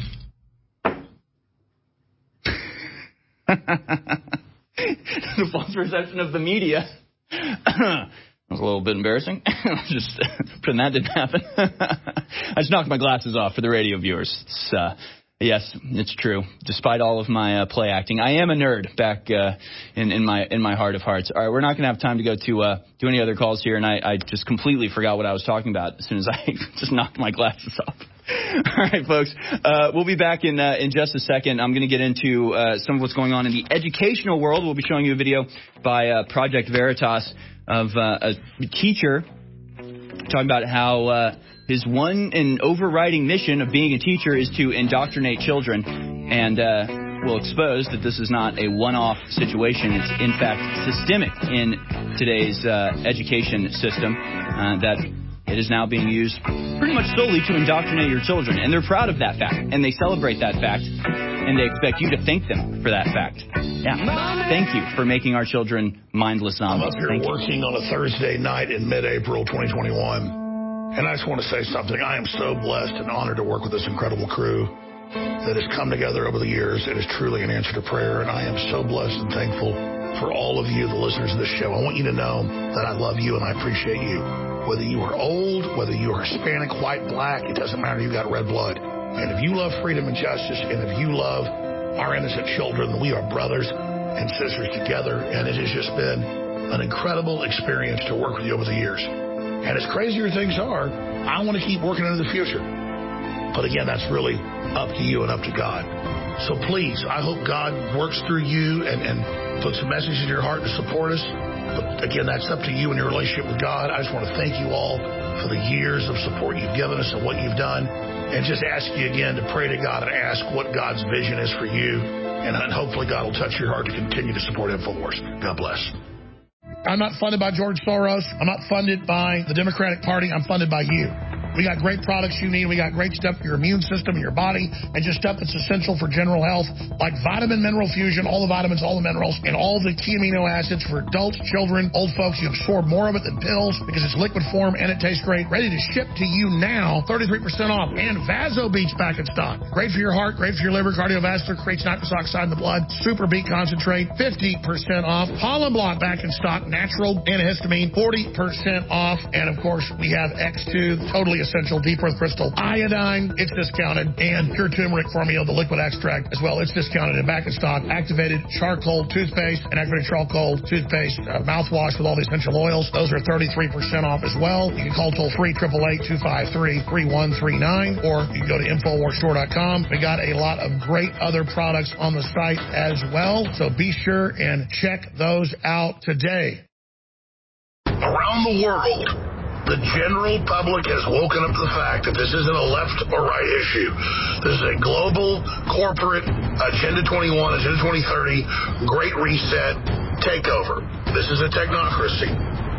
The false perception of the media. That was a little bit embarrassing. Just pretend that didn't happen. I just knocked my glasses off for the radio viewers. It's, uh, yes, it's true. Despite all of my uh, play acting, I am a nerd back uh, in, in my in my heart of hearts. All right, we're not going to have time to go to uh, do any other calls here, and I, I just completely forgot what I was talking about as soon as I just knocked my glasses off. All right, folks, uh, we'll be back in uh, in just a second. I'm going to get into uh, some of what's going on in the educational world. We'll be showing you a video by uh, Project Veritas of uh, a teacher talking about how uh, his one and overriding mission of being a teacher is to indoctrinate children, and uh, will expose that this is not a one-off situation. It's, in fact, systemic in today's uh, education system, uh, that it is now being used pretty much solely to indoctrinate your children, and they're proud of that fact, and they celebrate that fact, and they expect you to thank them for that fact. Yeah. Thank you for making our children mindless zombies.
I'm up here
Thank
working
you.
on a Thursday night in mid-April twenty twenty-one, and I just want to say something. I am so blessed and honored to work with this incredible crew that has come together over the years. It is truly an answer to prayer, and I am so blessed and thankful for all of you, the listeners of this show. I want you to know that I love you and I appreciate you. Whether you are old, whether you are Hispanic, white, black, it doesn't matter. You got red blood. And if you love freedom and justice, and if you love our innocent children, we are brothers and sisters together. And it has just been an incredible experience to work with you over the years. And as crazy as things are, I want to keep working into the future. But again, that's really up to you and up to God. So please, I hope God works through you and, and puts a message in your heart to support us. But again, that's up to you and your relationship with God. I just want to thank you all for the years of support you've given us and what you've done. And just ask you again to pray to God and ask what God's vision is for you. And hopefully God will touch your heart to continue to support InfoWars. God bless. I'm not funded by George Soros. I'm not funded by the Democratic Party. I'm funded by you. We got great products you need. We got great stuff for your immune system and your body, and just stuff that's essential for general health, like Vitamin Mineral Fusion, all the vitamins, all the minerals, and all the key amino acids for adults, children, old folks. You absorb more of it than pills because it's liquid form and it tastes great. Ready to ship to you now, thirty-three percent off. And Vaso Beats back in stock. Great for your heart, great for your liver, cardiovascular, creates nitrous oxide in the blood. Super Beat Concentrate, fifty percent off. Pollen Block back in stock, natural antihistamine, forty percent off. And of course, we have X two, totally essential deep earth crystal iodine. It's discounted. And pure turmeric formula, the liquid extract as well. It's discounted and back in stock. Activated charcoal toothpaste and activated charcoal toothpaste uh, mouthwash with all the essential oils. Those are thirty-three percent off as well. You can call toll free eight eight eight, two five three, three one three nine, or you can go to infowars store dot com. We got a lot of great other products on the site as well. So be sure and check those out today.
Around the world, the general public has woken up to the fact that this isn't a left or right issue. This is a global corporate Agenda twenty-one, Agenda twenty thirty, Great Reset takeover. This is a technocracy.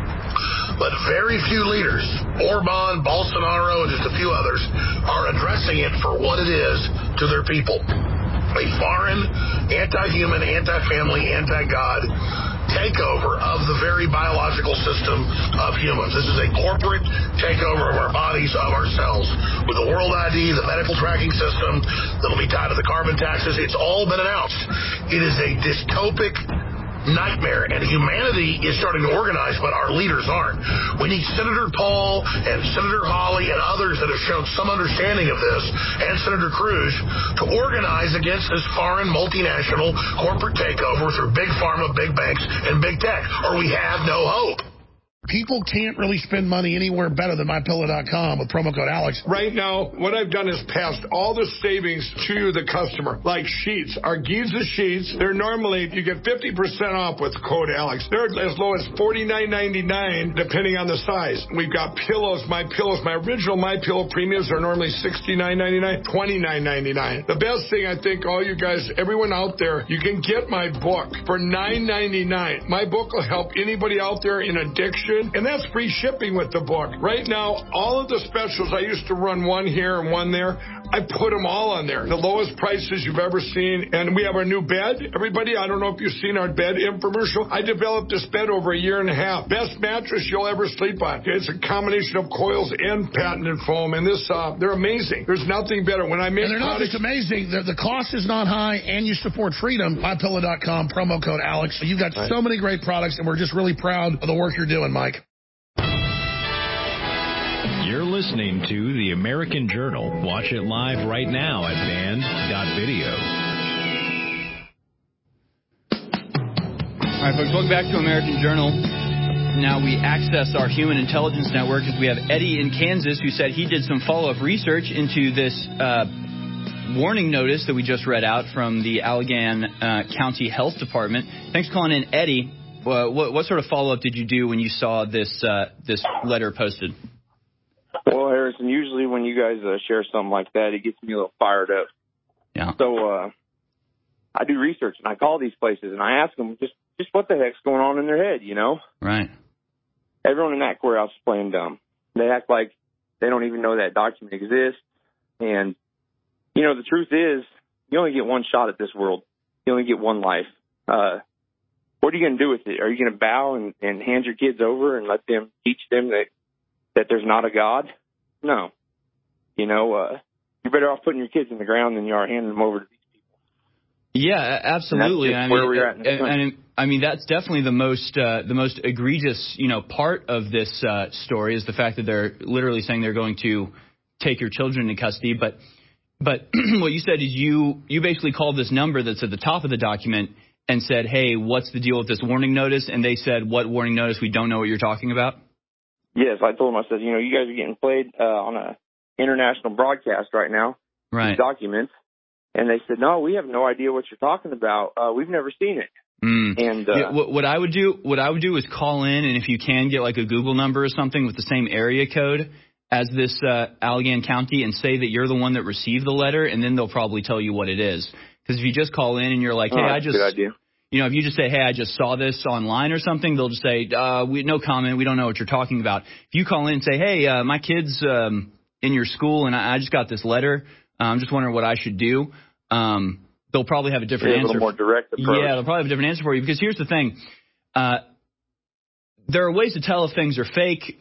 But very few leaders, Orban, Bolsonaro, and just a few others, are addressing it for what it is to their people. A foreign, anti-human, anti-family, anti-God takeover of the very biological system of humans. This is a corporate takeover of our bodies, of ourselves, with the World I D, the medical tracking system that'll be tied to the carbon taxes. It's all been announced. It is a dystopic nightmare, and humanity is starting to organize, but our leaders aren't. We need Senator Paul and Senator Hawley and others that have shown some understanding of this, and Senator Cruz, to organize against this foreign multinational corporate takeover through big pharma, big banks, and big tech, or we have no hope.
People can't really spend money anywhere better than my pillow dot com with promo code Alex.
Right now, what I've done is passed all the savings to the customer, like sheets. Our Giza sheets, they're normally, you get fifty percent off with code Alex. They're as low as forty-nine ninety-nine, depending on the size. We've got pillows, My Pillows. My original My Pillow premiums are normally sixty-nine ninety-nine, twenty-nine ninety-nine. The best thing, I think, all you guys, everyone out there, you can get my book for nine ninety-nine. My book will help anybody out there in addiction. And that's free shipping with the book. Right now, all of the specials, I used to run one here and one there. I put them all on there. The lowest prices you've ever seen. And we have our new bed. Everybody, I don't know if you've seen our bed infomercial. I developed this bed over a year and a half. Best mattress you'll ever sleep on. It's a combination of coils and patented foam. And this, uh, they're amazing. There's nothing better. When I make
And they're
products,
not just amazing. The, the cost is not high, and you support freedom. my pillow dot com, promo code Alex. You've got right. so many great products, and we're just really proud of the work you're doing, Mike.
You're listening to The American Journal. Watch it live right now at band dot video.
All right, folks, welcome back to American Journal. Now we access our Human Intelligence Network as we have Eddie in Kansas who said he did some follow-up research into this uh, warning notice that we just read out from the Allegan uh, County Health Department. Thanks for calling in, Eddie. Uh, what, what sort of follow-up did you do when you saw this uh, this letter posted?
Well, Harrison, usually when you guys uh, share something like that, it gets me a little fired up.
Yeah.
So uh, I do research, and I call these places, and I ask them just, just what the heck's going on in their head, you know?
Right.
Everyone in that courthouse is playing dumb. They act like they don't even know that document exists. And, you know, the truth is, you only get one shot at this world. You only get one life. Uh, what are you going to do with it? Are you going to bow and, and hand your kids over and let them teach them that that there's not a God? No. You know, uh, you're better off putting your kids in the ground than you are handing them over to these people.
Yeah, absolutely.
And that's
I
where
mean,
we're at in this
and, and, I mean, that's definitely the most uh, the most egregious, you know, part of this uh, story is the fact that they're literally saying they're going to take your children into custody. But But what you said is you you basically called this number that's at the top of the document and said, hey, what's the deal with this warning notice? And they said, what warning notice? We don't know what you're talking about.
Yes, I told them, I said, you know, you guys are getting played uh, on a international broadcast right now.
Right.
These documents. And they said, no, we have no idea what you're talking about. Uh, we've never seen it.
Mm.
And uh,
yeah, what, what I would do, what I would do is call in, and if you can get like a Google number or something with the same area code as this uh, Allegan County, and say that you're the one that received the letter, and then they'll probably tell you what it is. Because if you just call in and you're like, hey,
oh,
I just,
good idea.
you know, if you just say, hey, I just saw this online or something, they'll just say, uh, we, no comment, we don't know what you're talking about. If you call in and say, hey, uh, my kid's um, in your school, and I, I just got this letter, uh, I'm just wondering what I should do. Um, they'll probably have a different
yeah,
answer.
A little more direct approach.
Yeah, they'll probably have a different answer for you, because here's the thing. Uh, there are ways to tell if things are fake,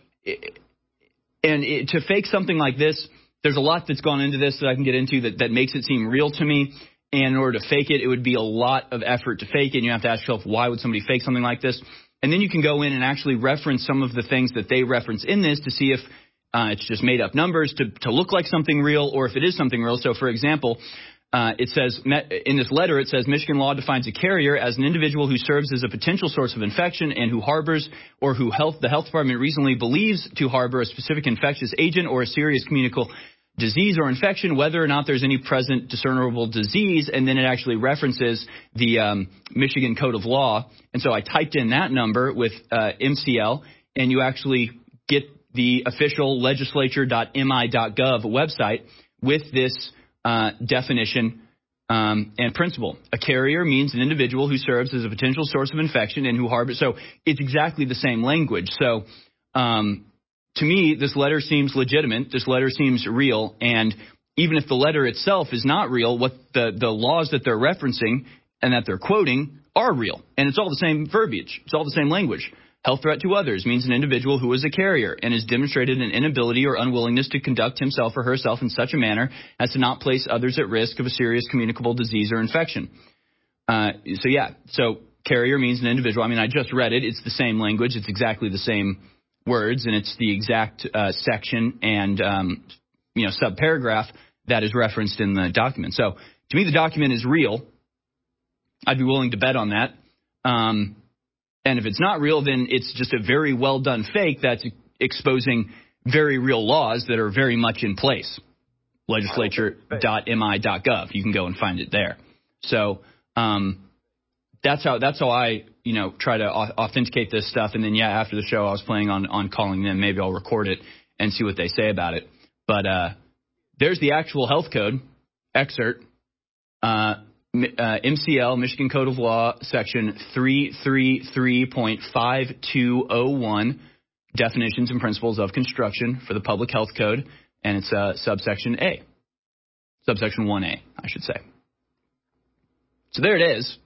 and it, to fake something like this, there's a lot that's gone into this that I can get into that, that makes it seem real to me. And in order to fake it, it would be a lot of effort to fake it. And you have to ask yourself, why would somebody fake something like this? And then you can go in and actually reference some of the things that they reference in this to see if uh, it's just made up numbers to, to look like something real, or if it is something real. So, for example, uh, it says in this letter, it says Michigan law defines a carrier as an individual who serves as a potential source of infection and who harbors or who health the health department reasonably believes to harbor a specific infectious agent or a serious communicable disease or infection, whether or not there's any present discernible disease. And then it actually references the um, Michigan Code of Law. And so I typed in that number with uh, M C L, and you actually get the official legislature dot m i dot gov website with this uh, definition um, and principle. A carrier means an individual who serves as a potential source of infection and who harbors. So it's exactly the same language. So um, to me, this letter seems legitimate. This letter seems real. And even if the letter itself is not real, what the, the laws that they're referencing and that they're quoting are real. And it's all the same verbiage. It's all the same language. Health threat to others means an individual who is a carrier and has demonstrated an inability or unwillingness to conduct himself or herself in such a manner as to not place others at risk of a serious communicable disease or infection. Uh, so, yeah, so carrier means an individual. I mean, I just read it. It's the same language. It's exactly the same words, and it's the exact uh, section and, um, you know, subparagraph that is referenced in the document. So, to me, the document is real. I'd be willing to bet on that. Um And if it's not real, then it's just a very well done fake that's exposing very real laws that are very much in place. legislature dot m i dot gov. You can go and find it there. So um, that's how that's how I you know try to authenticate this stuff. And then yeah, after the show, I was planning on on calling them. Maybe I'll record it and see what they say about it. But uh, there's the actual health code excerpt. Uh, Uh, M C L, Michigan Code of Law, section three thirty-three point five two oh one, definitions and principles of construction for the Public Health Code, and it's uh, subsection A, subsection one A, I should say. So there it is.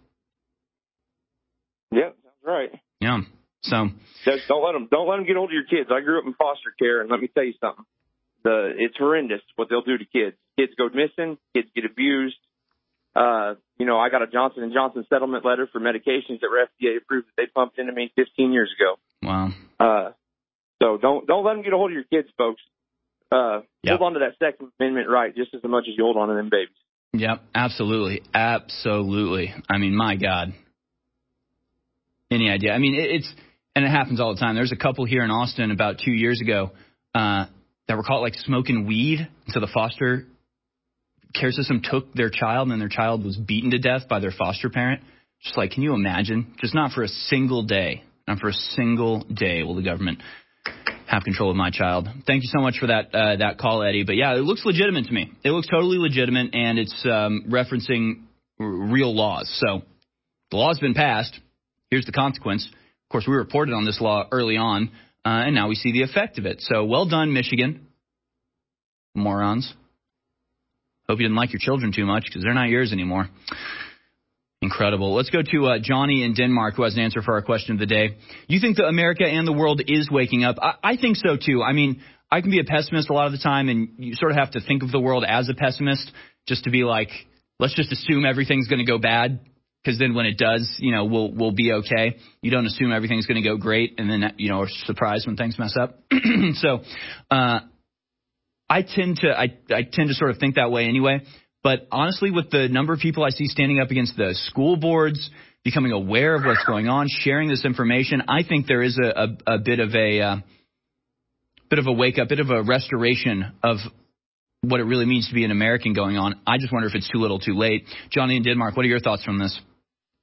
Yep, that's right.
Yeah. So
Just don't let them don't let them get hold of your kids. I grew up in foster care, and let me tell you something. The it's horrendous what they'll do to kids. Kids go missing. Kids get abused. Uh, you know, I got a Johnson and Johnson settlement letter for medications that were F D A approved that they pumped into me fifteen years ago.
Wow.
Uh, so don't don't let them get a hold of your kids, folks. Uh, yep. Hold on to that Second Amendment right just as much as you hold on to them babies.
Yep, absolutely, absolutely. I mean, my God. Any idea? I mean, it, it's and it happens all the time. There's a couple here in Austin about two years ago uh, that were caught like smoking weed. So the foster care system took their child, and their child was beaten to death by their foster parent. Just like, can you imagine? Just not for a single day, not for a single day will the government have control of my child. Thank you so much for that uh, that call, Eddie. But yeah, it looks legitimate to me. It looks totally legitimate, and it's um, referencing r- real laws. So the law's been passed. Here's the consequence. Of course, we reported on this law early on, uh, and now we see the effect of it. So well done, Michigan. Morons. Hope you didn't like your children too much because they're not yours anymore. Incredible. Let's go to uh, Johnny in Denmark, who has an answer for our question of the day. You think that America and the world is waking up? I, I think so, too. I mean, I can be a pessimist a lot of the time, and you sort of have to think of the world as a pessimist just to be like, let's just assume everything's going to go bad, because then when it does, you know, we'll we'll be okay. You don't assume everything's going to go great and then, you know, are surprised when things mess up. so uh I tend to I, I tend to sort of think that way anyway. But honestly, with the number of people I see standing up against the school boards, becoming aware of what's going on, sharing this information, I think there is a, a, a bit of a uh, bit of a wake up, bit of a restoration of what it really means to be an American going on. I just wonder if it's too little, too late. Johnny in Denmark, what are your thoughts from this?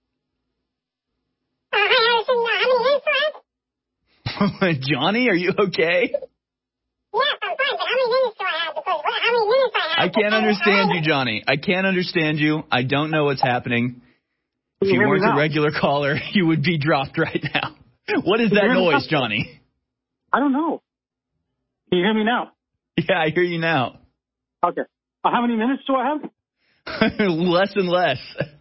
Johnny, are you okay? I can't understand you, Johnny. I can't understand you. I don't know what's happening. If you weren't a regular caller, you would be dropped right now. What is that noise, Johnny?
I don't know. Can you hear me now?
Yeah, I hear you now.
Okay. Uh, how many minutes do I have?
Less and less.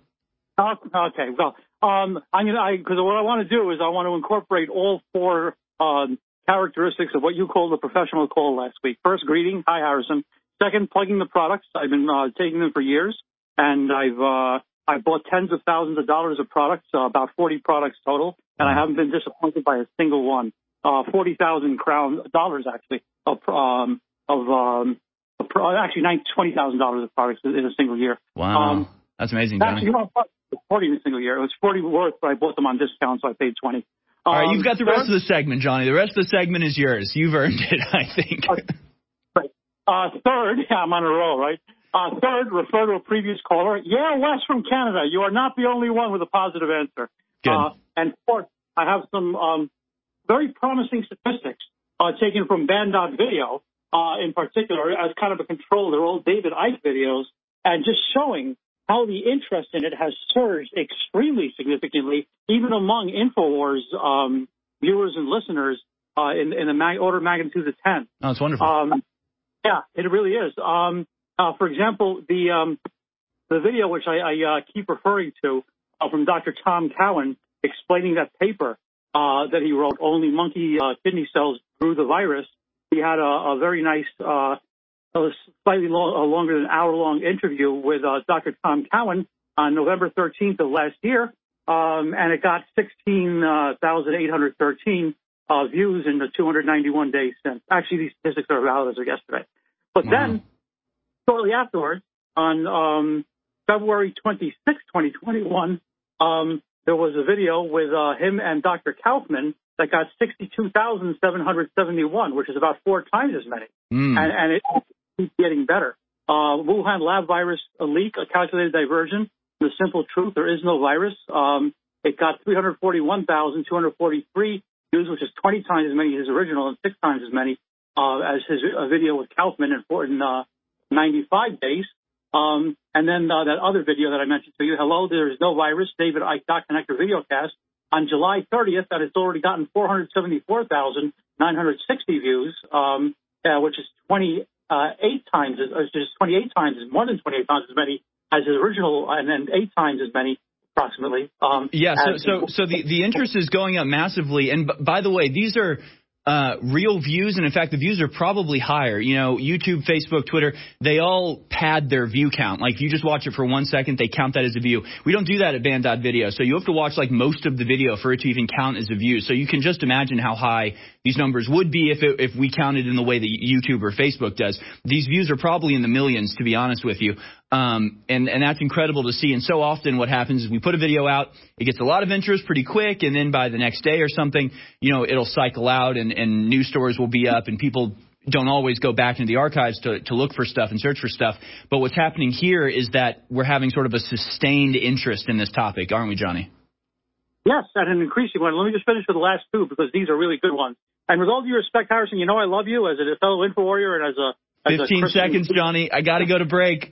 Uh, okay. Well, um, I'm gonna I because what I want to do is I want to incorporate all four um, characteristics of what you called the professional call last week. First, greeting. Hi, Harrison. Second, plugging the products. I've been uh, taking them for years, and I've uh, I've bought tens of thousands of dollars of products, uh, about forty products total, and I haven't been disappointed by a single one. Uh, forty thousand crown dollars actually of um, of um, of, actually twenty thousand dollars of products in a single year.
Wow, um, that's amazing, Johnny.
Actually, you know, forty in a single year. It was forty worth, but I bought them on discount, so I paid twenty.
All right,
um,
you've got the rest of the segment, Johnny. The rest of the segment is yours. You've earned it, I think.
Okay. Right. Uh, third, yeah, I'm on a roll, right? Uh, third, refer to a previous caller. Yeah, Wes from Canada. You are not the only one with a positive answer.
Good.
Uh, and fourth, I have some um, very promising statistics uh, taken from Band dot Video, uh, in particular, as kind of a control. They're old David Icke videos, and just showing how the interest in it has surged extremely significantly, even among InfoWars um, viewers and listeners uh, in, in the mag- order of magnitude of ten.
Oh, it's wonderful.
Um, yeah, it really is. Um, uh, for example, the um, the video which I, I uh, keep referring to uh, from Doctor Tom Cowan explaining that paper uh, that he wrote, Only Monkey uh, Kidney Cells Grew the Virus. He had a, a very nice uh, a slightly long, a longer than an hour-long interview with uh, Doctor Tom Cowan on November thirteenth of last year, um, and it got sixteen thousand eight hundred thirteen uh, views in the two hundred ninety-one days since. Actually, these statistics are valid as of yesterday. But wow. Then, shortly afterwards, on um, February twenty-sixth, twenty twenty-one, um, there was a video with uh, him and Doctor Kaufman that got sixty-two thousand seven hundred seventy-one, which is about four times as many. Mm. And, and it keeps getting better. Uh, Wuhan lab virus a leak, a calculated diversion. The simple truth, there is no virus. Um, it got three hundred forty-one thousand two hundred forty-three views, which is twenty times as many as his original and six times as many uh, as his uh, video with Kaufman in, in uh, ninety-five days. Um, and then uh, that other video that I mentioned to you, hello, there is no virus, David Icke Dot Connector videocast, on July thirtieth, that it's already gotten four hundred seventy-four thousand nine hundred sixty views, um, uh, which is twenty-eight times, uh, just twenty-eight times, more than twenty-eight times as many as his original, and then eight times as many approximately. Um,
yeah, so so so the, the interest is going up massively. And b- by the way, these are uh, real views, and in fact, the views are probably higher. You know, YouTube, Facebook, Twitter, they all pad their view count. Like, if you just watch it for one second, they count that as a view. We don't do that at Band dot Video, so you have to watch, like, most of the video for it to even count as a view. So you can just imagine how high these numbers would be if it, if we counted in the way that YouTube or Facebook does. These views are probably in the millions, to be honest with you. Um, and, and that's incredible to see. And so often what happens is we put a video out, it gets a lot of interest pretty quick, and then by the next day or something, you know, it'll cycle out and, and news stories will be up, and people don't always go back into the archives to, to look for stuff and search for stuff. But what's happening here is that we're having sort of a sustained interest in this topic, aren't we, Johnny?
Yes, and an increasing one. Let me just finish with the last two, because these are really good ones. And with all due respect, Harrison, you know I love you as a fellow info warrior and as a as
fifteen
a
seconds, Johnny. I got to go to break.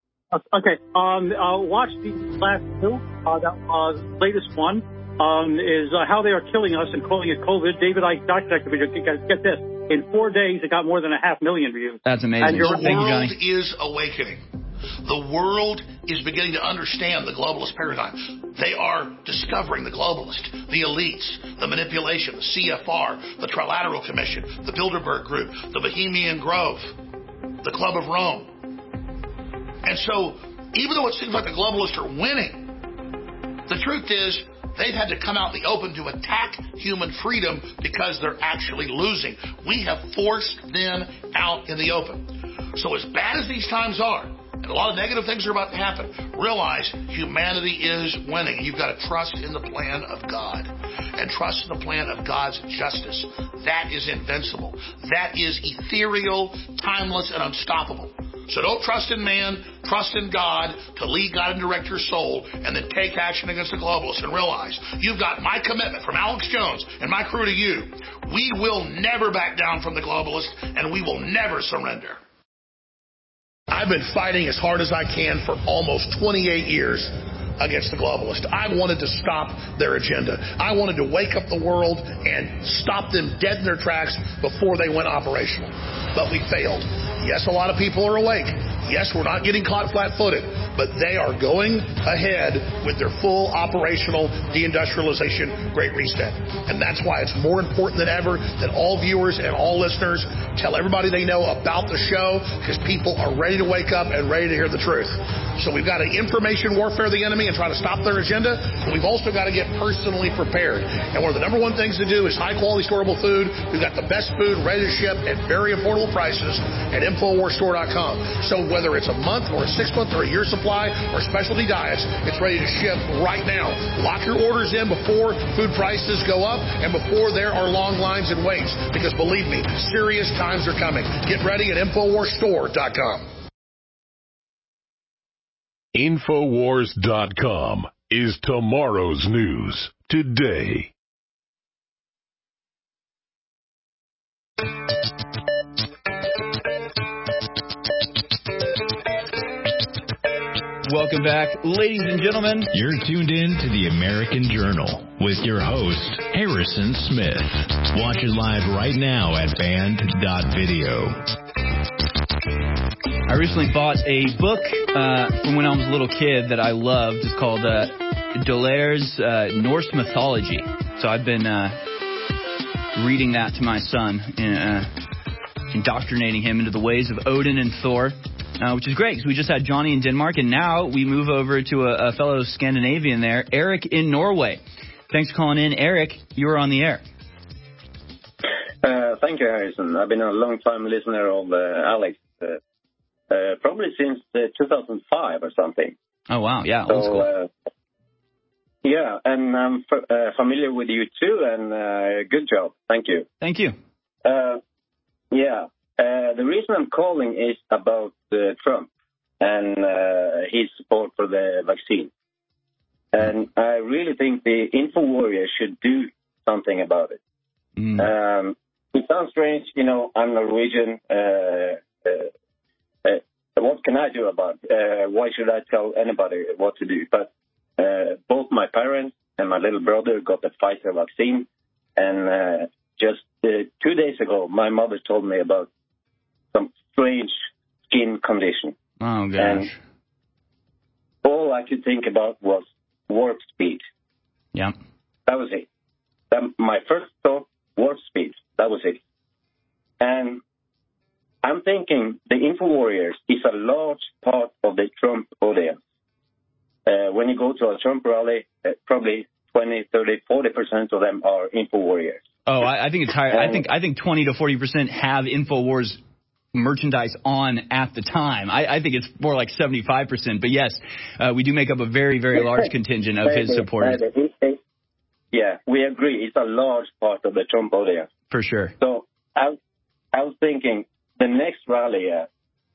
Okay. Um, uh, watch the last two. Uh, that uh, latest one um, is uh, how they are killing us and calling it COVID. David Icke Dot Connector video. Get this. In four days, it got more than a half million views.
That's amazing.
And the world is awakening. The world is beginning to understand the globalist paradigm. They are discovering the globalist, the elites, the manipulation, the C F R, the Trilateral Commission, the Bilderberg Group, the Bohemian Grove, the Club of Rome. And so, even though it seems like the globalists are winning, the truth is they've had to come out in the open to attack human freedom because they're actually losing. We have forced them out in the open. So as bad as these times are, and a lot of negative things are about to happen, realize humanity is winning. You've got to trust in the plan of God and trust in the plan of God's justice. That is invincible. That is ethereal, timeless, and unstoppable. So don't trust in man, trust in God to lead, God, and direct your soul, and then take action against the globalists. And realize you've got my commitment from Alex Jones and my crew to you. We will never back down from the globalists, and we will never surrender. I've been fighting as hard as I can for almost twenty-eight years against the globalists. I wanted to stop their agenda. I wanted to wake up the world and stop them dead in their tracks before they went operational. But we failed. Yes, a lot of people are awake. Yes, we're not getting caught flat-footed, but they are going ahead with their full operational deindustrialization Great Reset. And that's why it's more important than ever that all viewers and all listeners tell everybody they know about the show, because people are ready to wake up and ready to hear the truth. So we've got to information warfare the enemy and try to stop their agenda, but we've also got to get personally prepared. And one of the number one things to do is high-quality storable food. We've got the best food ready to ship at very affordable prices at Infowars Store dot com. So whether it's a month or a six-month or a year supply or specialty diets, it's ready to ship right now. Lock your orders in before food prices go up and before there are long lines and waits, because believe me, serious times are coming. Get ready at Infowars Store dot com.
Infowars dot com is tomorrow's news today.
Welcome back, ladies and gentlemen.
You're tuned in to the American Journal with your host, Harrison Smith. Watch it live right now at band dot video.
I recently bought a book uh, from when I was a little kid that I loved. It's called uh, Dolaire's uh, Norse Mythology. So I've been uh, reading that to my son, and, uh, indoctrinating him into the ways of Odin and Thor. Uh, which is great, because we just had Johnny in Denmark, and now we move over to a, a fellow Scandinavian there, Eric in Norway. Thanks for calling in. Eric, you are on the air.
Uh, thank you, Harrison. I've been a long-time listener of uh, Alex, uh, uh, probably since uh, two thousand five or something.
Oh, wow. Yeah,
so,
old school.
Uh, yeah, and I'm f- uh, familiar with you, too, and uh, good job. Thank you.
Thank you.
Uh, yeah. Uh, the reason I'm calling is about uh, Trump and uh, his support for the vaccine. And I really think the InfoWarrior should do something about it. Mm. Um, it sounds strange, you know, I'm Norwegian. Uh, uh, uh, what can I do about it? Uh, why should I tell anybody what to do? But uh, both my parents and my little brother got the Pfizer vaccine. And uh, just uh, two days ago, my mother told me about some strange skin condition.
Oh, gosh.
And all I could think about was warp speed.
Yeah.
That was it. That, my first thought, warp speed. That was it. And I'm thinking the InfoWarriors is a large part of the Trump audience. Uh, when you go to a Trump rally, uh, probably twenty, thirty, forty percent of them are InfoWarriors.
Oh, I, I think it's higher. I think I think twenty to forty percent have InfoWars merchandise on at the time. I, I think it's more like seventy-five percent. But yes, uh, we do make up a very, very large contingent of his supporters.
Yeah, we agree. It's a large part of the Trump audience.
For sure.
So I, I was thinking the next rally, uh,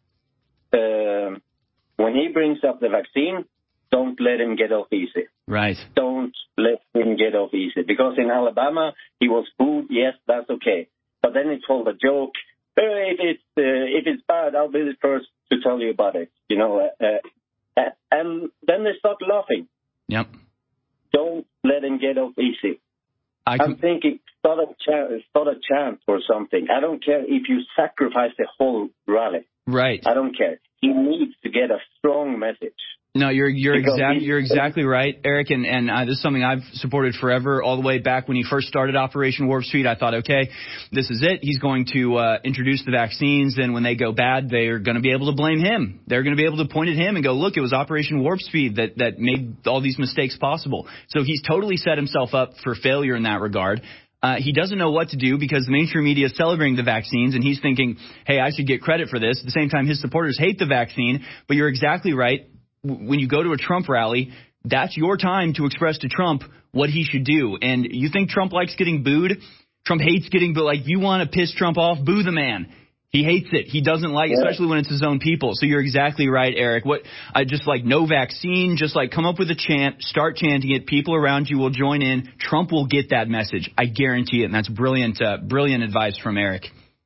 uh, when he brings up the vaccine, don't let him get off easy.
Right.
Don't let him get off easy. Because in Alabama, he was booed. Yes, that's okay. But then he told a joke. If it's, uh, if it's bad, I'll be the first to tell you about it, you know. Uh, uh, and then they start laughing.
Yep.
Don't let him get off easy.
I can...
I'm thinking, start a, chant, start a chant or something. I don't care if you sacrifice the whole rally.
Right.
I don't care. He needs to get a strong message.
No, you're you're exactly you're exactly right, Eric, and and uh, this is something I've supported forever, all the way back when he first started Operation Warp Speed. I thought, okay, this is it. He's going to uh, introduce the vaccines. Then when they go bad, they're going to be able to blame him. They're going to be able to point at him and go, look, it was Operation Warp Speed that that made all these mistakes possible. So he's totally set himself up for failure in that regard. Uh, he doesn't know what to do because the mainstream media is celebrating the vaccines, and he's thinking, hey, I should get credit for this. At the same time, his supporters hate the vaccine. But you're exactly right. When you go to a Trump rally, that's your time to express to Trump what he should do. And you think Trump likes getting booed? Trump hates getting booed. Like, you want to piss Trump off? Boo the man. He hates it. He doesn't like it, especially when it's his own people. So you're exactly right, Eric. What I just like no vaccine, just like come up with a chant, start chanting it. People around you will join in. Trump will get that message. I guarantee it. And that's brilliant, uh, brilliant advice from Eric.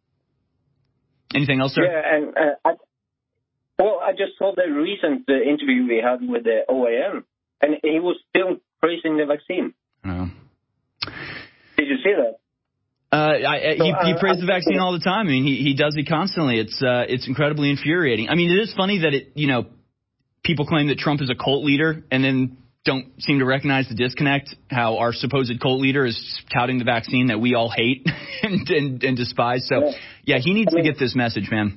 Anything else, sir?
Yeah, and uh, I, well, I just saw the recent uh, interview we had with the O A M, and he was still praising the vaccine.
Oh.
Did you see that?
Uh, I,
so,
he, he
uh,
praised the vaccine all the time. I mean, he, he does it constantly. It's uh, it's incredibly infuriating. I mean, it is funny that it, you know, people claim that Trump is a cult leader and then don't seem to recognize the disconnect. How our supposed cult leader is touting the vaccine that we all hate and, and, and despise. So, yeah, yeah he needs I mean, to get this message, man.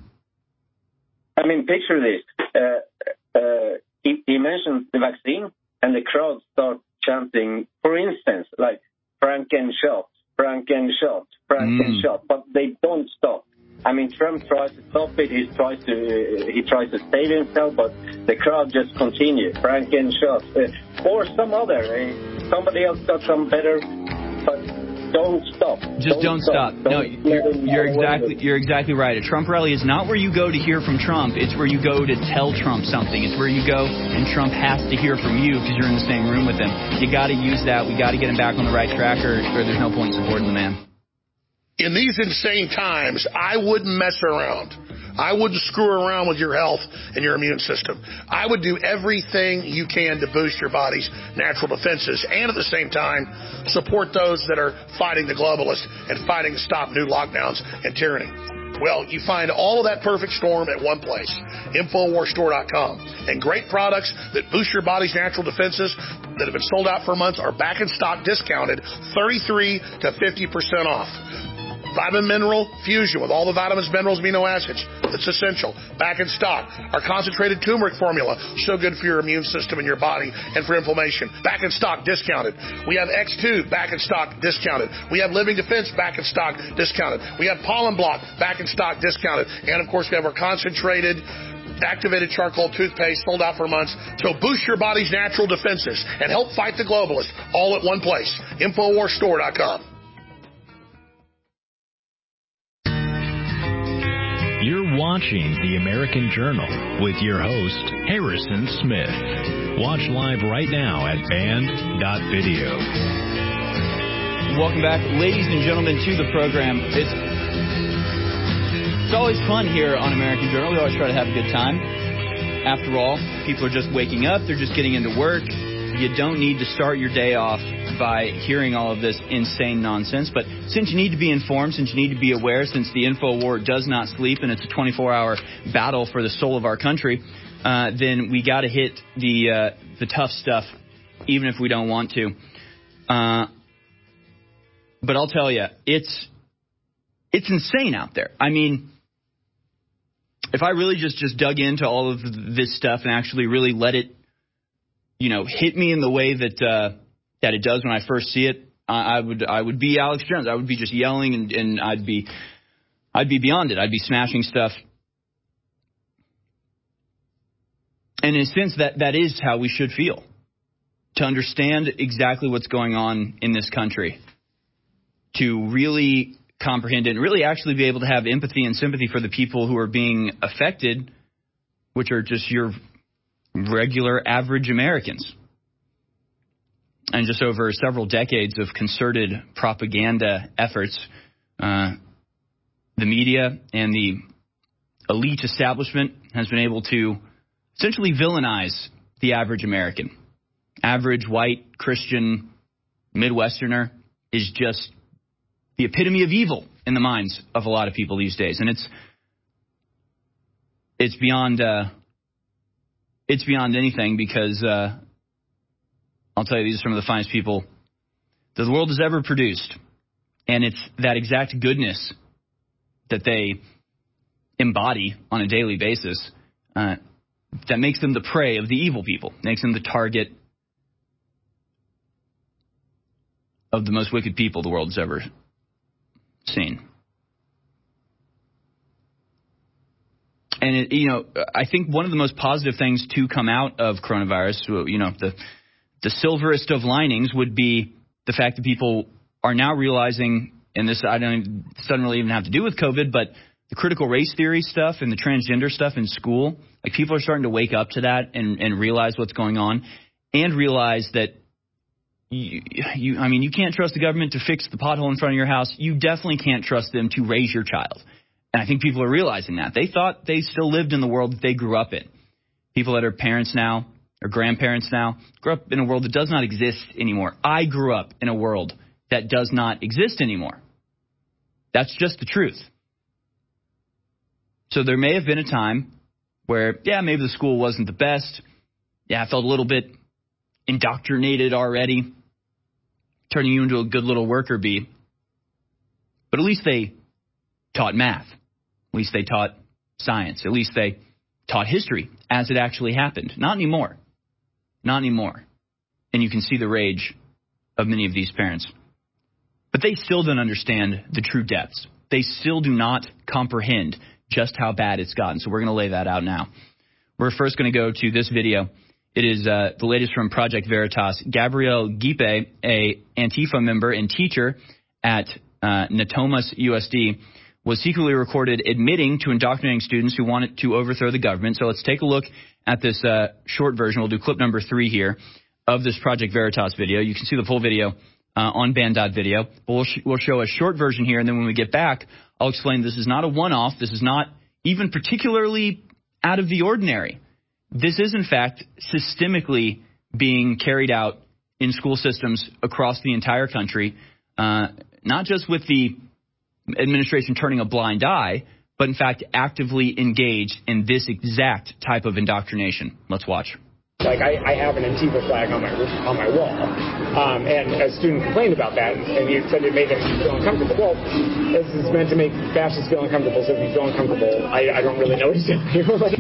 I mean, picture this. Uh, uh, he, he mentions the vaccine, and the crowd start chanting. For instance, like Frankenshot. Frankenshot, Frankenshot, mm. but they don't stop. I mean, Trump tries to stop it. He tries to uh, he tries to save himself, but the crowd just continues. Frankenshot, uh, or some other. Uh, somebody else got some better, but don't stop.
Just don't, don't stop. stop.
Don't
no, you're, you're exactly you're exactly right. A Trump rally is not where you go to hear from Trump. It's where you go to tell Trump something. It's where you go and Trump has to hear from you because you're in the same room with him. You got to use that. We got to get him back on the right track, or, or there's no point supporting the man.
In these insane times, I wouldn't mess around. I wouldn't screw around with your health and your immune system. I would do everything you can to boost your body's natural defenses and at the same time support those that are fighting the globalists and fighting to stop new lockdowns and tyranny. Well, you find all of that perfect storm at one place, Infowars Store dot com. And great products that boost your body's natural defenses that have been sold out for months are back in stock, discounted thirty-three to fifty percent off. Vitamin Mineral Fusion with all the vitamins, minerals, amino acids. That's essential. Back in stock. Our concentrated turmeric formula. So good for your immune system and your body and for inflammation. Back in stock, discounted. We have X two back in stock, discounted. We have Living Defense back in stock, discounted. We have Pollen Block back in stock, discounted. And, of course, we have our concentrated activated charcoal toothpaste sold out for months. So boost your body's natural defenses and help fight the globalists all at one place. Infowars Store dot com.
You're watching The American Journal with your host, Harrison Smith. Watch live right now at band dot video.
Welcome back, ladies and gentlemen, to the program. It's, it's always fun here on American Journal. We always try to have a good time. After all, people are just waking up. They're just getting into work. You don't need to start your day off by hearing all of this insane nonsense. But since you need to be informed, since you need to be aware, since the info war does not sleep and it's a twenty-four hour battle for the soul of our country, uh, then we got to hit the uh, the tough stuff, even if we don't want to. Uh, but I'll tell you, it's it's insane out there. I mean, if I really just, just dug into all of this stuff and actually really let it, you know, hit me in the way that uh, that it does when I first see it, I, I would I would be Alex Jones. I would be just yelling and, and I'd be I'd be beyond it. I'd be smashing stuff. And in a sense, that that is how we should feel, to understand exactly what's going on in this country, to really comprehend it and really actually be able to have empathy and sympathy for the people who are being affected, which are just your regular average Americans. And just over several decades of concerted propaganda efforts, uh, the media and the elite establishment has been able to essentially villainize the average American. Average white Christian Midwesterner is just the epitome of evil in the minds of a lot of people these days. And it's it's beyond uh, it's beyond anything, because uh, I'll tell you, these are some of the finest people that the world has ever produced. And it's that exact goodness that they embody on a daily basis uh, that makes them the prey of the evil people, makes them the target of the most wicked people the world's ever seen. And, it, you know, I think one of the most positive things to come out of coronavirus, you know, the the silverest of linings would be the fact that people are now realizing, and this I don't this doesn't really even have to do with COVID, but the critical race theory stuff and the transgender stuff in school, like people are starting to wake up to that and, and realize what's going on, and realize that you, you, I mean, you can't trust the government to fix the pothole in front of your house. You definitely can't trust them to raise your child. And I think people are realizing that. They thought they still lived in the world that they grew up in. People that are parents now or grandparents now grew up in a world that does not exist anymore. I grew up in a world that does not exist anymore. That's just the truth. So there may have been a time where, yeah, maybe the school wasn't the best. Yeah, I felt a little bit indoctrinated already, turning you into a good little worker bee. But at least they taught math. At least they taught science. At least they taught history as it actually happened. Not anymore. Not anymore. And you can see the rage of many of these parents. But they still don't understand the true depths. They still do not comprehend just how bad it's gotten. So we're going to lay that out now. We're first going to go to this video. It is uh, the latest from Project Veritas. Gabrielle Gipe, a Antifa member and teacher at uh, Natomas U S D, was secretly recorded admitting to indoctrinating students who wanted to overthrow the government. So let's take a look at this uh, short version. We'll do clip number three here of this Project Veritas video. You can see the full video uh, on band dot video. We'll, sh- we'll show a short version here, and then when we get back, I'll explain this is not a one-off. This is not even particularly out of the ordinary. This is, in fact, systemically being carried out in school systems across the entire country, uh, not just with the administration turning a blind eye, but in fact actively engaged in this exact type of indoctrination. Let's watch.
Like, I, I have an Antifa flag on my on my wall, um, and a student complained about that, and he said it made him feel uncomfortable. Well, this is meant to make fascists feel uncomfortable, so if you feel uncomfortable, I, I don't really know what he's doing. Like,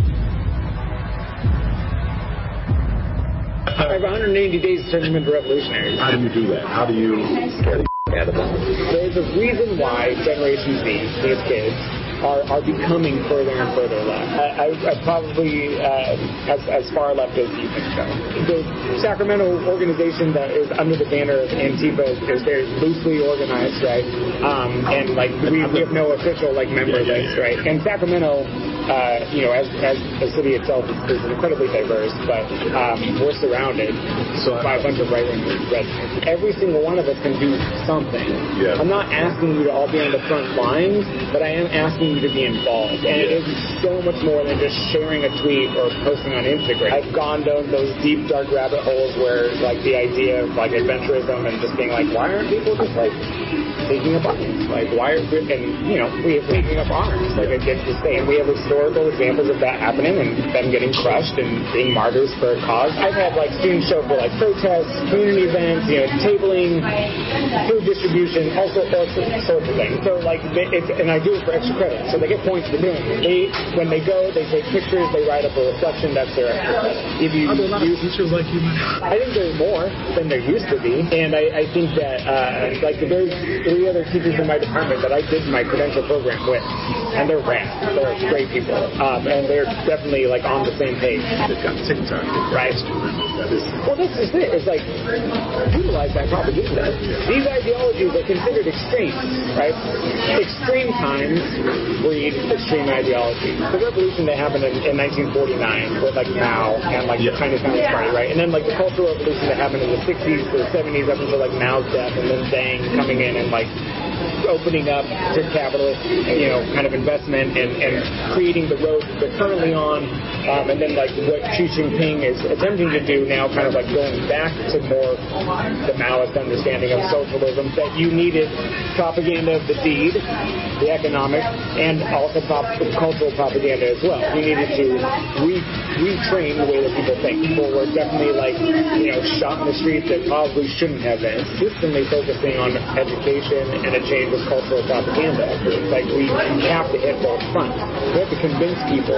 I have one hundred eighty days to turn them into revolutionaries.
How do you do that? How do you scare the out of them?
There's a reason why Generation Z, these kids, are, are becoming further and further left. I, I, I probably uh, as, as far left as you can go. The Sacramento organization that is under the banner of Antifa is, is very loosely organized, right? Um, and like we, we have no official like member list, right? And Sacramento, uh, you know, as, as the city itself is, is incredibly diverse, but um, we're surrounded by a bunch of right-wing rednecks. Every single one of us can do something.
Yeah.
I'm not asking you to all be on the front lines, but I am asking you to be involved. And it is so much more than just sharing a tweet or posting on Instagram. I've gone down those deep, dark rabbit holes where, like, the idea of, like, adventurism and just being like, why aren't people just, like, taking up arms? Like, why are, and, you know, we have taking up arms. Like, it gets to stay. And we have historical examples of that happening and them getting crushed and being martyrs for a cause. I've had, like, students show for, like, protests, community events, you know, tabling, food distribution, all sorts of things. So, like, it's, and I do it for extra credit. So they get points for doing it. They, when they go, they take pictures, they write up a reflection. That's their extra. If you,
Are there a lot
you,
of teachers like you?
I think there's more than there used to be. And I, I think that, uh, like, there's three other teachers in my department that I did my credential program with. And they're rad. They're great people. Um, and they're definitely, like, on the same page.
They've got TikTok.
Right. Well, this is it. It's like, utilize that propaganda. These ideologies are considered extreme, right? Extreme times breed extreme ideology. The revolution that happened in, in nineteen forty-nine with, like, Mao and, like, yeah. the Chinese Communist Party, right? And then, like, the Cultural Revolution that happened in the sixties to the seventies up until, like, Mao's death, and then Deng coming in and, like, opening up to capitalist, you know, kind of investment and, and creating the road they're currently on. Um, and then, like, what Xi Jinping is attempting to do now, kind of like going back to more the Maoist understanding of socialism, that you needed propaganda of the deed, the economic, and also pop- cultural propaganda as well. You needed to re- retrain the way that people think. People were definitely, like, you know, shot in the streets that probably shouldn't have been. Consistently focusing on education and a change of cultural propaganda. Like, we have to hit both fronts. We have to convince people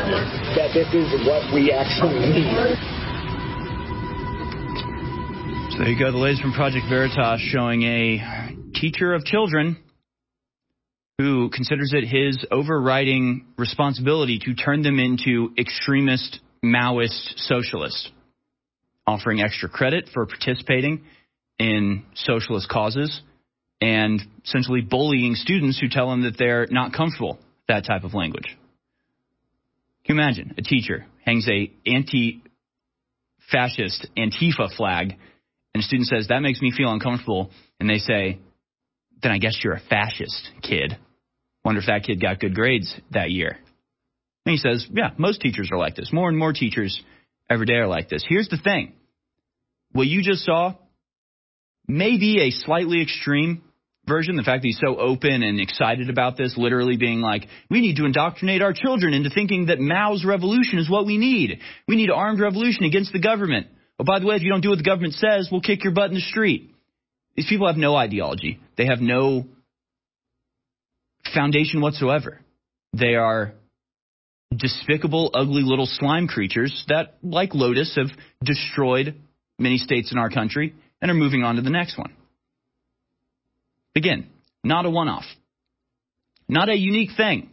that this is what we actually need.
So So there you go. The latest from Project Veritas showing a teacher of children who considers it his overriding responsibility to turn them into extremist, Maoist socialists, offering extra credit for participating in socialist causes and essentially bullying students who tell them that they're not comfortable with that type of language. Can you imagine a teacher hangs a anti-fascist Antifa flag and a student says, that makes me feel uncomfortable, and they say, then I guess you're a fascist, kid. Wonder if that kid got good grades that year. And he says, yeah, most teachers are like this. More and more teachers every day are like this. Here's the thing. What you just saw may be a slightly extreme version. The fact that he's so open and excited about this, literally being like, we need to indoctrinate our children into thinking that Mao's revolution is what we need. We need an armed revolution against the government. Oh, by the way, if you don't do what the government says, we'll kick your butt in the street. These people have no ideology. They have no foundation whatsoever. They are despicable, ugly little slime creatures that, like Lotus, have destroyed many states in our country and are moving on to the next one. Again, not a one-off. Not a unique thing.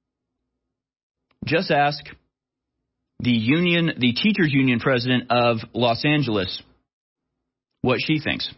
Just ask the union, the teachers union president of Los Angeles what she thinks.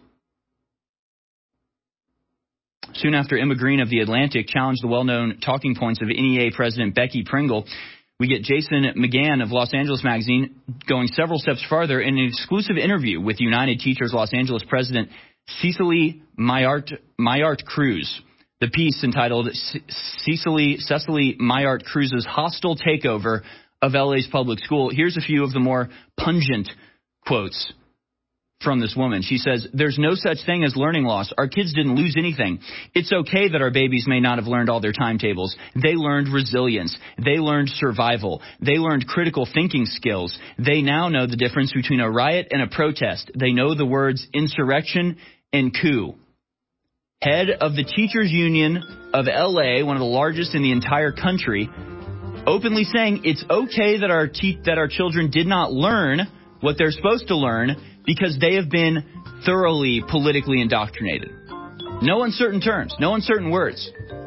Soon after Emma Green of The Atlantic challenged the well-known talking points of N E A President Becky Pringle, we get Jason McGann of Los Angeles Magazine going several steps farther in an exclusive interview with United Teachers Los Angeles President Cecily Mayart, Mayart Cruz. The piece entitled Cecily, Cecily Mayart Cruz's Hostile Takeover of L A's Public School. Here's a few of the more pungent quotes from this woman. She says, there's no such thing as learning loss. Our kids didn't lose anything. It's okay that our babies may not have learned all their timetables. They learned resilience. They learned survival. They learned critical thinking skills. They now know the difference between a riot and a protest. They know the words insurrection and coup. Head of the Teachers Union of L A, one of the largest in the entire country, openly saying it's okay that our te- that our children did not learn what they're supposed to learn because they have been thoroughly politically indoctrinated. No uncertain terms, no uncertain words.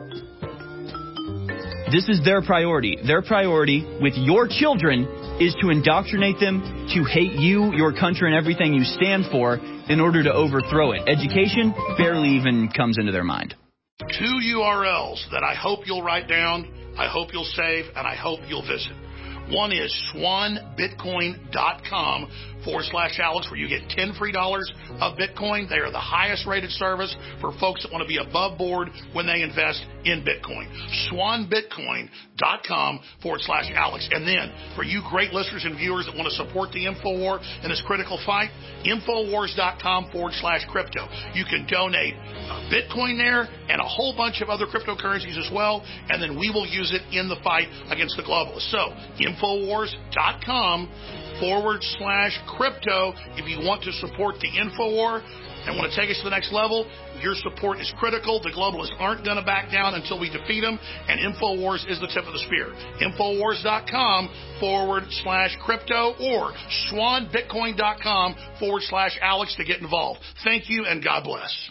This is their priority. Their priority with your children is to indoctrinate them to hate you, your country, and everything you stand for in order to overthrow it. Education barely even comes into their mind.
Two U R Ls that I hope you'll write down, I hope you'll save, and I hope you'll visit. One is swanbitcoin.com forward slash Alex, where you get ten free dollars of Bitcoin. They are the highest rated service for folks that want to be above board when they invest in Bitcoin. Swanbitcoin.com forward slash Alex. And then for you great listeners and viewers that want to support the InfoWar in this critical fight, Infowars.com forward slash crypto. You can donate uh, Bitcoin there and a whole bunch of other cryptocurrencies as well, and then we will use it in the fight against the globalists. So, Infowars.com forward slash crypto if you want to support the InfoWar and want to take us to the next level. Your support is critical. The globalists aren't going to back down until we defeat them, and InfoWars is the tip of the spear. Infowars.com forward slash crypto or swanbitcoin.com forward slash Alex to get involved. Thank you, and God bless.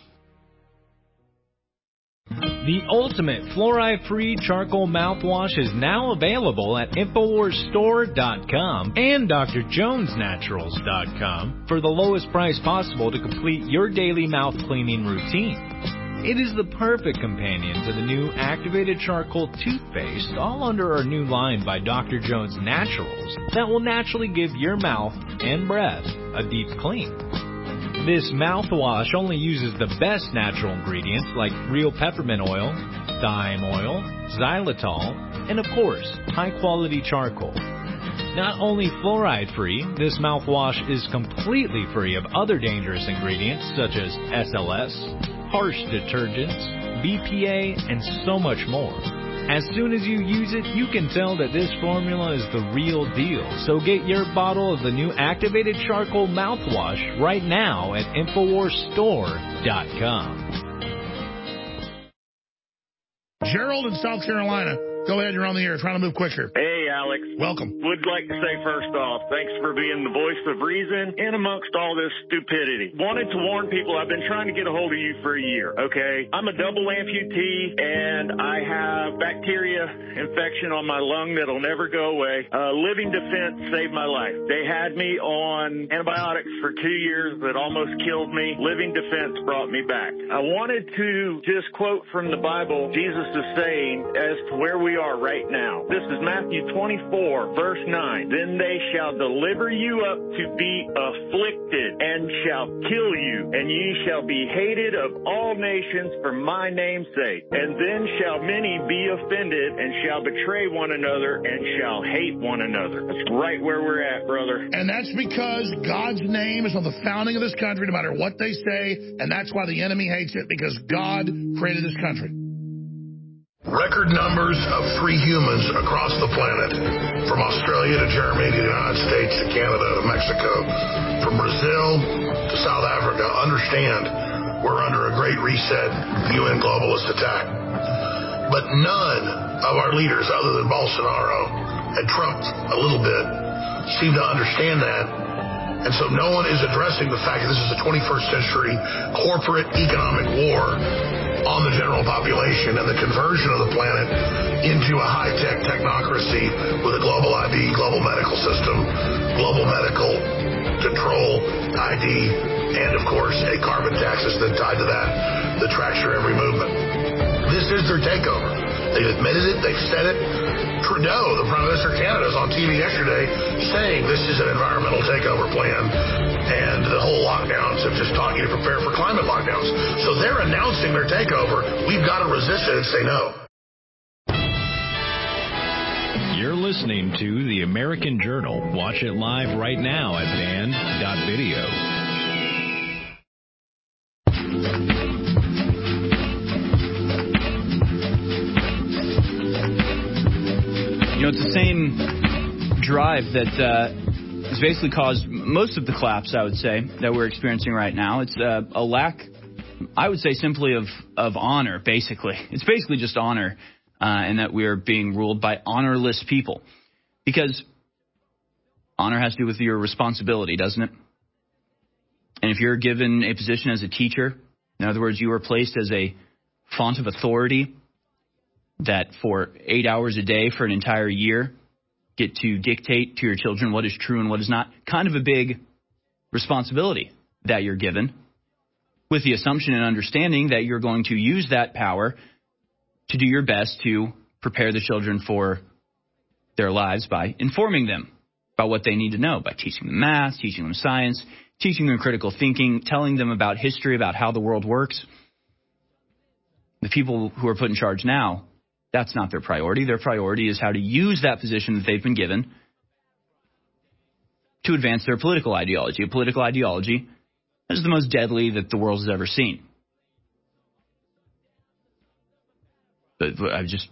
The ultimate fluoride-free charcoal mouthwash is now available at Infowars Store dot com and D R Jones Naturals dot com for the lowest price possible to complete your daily mouth cleaning routine. It is the perfect companion to the new activated charcoal toothpaste, all under our new line by D R Jones Naturals, that will naturally give your mouth and breath a deep clean. This mouthwash only uses the best natural ingredients like real peppermint oil, thyme oil, xylitol, and of course, high-quality charcoal. Not only fluoride-free, this mouthwash is completely free of other dangerous ingredients such as S L S, harsh detergents, B P A, and so much more. As soon as you use it, you can tell that this formula is the real deal. So get your bottle of the new activated charcoal mouthwash right now at Infowars Store dot com.
Gerald in South Carolina. Go ahead, you're on the air. Trying to move quicker.
Hey, Alex.
Welcome.
Would like to say first off, thanks for being the voice of reason in amongst all this stupidity. Wanted to warn people, I've been trying to get a hold of you for a year, okay? I'm a double amputee, and I have bacteria infection on my lung that'll never go away. Uh, Living Defense saved my life. They had me on antibiotics for two years that almost killed me. Living Defense brought me back. I wanted to just quote from the Bible, Jesus is saying, as to where we are right now. This is Matthew twenty-four, verse nine. Then they shall deliver you up to be afflicted and shall kill you, and ye shall be hated of all nations for my name's sake. And then shall many be offended and shall betray one another and shall hate one another. That's right where we're at, brother.
And that's because God's name is on the founding of this country, no matter what they say, and that's why the enemy hates it, because God created this country. Record numbers of free humans across the planet, from Australia to Germany to the United States to Canada to Mexico, from Brazil to South Africa. Understand, we're under a great reset U N globalist attack. But none of our leaders, other than Bolsonaro and Trump a little bit, seem to understand that. And so no one is addressing the fact that this is a twenty-first century corporate economic war on the general population and the conversion of the planet into a high-tech technocracy with a global I D, global medical system, global medical control, I D, and, of course, a carbon tax is then tied to that that tracks your every movement. This is their takeover. They've admitted it. They've said it. Trudeau, the Prime Minister of Canada, is on T V yesterday saying this is an environmental takeover plan, and the whole lockdowns of just talking to prepare for climate lockdowns. So they're announcing their takeover. We've got to resist it and say no.
You're listening to The American Journal. Watch it live right now at band dot video.
You know, it's the same drive that uh, has basically caused most of the collapse, I would say, that we're experiencing right now. It's uh, a lack, I would say, simply of, of honor, basically. It's basically just honor, uh, and that we are being ruled by honorless people. Because honor has to do with your responsibility, doesn't it? And if you're given a position as a teacher, in other words, you are placed as a font of authority, that for eight hours a day for an entire year get to dictate to your children what is true and what is not. Kind of a big responsibility that you're given, with the assumption and understanding that you're going to use that power to do your best to prepare the children for their lives by informing them about what they need to know, by teaching them math, teaching them science, teaching them critical thinking, telling them about history, about how the world works. The people who are put in charge now, that's not their priority. Their priority is how to use that position that they've been given to advance their political ideology, a political ideology that is the most deadly that the world has ever seen. But I've just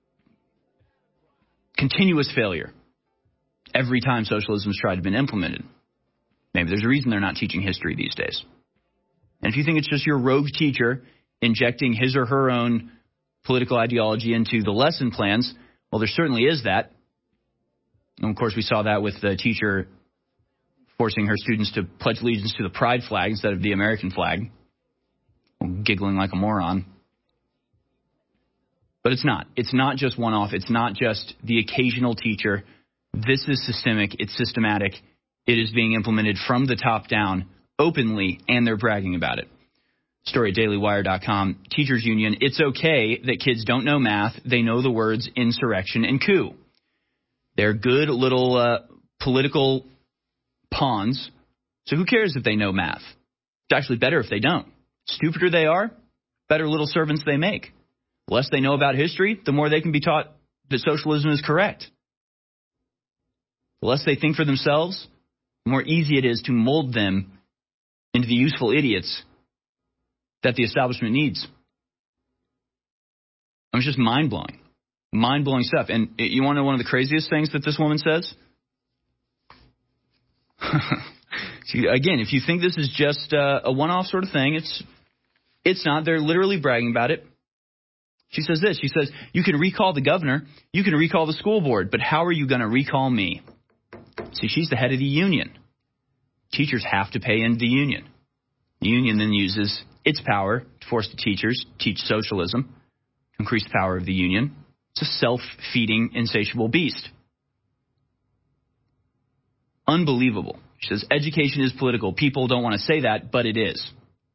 continuous failure every time socialism's tried to be implemented. Maybe there's a reason they're not teaching history these days. And if you think it's just your rogue teacher injecting his or her own political ideology into the lesson plans, well, there certainly is that. And, of course, we saw that with the teacher forcing her students to pledge allegiance to the pride flag instead of the American flag, giggling like a moron. But it's not. It's not just one-off. It's not just the occasional teacher. This is systemic. It's systematic. It is being implemented from the top down openly, and they're bragging about it. Story at daily wire dot com. Teachers Union. It's okay that kids don't know math. They know the words insurrection and coup. They're good little uh, political pawns. So who cares if they know math? It's actually better if they don't. Stupider they are, better little servants they make. The less they know about history, the more they can be taught that socialism is correct. The less they think for themselves, the more easy it is to mold them into the useful idiots that the establishment needs. It's just mind-blowing. Mind-blowing stuff. And you want to know one of the craziest things that this woman says? See, again, if you think this is just uh, a one-off sort of thing, it's it's not. They're literally bragging about it. She says this. She says, you can recall the governor, you can recall the school board, but how are you going to recall me? See, she's the head of the union. Teachers have to pay into the union. The union then uses its power to force the teachers to teach socialism, to increase the power of the union. It's a self-feeding, insatiable beast. Unbelievable. She says, education is political. People don't want to say that, but it is.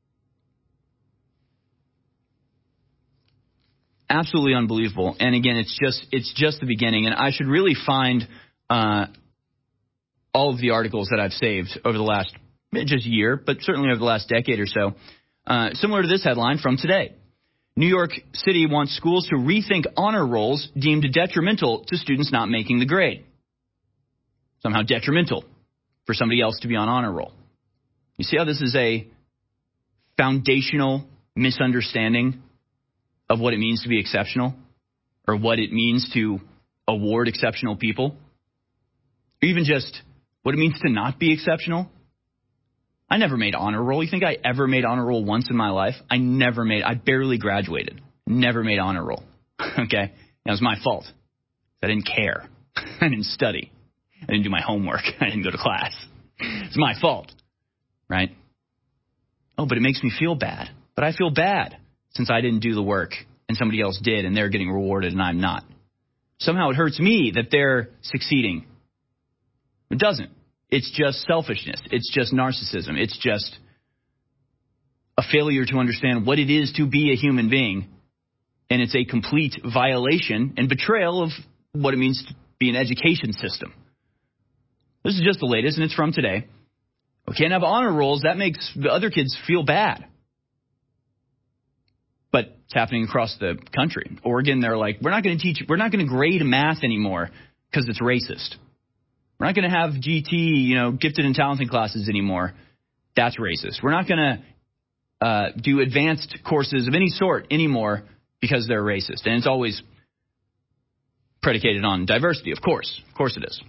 Absolutely unbelievable. And again, it's just it's just the beginning. And I should really find uh, all of the articles that I've saved over the last just year, but certainly over the last decade or so, uh, similar to this headline from today. New York City wants schools to rethink honor rolls deemed detrimental to students not making the grade. Somehow detrimental for somebody else to be on honor roll. You see how this is a foundational misunderstanding of what it means to be exceptional, or what it means to award exceptional people, or even just what it means to not be exceptional. I never made honor roll. You think I ever made honor roll once in my life? I never made, I barely graduated. Never made honor roll. Okay? That was my fault. I didn't care. I didn't study. I didn't do my homework. I didn't go to class. It's my fault. Right? Oh, but it makes me feel bad. But I feel bad since I didn't do the work and somebody else did and they're getting rewarded and I'm not. Somehow it hurts me that they're succeeding. It doesn't. It's just selfishness. It's just narcissism. It's just a failure to understand what it is to be a human being. And it's a complete violation and betrayal of what it means to be an education system. This is just the latest, and it's from today. We can't have honor rolls. That makes the other kids feel bad. But it's happening across the country. Oregon, they're like, we're not going to teach, we're not going to grade math anymore because it's racist. We're not going to have G T, you know, gifted and talented classes anymore. That's racist. We're not going to uh, do advanced courses of any sort anymore because they're racist. And it's always predicated on diversity, of course. Of course it is.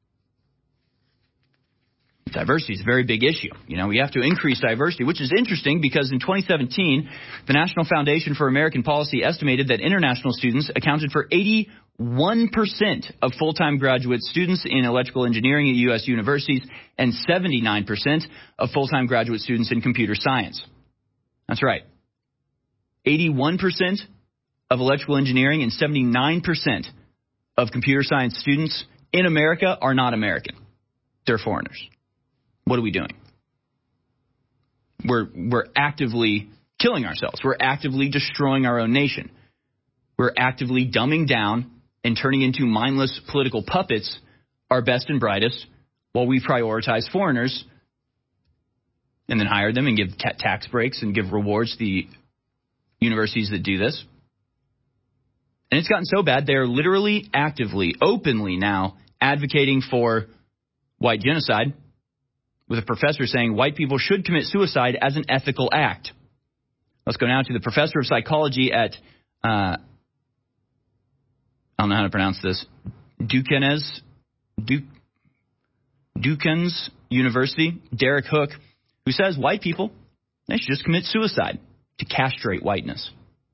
Diversity is a very big issue. You know, we have to increase diversity, which is interesting because in twenty seventeen, the National Foundation for American Policy estimated that international students accounted for eighty-one percent of full-time graduate students in electrical engineering at U S universities and seventy-nine percent of full-time graduate students in computer science. That's right. eighty-one percent of electrical engineering and seventy-nine percent of computer science students in America are not American. They're foreigners. What are we doing? We're we're actively killing ourselves. We're actively destroying our own nation. We're actively dumbing down and turning into mindless political puppets our best and brightest while we prioritize foreigners and then hire them and give ta- tax breaks and give rewards to the universities that do this. And it's gotten so bad, they're literally actively, openly now advocating for white genocide, with a professor saying white people should commit suicide as an ethical act. Let's go now to the professor of psychology at, uh, I don't know how to pronounce this, Duquesne, Duke, Duquesne University, Derek Hook, who says white people, they should just commit suicide to castrate whiteness.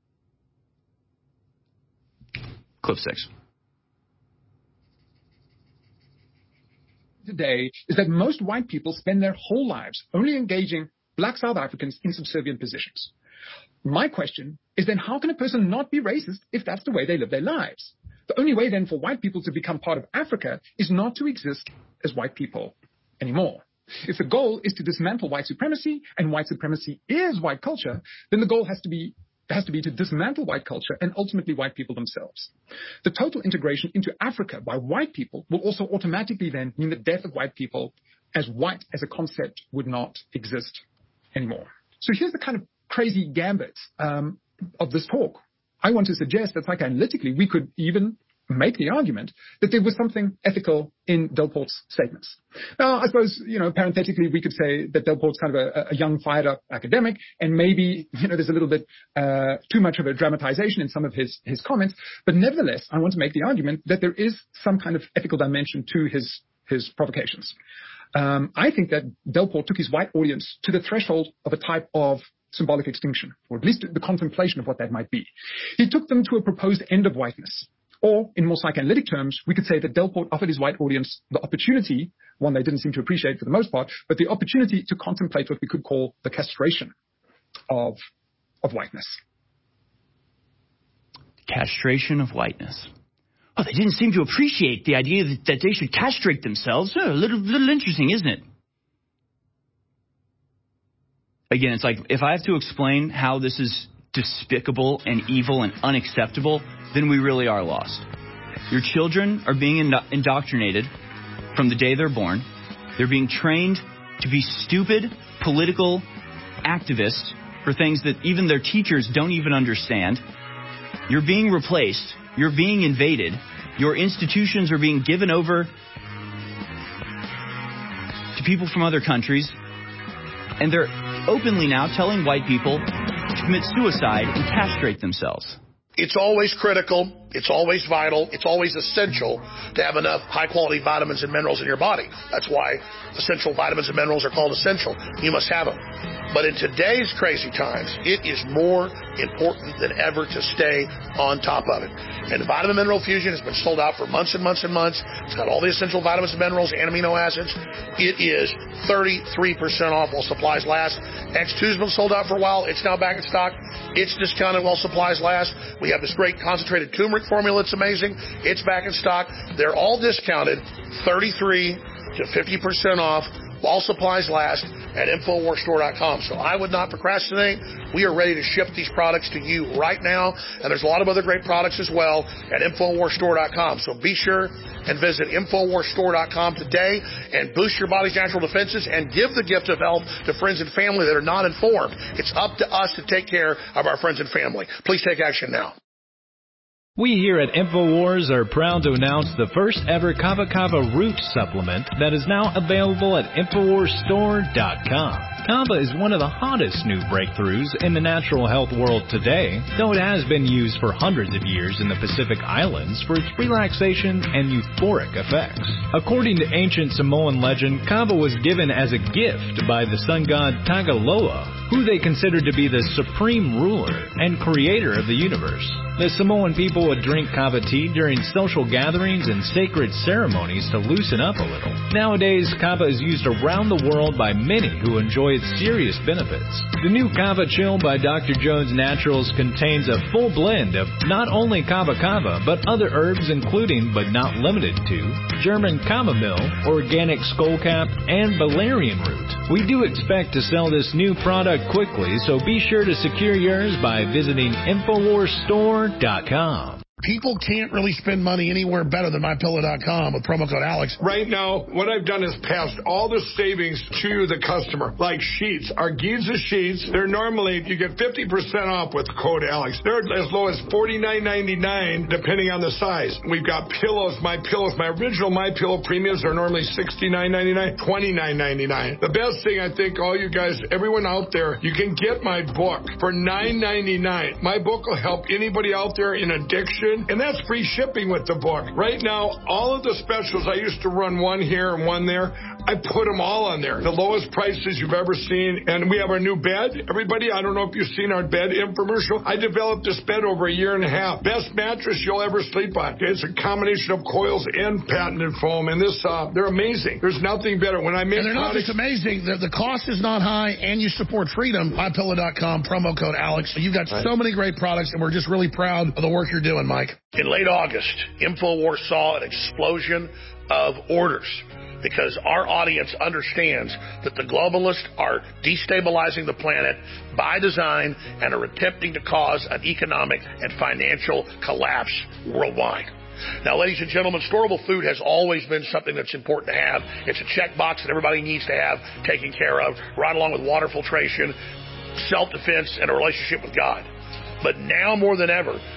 Clip six.
Today is that most white people spend their whole lives only engaging black South Africans in subservient positions. My question is then, how can a person not be racist if that's the way they live their lives? The only way then for white people to become part of Africa is not to exist as white people anymore. If the goal is to dismantle white supremacy, and white supremacy is white culture, then the goal has to be has to be to dismantle white culture and ultimately white people themselves. The total integration into Africa by white people will also automatically then mean the death of white people, as white as a concept would not exist anymore. So here's the kind of crazy gambit um, of this talk. I want to suggest that psychoanalytically we could even make the argument that there was something ethical in Delport's statements. Now, I suppose, you know, parenthetically, we could say that Delport's kind of a, a young, fired-up academic, and maybe, you know, there's a little bit uh, too much of a dramatization in some of his, his comments. But nevertheless, I want to make the argument that there is some kind of ethical dimension to his, his provocations. Um, I think that Delport took his white audience to the threshold of a type of symbolic extinction, or at least the contemplation of what that might be. He took them to a proposed end of whiteness. Or, in more psychoanalytic terms, we could say that Delport offered his white audience the opportunity, one they didn't seem to appreciate for the most part, but the opportunity to contemplate what we could call the castration of, of whiteness.
Castration of whiteness. Oh, they didn't seem to appreciate the idea that, that they should castrate themselves. Oh, a little, little interesting, isn't it? Again, it's like, if I have to explain how this is despicable and evil and unacceptable, then we really are lost. Your children are being indo- indoctrinated from the day they're born. They're being trained to be stupid political activists for things that even their teachers don't even understand. You're being replaced. You're being invaded. Your institutions are being given over to people from other countries. And they're openly now telling white people to commit suicide and castrate themselves.
It's always critical, it's always vital, it's always essential to have enough high-quality vitamins and minerals in your body. That's why essential vitamins and minerals are called essential. You must have them. But in today's crazy times, it is more important than ever to stay on top of it. And Vitamin Mineral Fusion has been sold out for months and months and months. It's got all the essential vitamins and minerals and amino acids. It is thirty-three percent off while supplies last. X two's been sold out for a while. It's now back in stock. It's discounted while supplies last. We have this great concentrated turmeric formula. It's amazing. It's back in stock. They're all discounted thirty-three to fifty percent off while supplies last at Infowars Store dot com. So I would not procrastinate. We are ready to ship these products to you right now. And there's a lot of other great products as well at Infowars Store dot com. So be sure and visit Infowars Store dot com today and boost your body's natural defenses and give the gift of health to friends and family that are not informed. It's up to us to take care of our friends and family. Please take action now.
We here at InfoWars are proud to announce the first ever Kava Kava root supplement that is now available at Infowars Store dot com. Kava is one of the hottest new breakthroughs in the natural health world today, though it has been used for hundreds of years in the Pacific Islands for its relaxation and euphoric effects. According to ancient Samoan legend, Kava was given as a gift by the sun god Tagaloa, who they considered to be the supreme ruler and creator of the universe. The Samoan people would drink kava tea during social gatherings and sacred ceremonies to loosen up a little. Nowadays, kava is used around the world by many who enjoy its serious benefits. The new Kava Chill by Doctor Jones Naturals contains a full blend of not only kava kava, but other herbs including, but not limited to, German chamomile, organic skullcap, and valerian root. We do expect to sell this new product quickly, so be sure to secure yours by visiting Infowars Store dot com.
People can't really spend money anywhere better than My Pillow dot com with promo code Alex.
Right now, what I've done is passed all the savings to the customer. Like sheets, our Giza sheets, they're normally, you get fifty percent off with code Alex. They're as low as forty-nine ninety-nine, depending on the size. We've got pillows, My Pillows. My original My Pillow premiums are normally sixty-nine ninety-nine, twenty-nine ninety-nine. The best thing, I think, all you guys, everyone out there, you can get my book for nine ninety-nine. My book will help anybody out there in addiction. And that's free shipping with the book. Right now, all of the specials, I used to run one here and one there. I put them all on there. The lowest prices you've ever seen. And we have our new bed. Everybody, I don't know if you've seen our bed infomercial. I developed this bed over a year and a half. Best mattress you'll ever sleep on. It's a combination of coils and patented foam. And this, uh, they're amazing. There's nothing better. When I make
And they're not
products,
just amazing. The, the cost is not high, and you support freedom. My Pillow dot com, promo code Alex. You've got so many great products, and we're just really proud of the work you're doing, Mike.
In late August, InfoWars saw an explosion of orders because our audience understands that the globalists are destabilizing the planet by design and are attempting to cause an economic and financial collapse worldwide. Now, ladies and gentlemen, storable food has always been something that's important to have. It's a checkbox that everybody needs to have taken care of, right along with water filtration, self-defense, and a relationship with God. But now more than ever,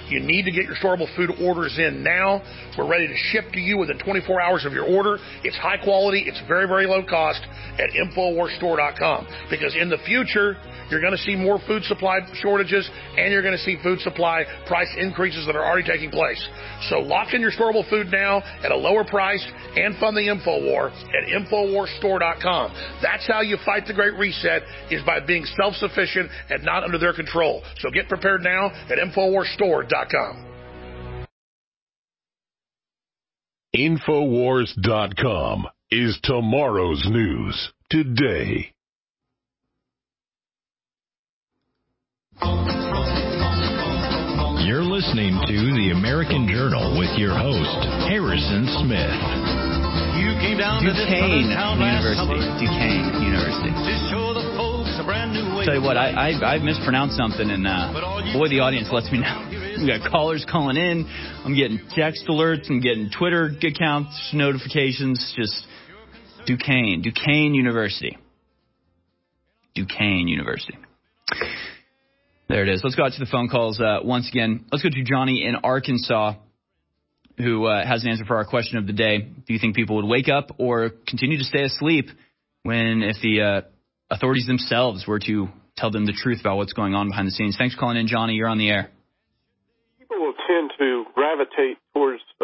You need to get your storable food orders in now. We're ready to ship to you within twenty-four hours of your order. It's high quality. It's very, very low cost at Infowars Store dot com, because in the future, you're going to see more food supply shortages, and you're going to see food supply price increases that are already taking place. So lock in your storable food now at a lower price and fund the InfoWar at Infowars Store dot com. That's how you fight the Great Reset, is by being self-sufficient and not under their control. So get prepared now at Infowars Store dot com.
Infowars dot com is tomorrow's news today.
You're listening to The American Journal with your host, Harrison Smith.
You came down Duquesne University. Duquesne University. Tell you what, I, I, I mispronounced something, and uh, boy, the audience lets me know. We got callers calling in. I'm getting text alerts. I'm getting Twitter accounts notifications. Just Duquesne. Duquesne University. Duquesne University. There it is. Let's go out to the phone calls uh, once again. Let's go to Johnny in Arkansas, who uh, has an answer for our question of the day. Do you think people would wake up or continue to stay asleep when, if the uh, authorities themselves were to tell them the truth about what's going on behind the scenes? Thanks for calling in, Johnny. You're on the air.
People will tend to gravitate towards a,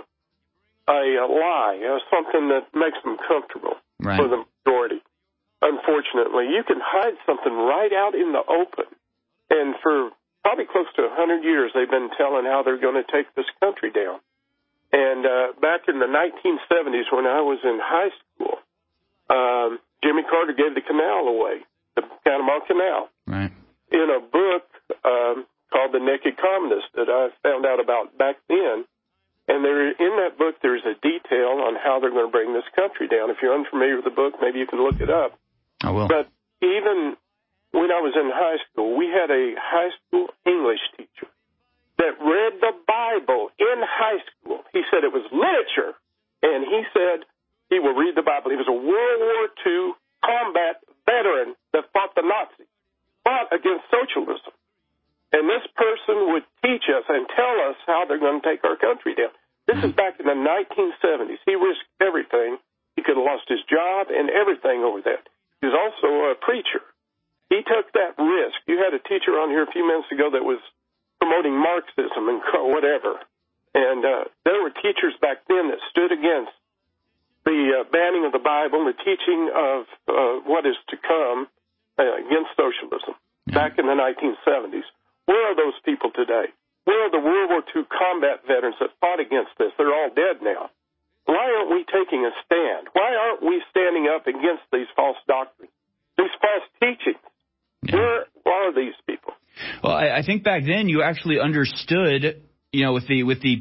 uh, a, a lie, uh, something that makes them comfortable
right.
for the majority. Unfortunately, you can hide something right out in the open. And for probably close to one hundred years, they've been telling how they're going to take this country down. And uh, back in the nineteen seventies, when I was in high school, um, Jimmy Carter gave the canal away, the Panama Canal,
right.
in a book um, called The Naked Communist that I found out about back then. And there, in that book, there's a detail on how they're going to bring this country down. If you're unfamiliar with the book, maybe you can look it up.
I will.
But even when I was in high school, we had a high school English teacher that read the Bible in high school. He said it was literature, and he said he will read the Bible. He was a World War Two combat veteran that fought the Nazis, fought against socialism. And this person would teach us and tell us how they're going to take our country down. This is back in the nineteen seventies. He risked everything. He could have lost his job and everything over that. He was also a preacher. He took that risk. You had a teacher on here a few minutes ago that was promoting Marxism and whatever. And uh, there were teachers back then that stood against the uh, banning of the Bible, the teaching of uh, what is to come uh, against socialism back in the nineteen seventies. Where are those people today? Where are the World War Two combat veterans that fought against this? They're all dead now. Why aren't we taking a stand? Why aren't we standing up against these false doctrines, these false teachings? Yeah. Where are these people?
Well, I, I think back then you actually understood, you know, with the with the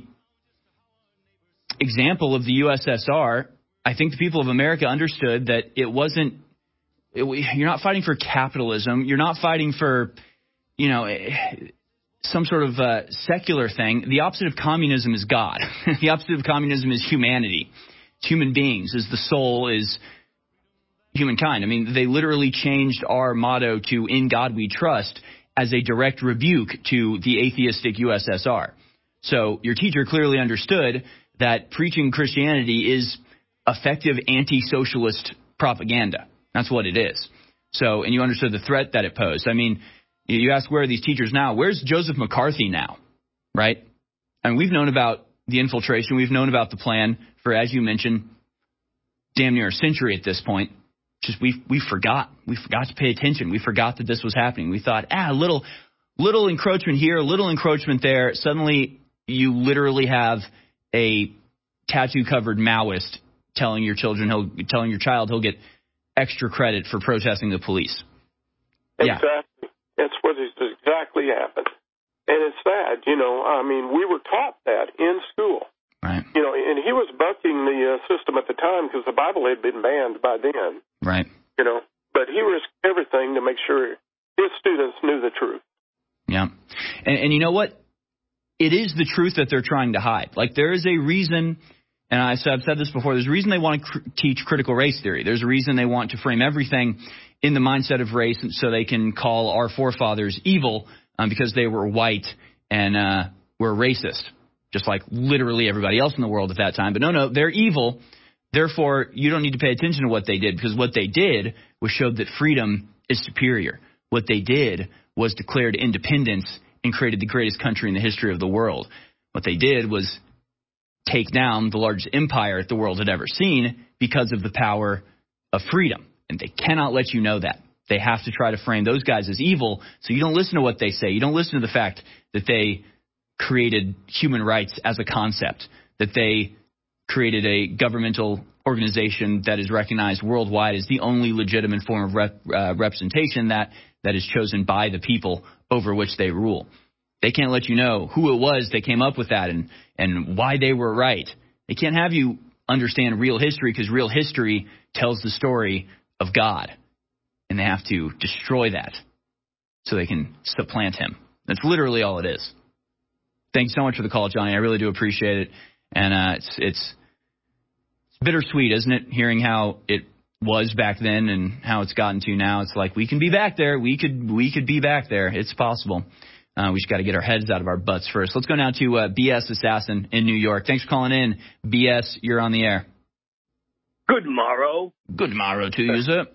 example of the U S S R, I think the people of America understood that it wasn't, it, you're not fighting for capitalism. You're not fighting for, you know, some sort of uh, secular thing. The opposite of communism is God. The opposite of communism is humanity. It's human beings, is the soul, is humankind. I mean, they literally changed our motto to "In God We Trust" as a direct rebuke to the atheistic U S S R. So your teacher clearly understood that preaching Christianity is effective anti-socialist propaganda. That's what it is. So, and you understood the threat that it posed. I mean, you ask, where are these teachers now? Where's Joseph McCarthy now, right? I mean, we've known about the infiltration. We've known about the plan for, as you mentioned, damn near a century at this point. Just we we forgot. We forgot to pay attention. We forgot that this was happening. We thought, ah, a little, little encroachment here, a little encroachment there. Suddenly, you literally have a tattoo-covered Maoist telling your children, he'll telling your child he'll get extra credit for protesting the police.
Exactly. Yeah. That's what is exactly happened. And it's sad, you know. I mean, we were taught that in school.
Right.
You know, and he was bucking the uh, system at the time because the Bible had been banned by then.
Right.
You know, but he risked everything to make sure his students knew the truth.
Yeah. And, and you know what? It is the truth that they're trying to hide. Like, there is a reason, and I've said this before, there's a reason they want to cr- teach critical race theory. There's a reason they want to frame everything in the mindset of race so they can call our forefathers evil um, because they were white and, uh, were racist, just like literally everybody else in the world at that time. But no, no, they're evil. Therefore, you don't need to pay attention to what they did, because what they did was showed that freedom is superior. What they did was declared independence and created the greatest country in the history of the world. What they did was take down the largest empire the world had ever seen because of the power of freedom. And they cannot let you know that. They have to try to frame those guys as evil, so you don't listen to what they say. You don't listen to the fact that they created human rights as a concept, that they created a governmental organization that is recognized worldwide as the only legitimate form of rep, uh, representation that, that is chosen by the people over which they rule. They can't let you know who it was that came up with that and, and why they were right. They can't have you understand real history, because real history tells the story of God. And they have to destroy that so they can supplant him. That's literally all it is. Thanks so much for the call, Johnny. I really do appreciate it. And uh, it's, it's it's bittersweet, isn't it, hearing how it was back then and how it's gotten to now. It's like, we can be back there. We could we could be back there. It's possible. Uh, we just got to get our heads out of our butts first. Let's go now to uh, B S Assassin in New York. Thanks for calling in. B S, you're on the air.
Good morrow.
Good morrow to you, sir.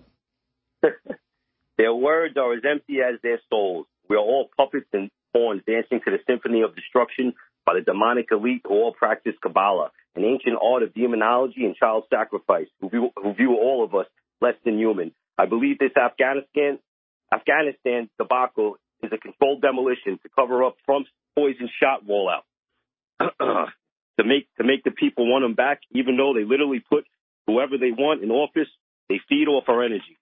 Their words are as empty as their souls. We are all puppets and pawns dancing to the symphony of destruction by the demonic elite who all practice Kabbalah, an ancient art of demonology and child sacrifice, who view, who view all of us less than human. I believe this Afghanistan Afghanistan debacle is a controlled demolition to cover up Trump's poison shot rollout. to make to make the people want him back, even though they literally put whoever they want in office, they feed off our energy.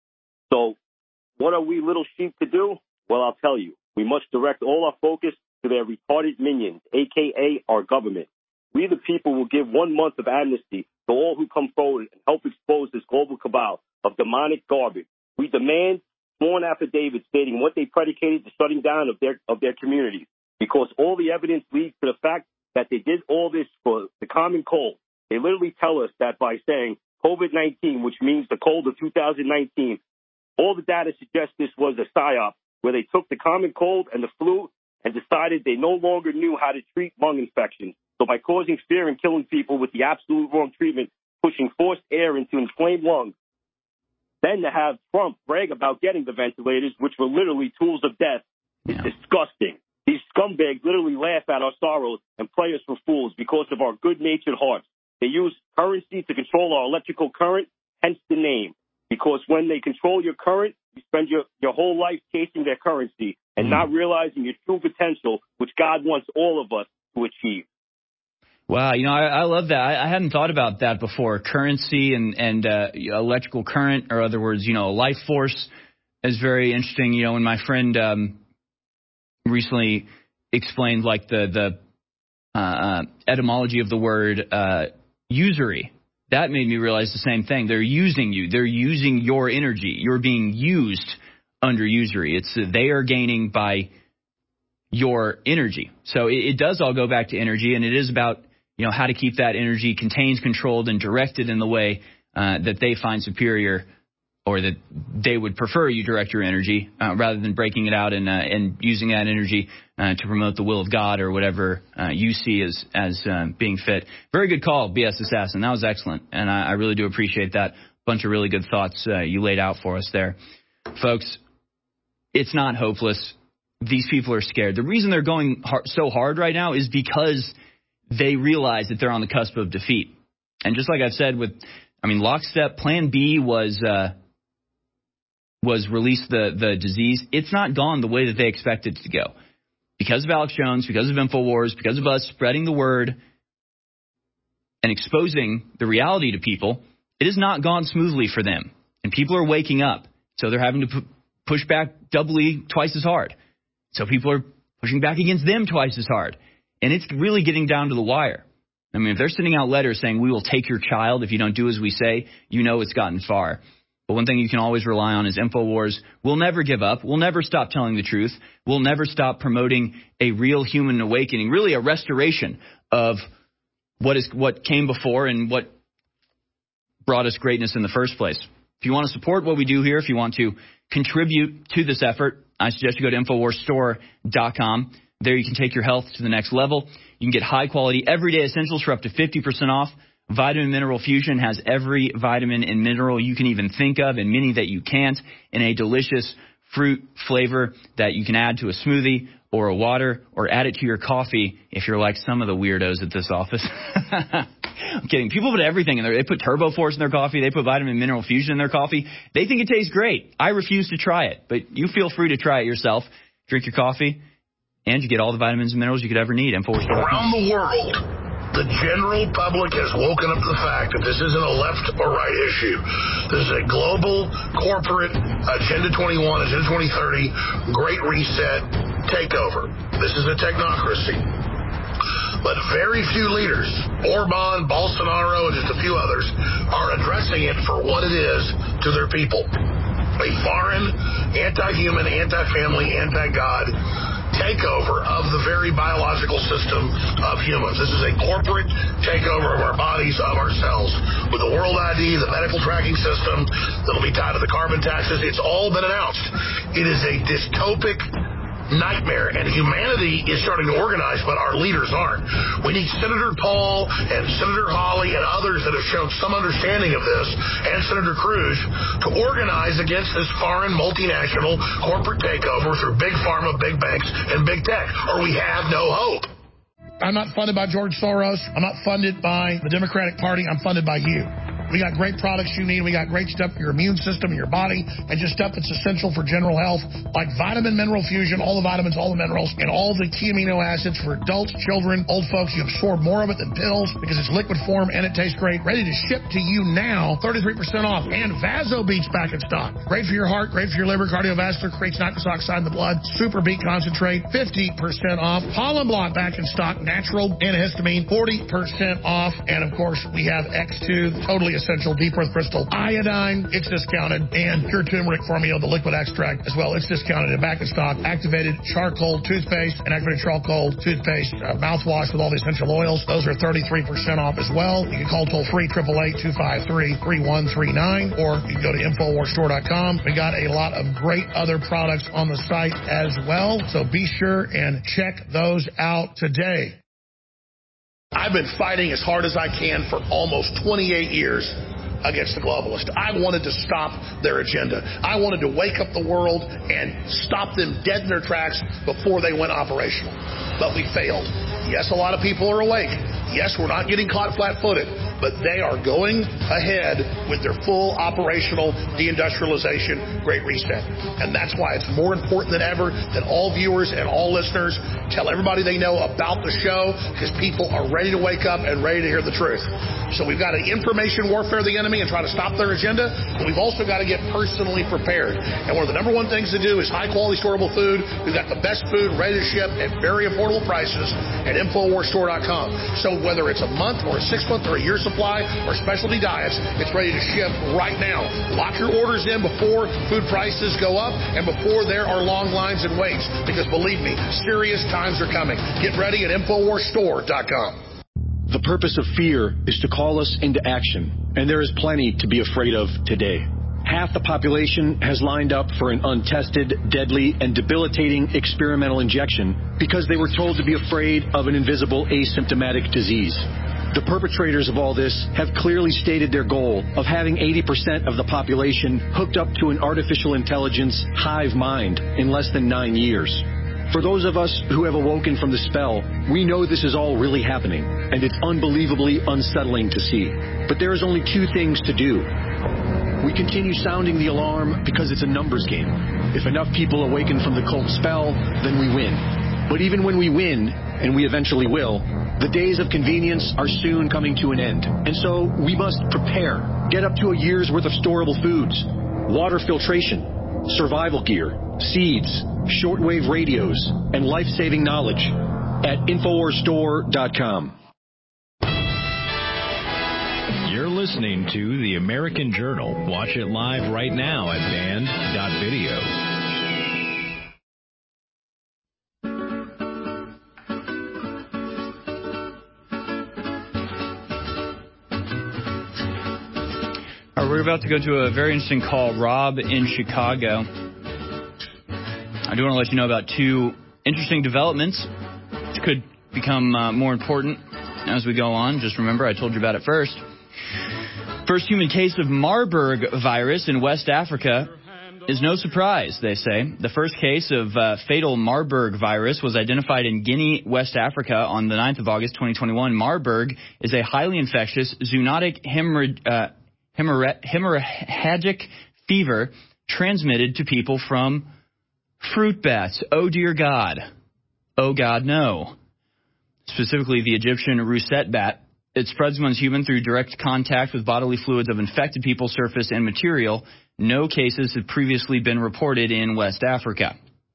So what are we little sheep to do? Well, I'll tell you. We must direct all our focus to their retarded minions, a k a our government. We the people will give one month of amnesty to all who come forward and help expose this global cabal of demonic garbage. We demand sworn affidavits stating what they predicated the shutting down of their of their communities, because all the evidence leads to the fact that they did all this for the common cold. They literally tell us that by saying COVID nineteen, which means the cold of two thousand nineteen, all the data suggests this was a psyop where they took the common cold and the flu and decided they no longer knew how to treat lung infections. So by causing fear and killing people with the absolute wrong treatment, pushing forced air into inflamed lungs, then to have Trump brag about getting the ventilators, which were literally tools of death, is yeah. disgusting. These scumbags literally laugh at our sorrows and play us for fools because of our good-natured hearts. They use currency to control our electrical current, hence the name. Because when they control your current, you spend your, your whole life chasing their currency and mm. not realizing your true potential, which God wants all of us to achieve.
Wow, you know, I, I love that. I, I hadn't thought about that before. Currency and, and uh, electrical current, or other words, you know, life force is very interesting. You know, when my friend um, recently explained, like, the, the uh, etymology of the word uh, usury, that made me realize the same thing. They're using you. They're using your energy. You're being used under usury. It's uh, they are gaining by your energy. So it, it does all go back to energy, and it is about, you know, how to keep that energy contained, controlled, and directed in the way uh, that they find superior, or that they would prefer you direct your energy, uh, rather than breaking it out and uh, and using that energy uh, to promote the will of God or whatever uh, you see as as uh, being fit. Very good call, B S Assassin. That was excellent, and I, I really do appreciate that. Bunch of really good thoughts uh, you laid out for us there. Folks, it's not hopeless. These people are scared. The reason they're going hard, so hard right now is because they realize that they're on the cusp of defeat. And just like I've said with, I mean, lockstep, plan B was uh, was release the, the disease. It's not gone the way that they expected it to go. Because of Alex Jones, because of InfoWars, because of us spreading the word and exposing the reality to people, it has not gone smoothly for them. And people are waking up. So they're having to pu- push back doubly, twice as hard. So people are pushing back against them twice as hard. And it's really getting down to the wire. I mean, if they're sending out letters saying, we will take your child if you don't do as we say, you know it's gotten far. But one thing you can always rely on is InfoWars. We'll never give up. We'll never stop telling the truth. We'll never stop promoting a real human awakening, really a restoration of what is what came before and what brought us greatness in the first place. If you want to support what we do here, if you want to contribute to this effort, I suggest you go to InfoWars Store dot com. There you can take your health to the next level. You can get high-quality, everyday essentials for up to fifty percent off. Vitamin Mineral Fusion has every vitamin and mineral you can even think of and many that you can't in a delicious fruit flavor that you can add to a smoothie or a water or add it to your coffee if you're like some of the weirdos at this office. I'm kidding. People put everything in there. They put Turbo Force in their coffee. They put Vitamin Mineral Fusion in their coffee. They think it tastes great. I refuse to try it, but you feel free to try it yourself. Drink your coffee, and you get all the vitamins and minerals you could ever need.
Around the world, the general public has woken up to the fact that this isn't a left or right issue. This is a global corporate Agenda twenty-one, Agenda twenty thirty, Great Reset takeover. This is a technocracy. But very few leaders, Orban, Bolsonaro, and just a few others, are addressing it for what it is to their people. A foreign, anti-human, anti-family, anti-God takeover of the very biological system of humans. This is a corporate takeover of our bodies, of ourselves. With the World I D, the medical tracking system that'll be tied to the carbon taxes, it's all been announced. It is a dystopic nightmare, and humanity is starting to organize, but our leaders aren't. We need Senator Paul and Senator Hawley and others that have shown some understanding of this, and Senator Cruz, to organize against this foreign multinational corporate takeover through big pharma, big banks, and big tech, or we have no hope.
I'm not funded by George Soros. I'm not funded by the Democratic Party. I'm funded by you. We got great products you need. We got great stuff for your immune system and your body, and just stuff that's essential for general health, like Vitamin Mineral Fusion, all the vitamins, all the minerals, and all the key amino acids for adults, children, old folks. You absorb more of it than pills because it's liquid form and it tastes great. Ready to ship to you now, thirty-three percent off. And Vaso Beats back in stock. Great for your heart, great for your liver, cardiovascular, creates nitrous oxide in the blood. Super Beat Concentrate, fifty percent off. Pollen Block back in stock, natural antihistamine, forty percent off. And of course, we have X two, totally essential deep earth crystal iodine. It's discounted. And pure turmeric formula, the liquid extract as well. It's discounted and back in stock. Activated charcoal toothpaste and activated charcoal toothpaste uh, mouthwash with all the essential oils. Those are thirty-three percent off as well. You can call toll free eight eight eight, two five three, three one three nine, or you can go to infowars store dot com. We got a lot of great other products on the site as well. So be sure and check those out today.
I've been fighting as hard as I can for almost twenty-eight years against the globalists. I wanted to stop their agenda. I wanted to wake up the world and stop them dead in their tracks before they went operational. But we failed. Yes, a lot of people are awake. Yes, we're not getting caught flat-footed, but they are going ahead with their full operational deindustrialization Great Reset. And that's why it's more important than ever that all viewers and all listeners tell everybody they know about the show, because people are ready to wake up and ready to hear the truth. So we've got to information warfare the enemy and try to stop their agenda, but we've also got to get personally prepared. And one of the number one things to do is high-quality storable food. We've got the best food ready to ship at very affordable prices at infowars store dot com. So whether it's a month or a six-month or a year supply or specialty diets, it's ready to ship right now. Lock your orders in before food prices go up and before there are long lines and waits, because believe me, serious times are coming. Get ready at infowars store dot com.
The purpose of fear is to call us into action, and there is plenty to be afraid of today. Half the population has lined up for an untested, deadly, and debilitating experimental injection because they were told to be afraid of an invisible asymptomatic disease. The perpetrators of all this have clearly stated their goal of having eighty percent of the population hooked up to an artificial intelligence hive mind in less than nine years. For those of us who have awoken from the spell, we know this is all really happening, and it's unbelievably unsettling to see. But there is only two things to do. We continue sounding the alarm because it's a numbers game. If enough people awaken from the cult spell, then we win. But even when we win, and we eventually will, the days of convenience are soon coming to an end. And so we must prepare. Get up to a year's worth of storable foods, water filtration, survival gear, seeds, shortwave radios, and life-saving knowledge at infowars store dot com.
You're listening to The American Journal. Watch it live right now at band dot video.
All right, we're about to go to a very interesting call. Rob in Chicago. I do want to let you know about two interesting developments could become uh, more important as we go on. Just remember, I told you about it first. First human case of Marburg virus in West Africa is no surprise, they say. The first case of uh, fatal Marburg virus was identified in Guinea, West Africa on the ninth of August, twenty twenty-one. Marburg is a highly infectious zoonotic hemorrhag- uh, hemorrh- hemorrhagic fever transmitted to people from fruit bats. Oh, dear God. Oh, God, no. Specifically, the Egyptian russet bat. It spreads amongst humans through direct contact with bodily fluids of infected people, surface, and material. No cases have previously been reported in West Africa.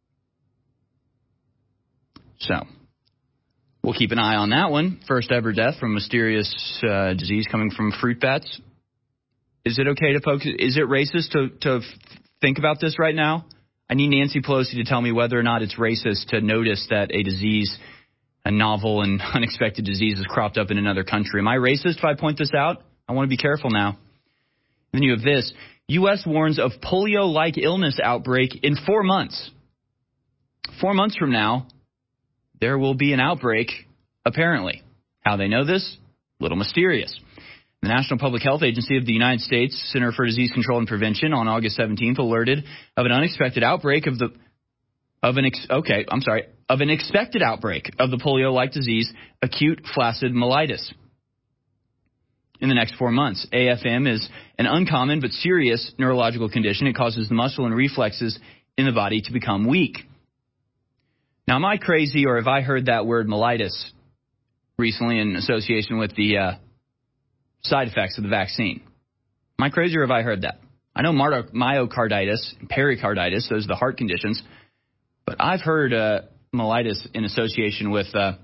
So, we'll keep an eye on that one. First ever death from mysterious uh, disease coming from fruit bats. Is it okay to poke? Is it racist to, to think about this right now? I need Nancy Pelosi to tell me whether or not it's racist to notice that a disease, a novel and unexpected disease, has cropped up in another country. Am I racist if I point this out? I want to be careful now. Then you have this. U S warns of polio-like illness outbreak in four months. Four months from now, there will be an outbreak, apparently. How they know this? A little mysterious. The National Public Health Agency of the United States Center for Disease Control and Prevention on August seventeenth alerted of an unexpected outbreak of the of an ex, okay, I'm sorry, of an expected outbreak of the polio-like disease, acute flaccid myelitis. In the next four months, A F M is an uncommon but serious neurological condition. It causes the muscle and reflexes in the body to become weak. Now, am I crazy, or have I heard that word myelitis recently in association with the uh, side effects of the vaccine? Am I crazy, or have I heard that? I know myocarditis and pericarditis, those are the heart conditions, but I've heard uh, myelitis in association with uh,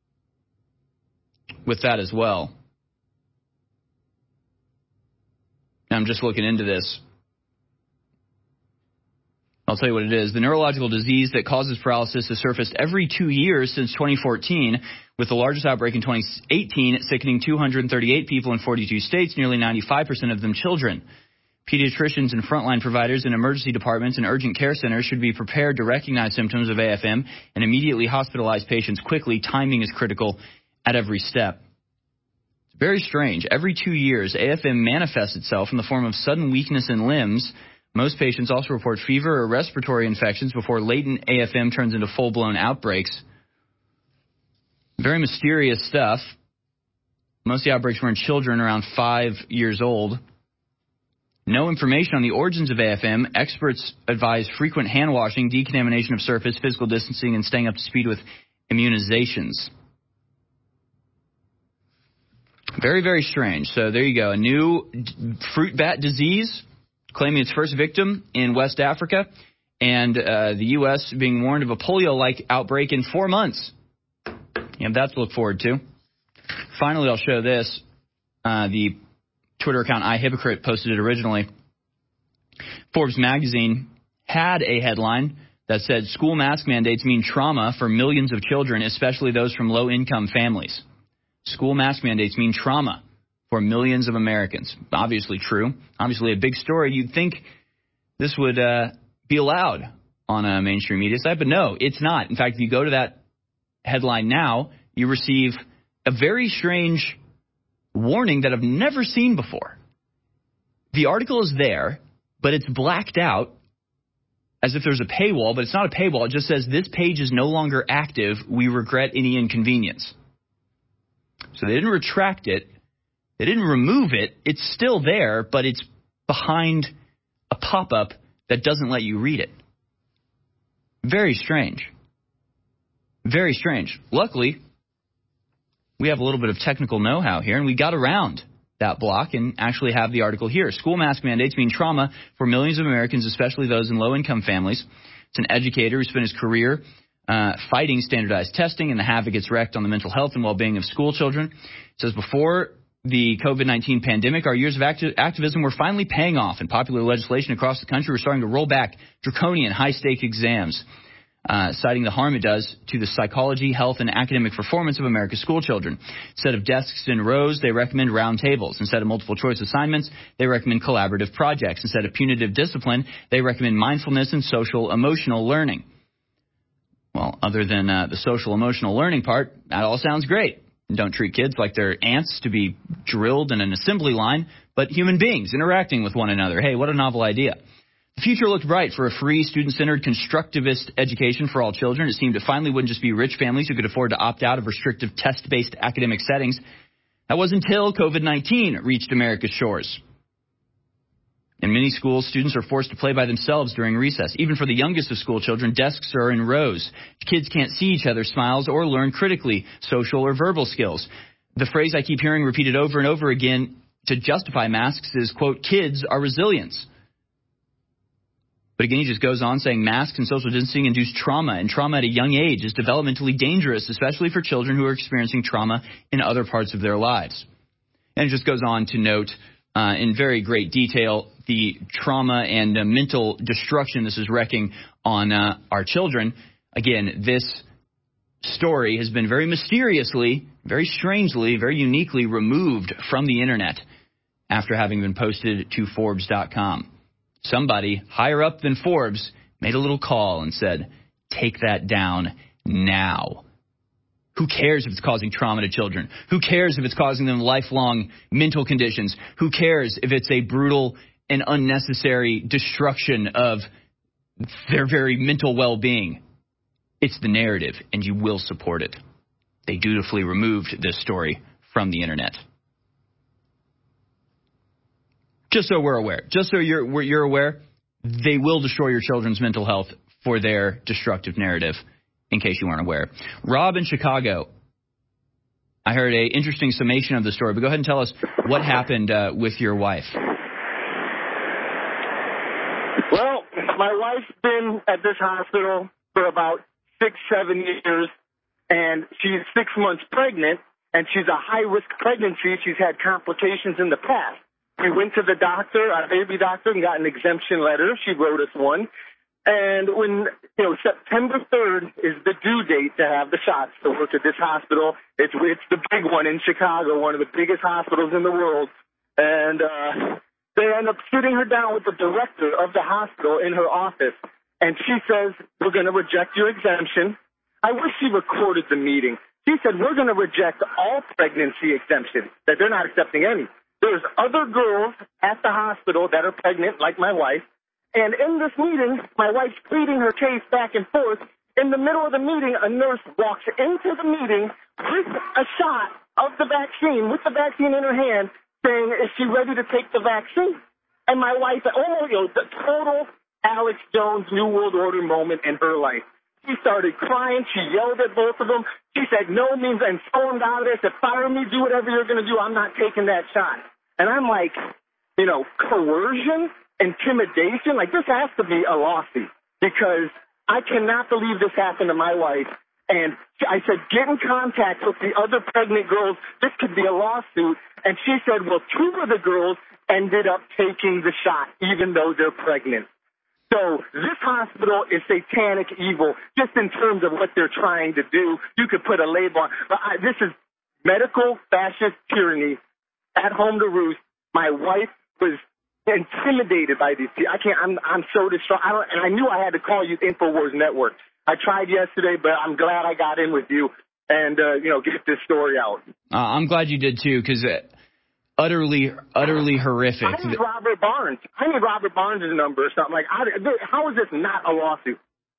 with that as well. I'm just looking into this. I'll tell you what it is. The neurological disease that causes paralysis has surfaced every two years since twenty fourteen, with the largest outbreak in twenty eighteen sickening two hundred thirty-eight people in forty-two states, nearly ninety-five percent of them children. Pediatricians and frontline providers in emergency departments and urgent care centers should be prepared to recognize symptoms of A F M and immediately hospitalize patients quickly. Timing is critical at every step. Very strange. Every two years, A F M manifests itself in the form of sudden weakness in limbs. Most patients also report fever or respiratory infections before latent A F M turns into full-blown outbreaks. Very mysterious stuff. Most of the outbreaks were in children around five years old. No information on the origins of A F M. Experts advise frequent hand washing, decontamination of surface, physical distancing, and staying up to speed with immunizations. Very, very strange. So there you go. A new d- fruit bat disease claiming its first victim in West Africa, and uh, the U S being warned of a polio-like outbreak in four months. You have that to look forward to. Finally, I'll show this. Uh, the Twitter account iHypocrite posted it originally. Forbes magazine had a headline that said, "School mask mandates mean trauma for millions of children, especially those from low-income families." School mask mandates mean trauma for millions of Americans. Obviously true. Obviously a big story. You'd think this would uh, be allowed on a mainstream media site, but no, it's not. In fact, if you go to that headline now, you receive a very strange warning that I've never seen before. The article is there, but it's blacked out as if there's a paywall, but it's not a paywall. It just says, "This page is no longer active. We regret any inconvenience." So they didn't retract it. They didn't remove it. It's still there, but it's behind a pop-up that doesn't let you read it. Very strange. Very strange. Luckily, we have a little bit of technical know-how here, and we got around that block and actually have the article here. School mask mandates mean trauma for millions of Americans, especially those in low-income families. It's an educator who spent his career Uh, fighting standardized testing and the havoc it's wreaked on the mental health and well-being of school children. It says, before the COVID nineteen pandemic, our years of acti- activism were finally paying off, and popular legislation across the country was starting to roll back draconian high-stake exams, uh, citing the harm it does to the psychology, health, and academic performance of America's school children. Instead of desks in rows, they recommend round tables. Instead of multiple-choice assignments, they recommend collaborative projects. Instead of punitive discipline, they recommend mindfulness and social-emotional learning. Well, other than uh, the social emotional learning part, that all sounds great. Don't treat kids like they're ants to be drilled in an assembly line, but human beings interacting with one another. Hey, what a novel idea. The future looked bright for a free, student-centered, constructivist education for all children. It seemed it finally wouldn't just be rich families who could afford to opt out of restrictive test-based academic settings. That was until COVID nineteen reached America's shores. In many schools, students are forced to play by themselves during recess. Even for the youngest of school children, desks are in rows. Kids can't see each other's smiles or learn critically social or verbal skills. The phrase I keep hearing repeated over and over again to justify masks is, quote, kids are resilience. But again, he just goes on saying masks and social distancing induce trauma, and trauma at a young age is developmentally dangerous, especially for children who are experiencing trauma in other parts of their lives. And it just goes on to note uh, in very great detail the trauma and uh, mental destruction this is wreaking on uh, our children. Again, this story has been very mysteriously, very strangely, very uniquely removed from the internet after having been posted to Forbes dot com. Somebody higher up than Forbes made a little call and said, take that down now. Who cares if it's causing trauma to children? Who cares if it's causing them lifelong mental conditions? Who cares if it's a brutal and unnecessary destruction of their very mental well-being? It's the narrative, and you will support it. They dutifully removed this story from the internet. Just so we're aware, just so you're you're aware, they will destroy your children's mental health for their destructive narrative, in case you weren't aware. Rob in Chicago, I heard an interesting summation of the story, but go ahead and tell us what happened uh, with your wife.
Well, my wife's been at this hospital for about six, seven years, and she's six months pregnant, and she's a high-risk pregnancy. She's had complications in the past. We went to the doctor, our baby doctor, and got an exemption letter. She wrote us one. And when, you know, September third is the due date to have the shots to work at this hospital. It's it's the big one in Chicago, one of the biggest hospitals in the world. And uh, they end up sitting her down with the director of the hospital in her office. And she says, we're going to reject your exemption. I wish she recorded the meeting. She said, we're going to reject all pregnancy exemptions, that they're not accepting any. There's other girls at the hospital that are pregnant, like my wife. And in this meeting, my wife's pleading her case back and forth. In the middle of the meeting, a nurse walks into the meeting with a shot of the vaccine, with the vaccine in her hand, saying, is she ready to take the vaccine? And my wife, oh, you know, the total Alex Jones New World Order moment in her life. She started crying. She yelled at both of them. She said, no means, and stormed out of there, said, fire me, do whatever you're going to do. I'm not taking that shot. And I'm like, you know, coercion, intimidation, like this has to be a lawsuit because I cannot believe this happened to my wife. And I said, get in contact with the other pregnant girls. This could be a lawsuit. And she said, well, two of the girls ended up taking the shot, even though they're pregnant. So this hospital is satanic evil just in terms of what they're trying to do. You could put a label on. But I, this is medical fascist tyranny. At home to roost, my wife was intimidated by these people. I can't. I'm. I'm so distraught. I don't, and I knew I had to call you, InfoWars Network. I tried yesterday, but I'm glad I got in with you and uh, you know get this story out.
Uh, I'm glad you did too, because uh, utterly, utterly horrific.
I need Robert Barnes. I need Robert Barnes' number or something. Like, how, how is this not a lawsuit?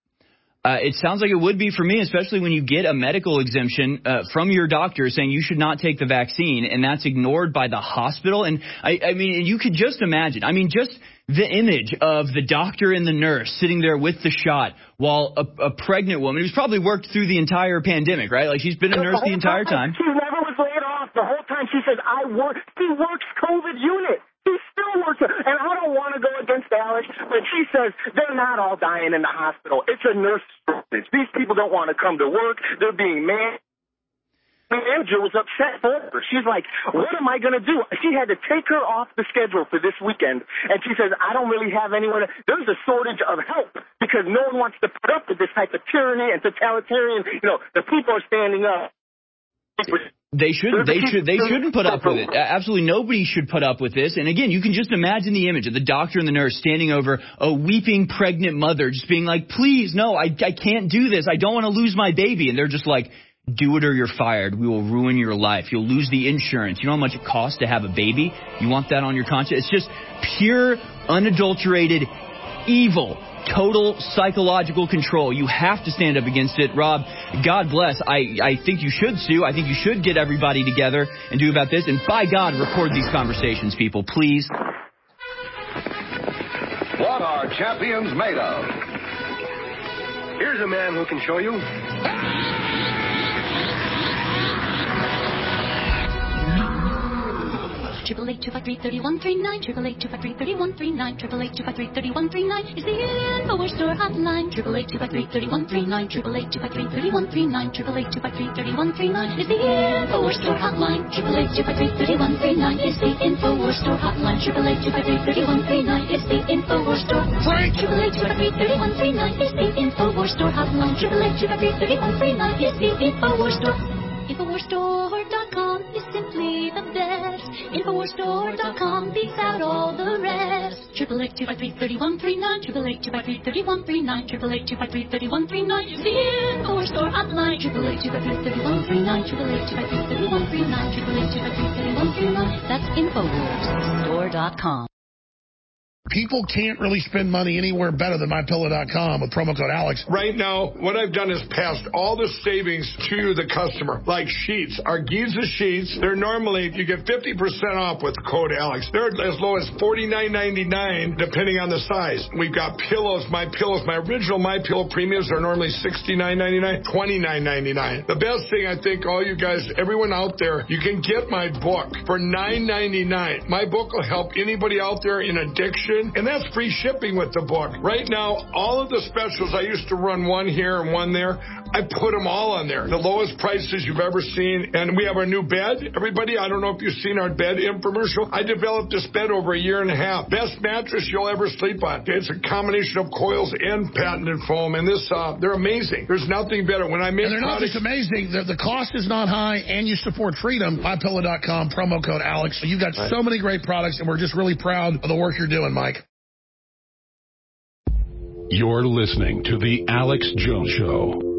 Uh, it sounds like it would be for me, especially when you get a medical exemption uh, from your doctor saying you should not take the vaccine, and that's ignored by the hospital. And I, I mean, you could just imagine. I mean, just the image of the doctor and the nurse sitting there with the shot while a, a pregnant woman who's probably worked through the entire pandemic, right? Like she's been a nurse the entire time.
She never was laid off. The whole time she says, I work. She works COVID unit. She still works, and I don't want to go against Alex, but she says they're not all dying in the hospital. It's a nurse shortage. These people don't want to come to work. They're being mad. The manager was upset for her. She's like, what am I going to do? She had to take her off the schedule for this weekend, and she says, I don't really have anyone. There's a shortage of help because no one wants to put up with this type of tyranny and totalitarian. You know, the people are standing up.
They shouldn't. They should. They shouldn't put up with it. Absolutely nobody should put up with this. And again, you can just imagine the image of the doctor and the nurse standing over a weeping pregnant mother, just being like, "Please, no, I, I can't do this. I don't want to lose my baby." And they're just like, "Do it or you're fired. We will ruin your life. You'll lose the insurance. You know how much it costs to have a baby? You want that on your conscience?" It's just pure, unadulterated evil. Total psychological control. You have to stand up against it. Rob, God bless. I, I think you should sue. I think you should get everybody together and do about this. And by God, record these conversations, people. Please.
What are champions made of? Here's a man who can show you.
Triple eight two five three thirty one three nine. Triple eight two five three thirty one three nine. Triple eight two five three thirty one three nine is the InfoWars Store hotline. Triple eight two five three thirty one three nine. Triple eight two five three thirty one three nine. Triple eight two five three thirty one three nine is the InfoWars Store hotline. Triple eight two five three thirty one three nine is the InfoWars Store hotline. Triple eight two five three thirty one three nine is the InfoWars Store. Frank. Triple eight two five three thirty one three nine is the InfoWars Store hotline. Triple eight two five three thirty one three nine is the InfoWars Store. InfoWars Store dot com is simply the best. InfoWars Store dot com beats out all the rest. Triple eight two five three thirty one three nine. Triple eight two five three thirty one three nine. Triple eight two five three thirty one three nine. The InfoWars Store hotline. Triple eight two five three thirty one three nine. Triple eight two five three thirty one three nine. Triple eight two five three thirty one three nine. That's InfoWars Store dot com.
People can't really spend money anywhere better than my pillow dot com with promo code Alex.
Right now, what I've done is passed all the savings to the customer, like sheets. Our Giza sheets, they're normally, you get fifty percent off with code Alex. They're as low as forty-nine ninety-nine, depending on the size. We've got pillows, My Pillows. My original My Pillow premiums are normally sixty-nine ninety-nine, twenty-nine ninety-nine. The best thing, I think, all you guys, everyone out there, you can get my book for nine ninety-nine. My book will help anybody out there in addiction. And that's free shipping with the book. Right now, all of the specials, I used to run one here and one there. I put them all on there. The lowest prices you've ever seen. And we have our new bed. Everybody, I don't know if you've seen our bed infomercial. I developed this bed over a year and a half. Best mattress you'll ever sleep on. It's a combination of coils and patented foam. And this, uh, they're amazing. There's nothing better. When I make
And they're not just amazing. The, the cost is not high, and you support freedom. My Pillow dot com, promo code Alex. So you've got so many great products, and we're just really proud of the work you're doing, Mike.
You're listening to The Alex Jones Show.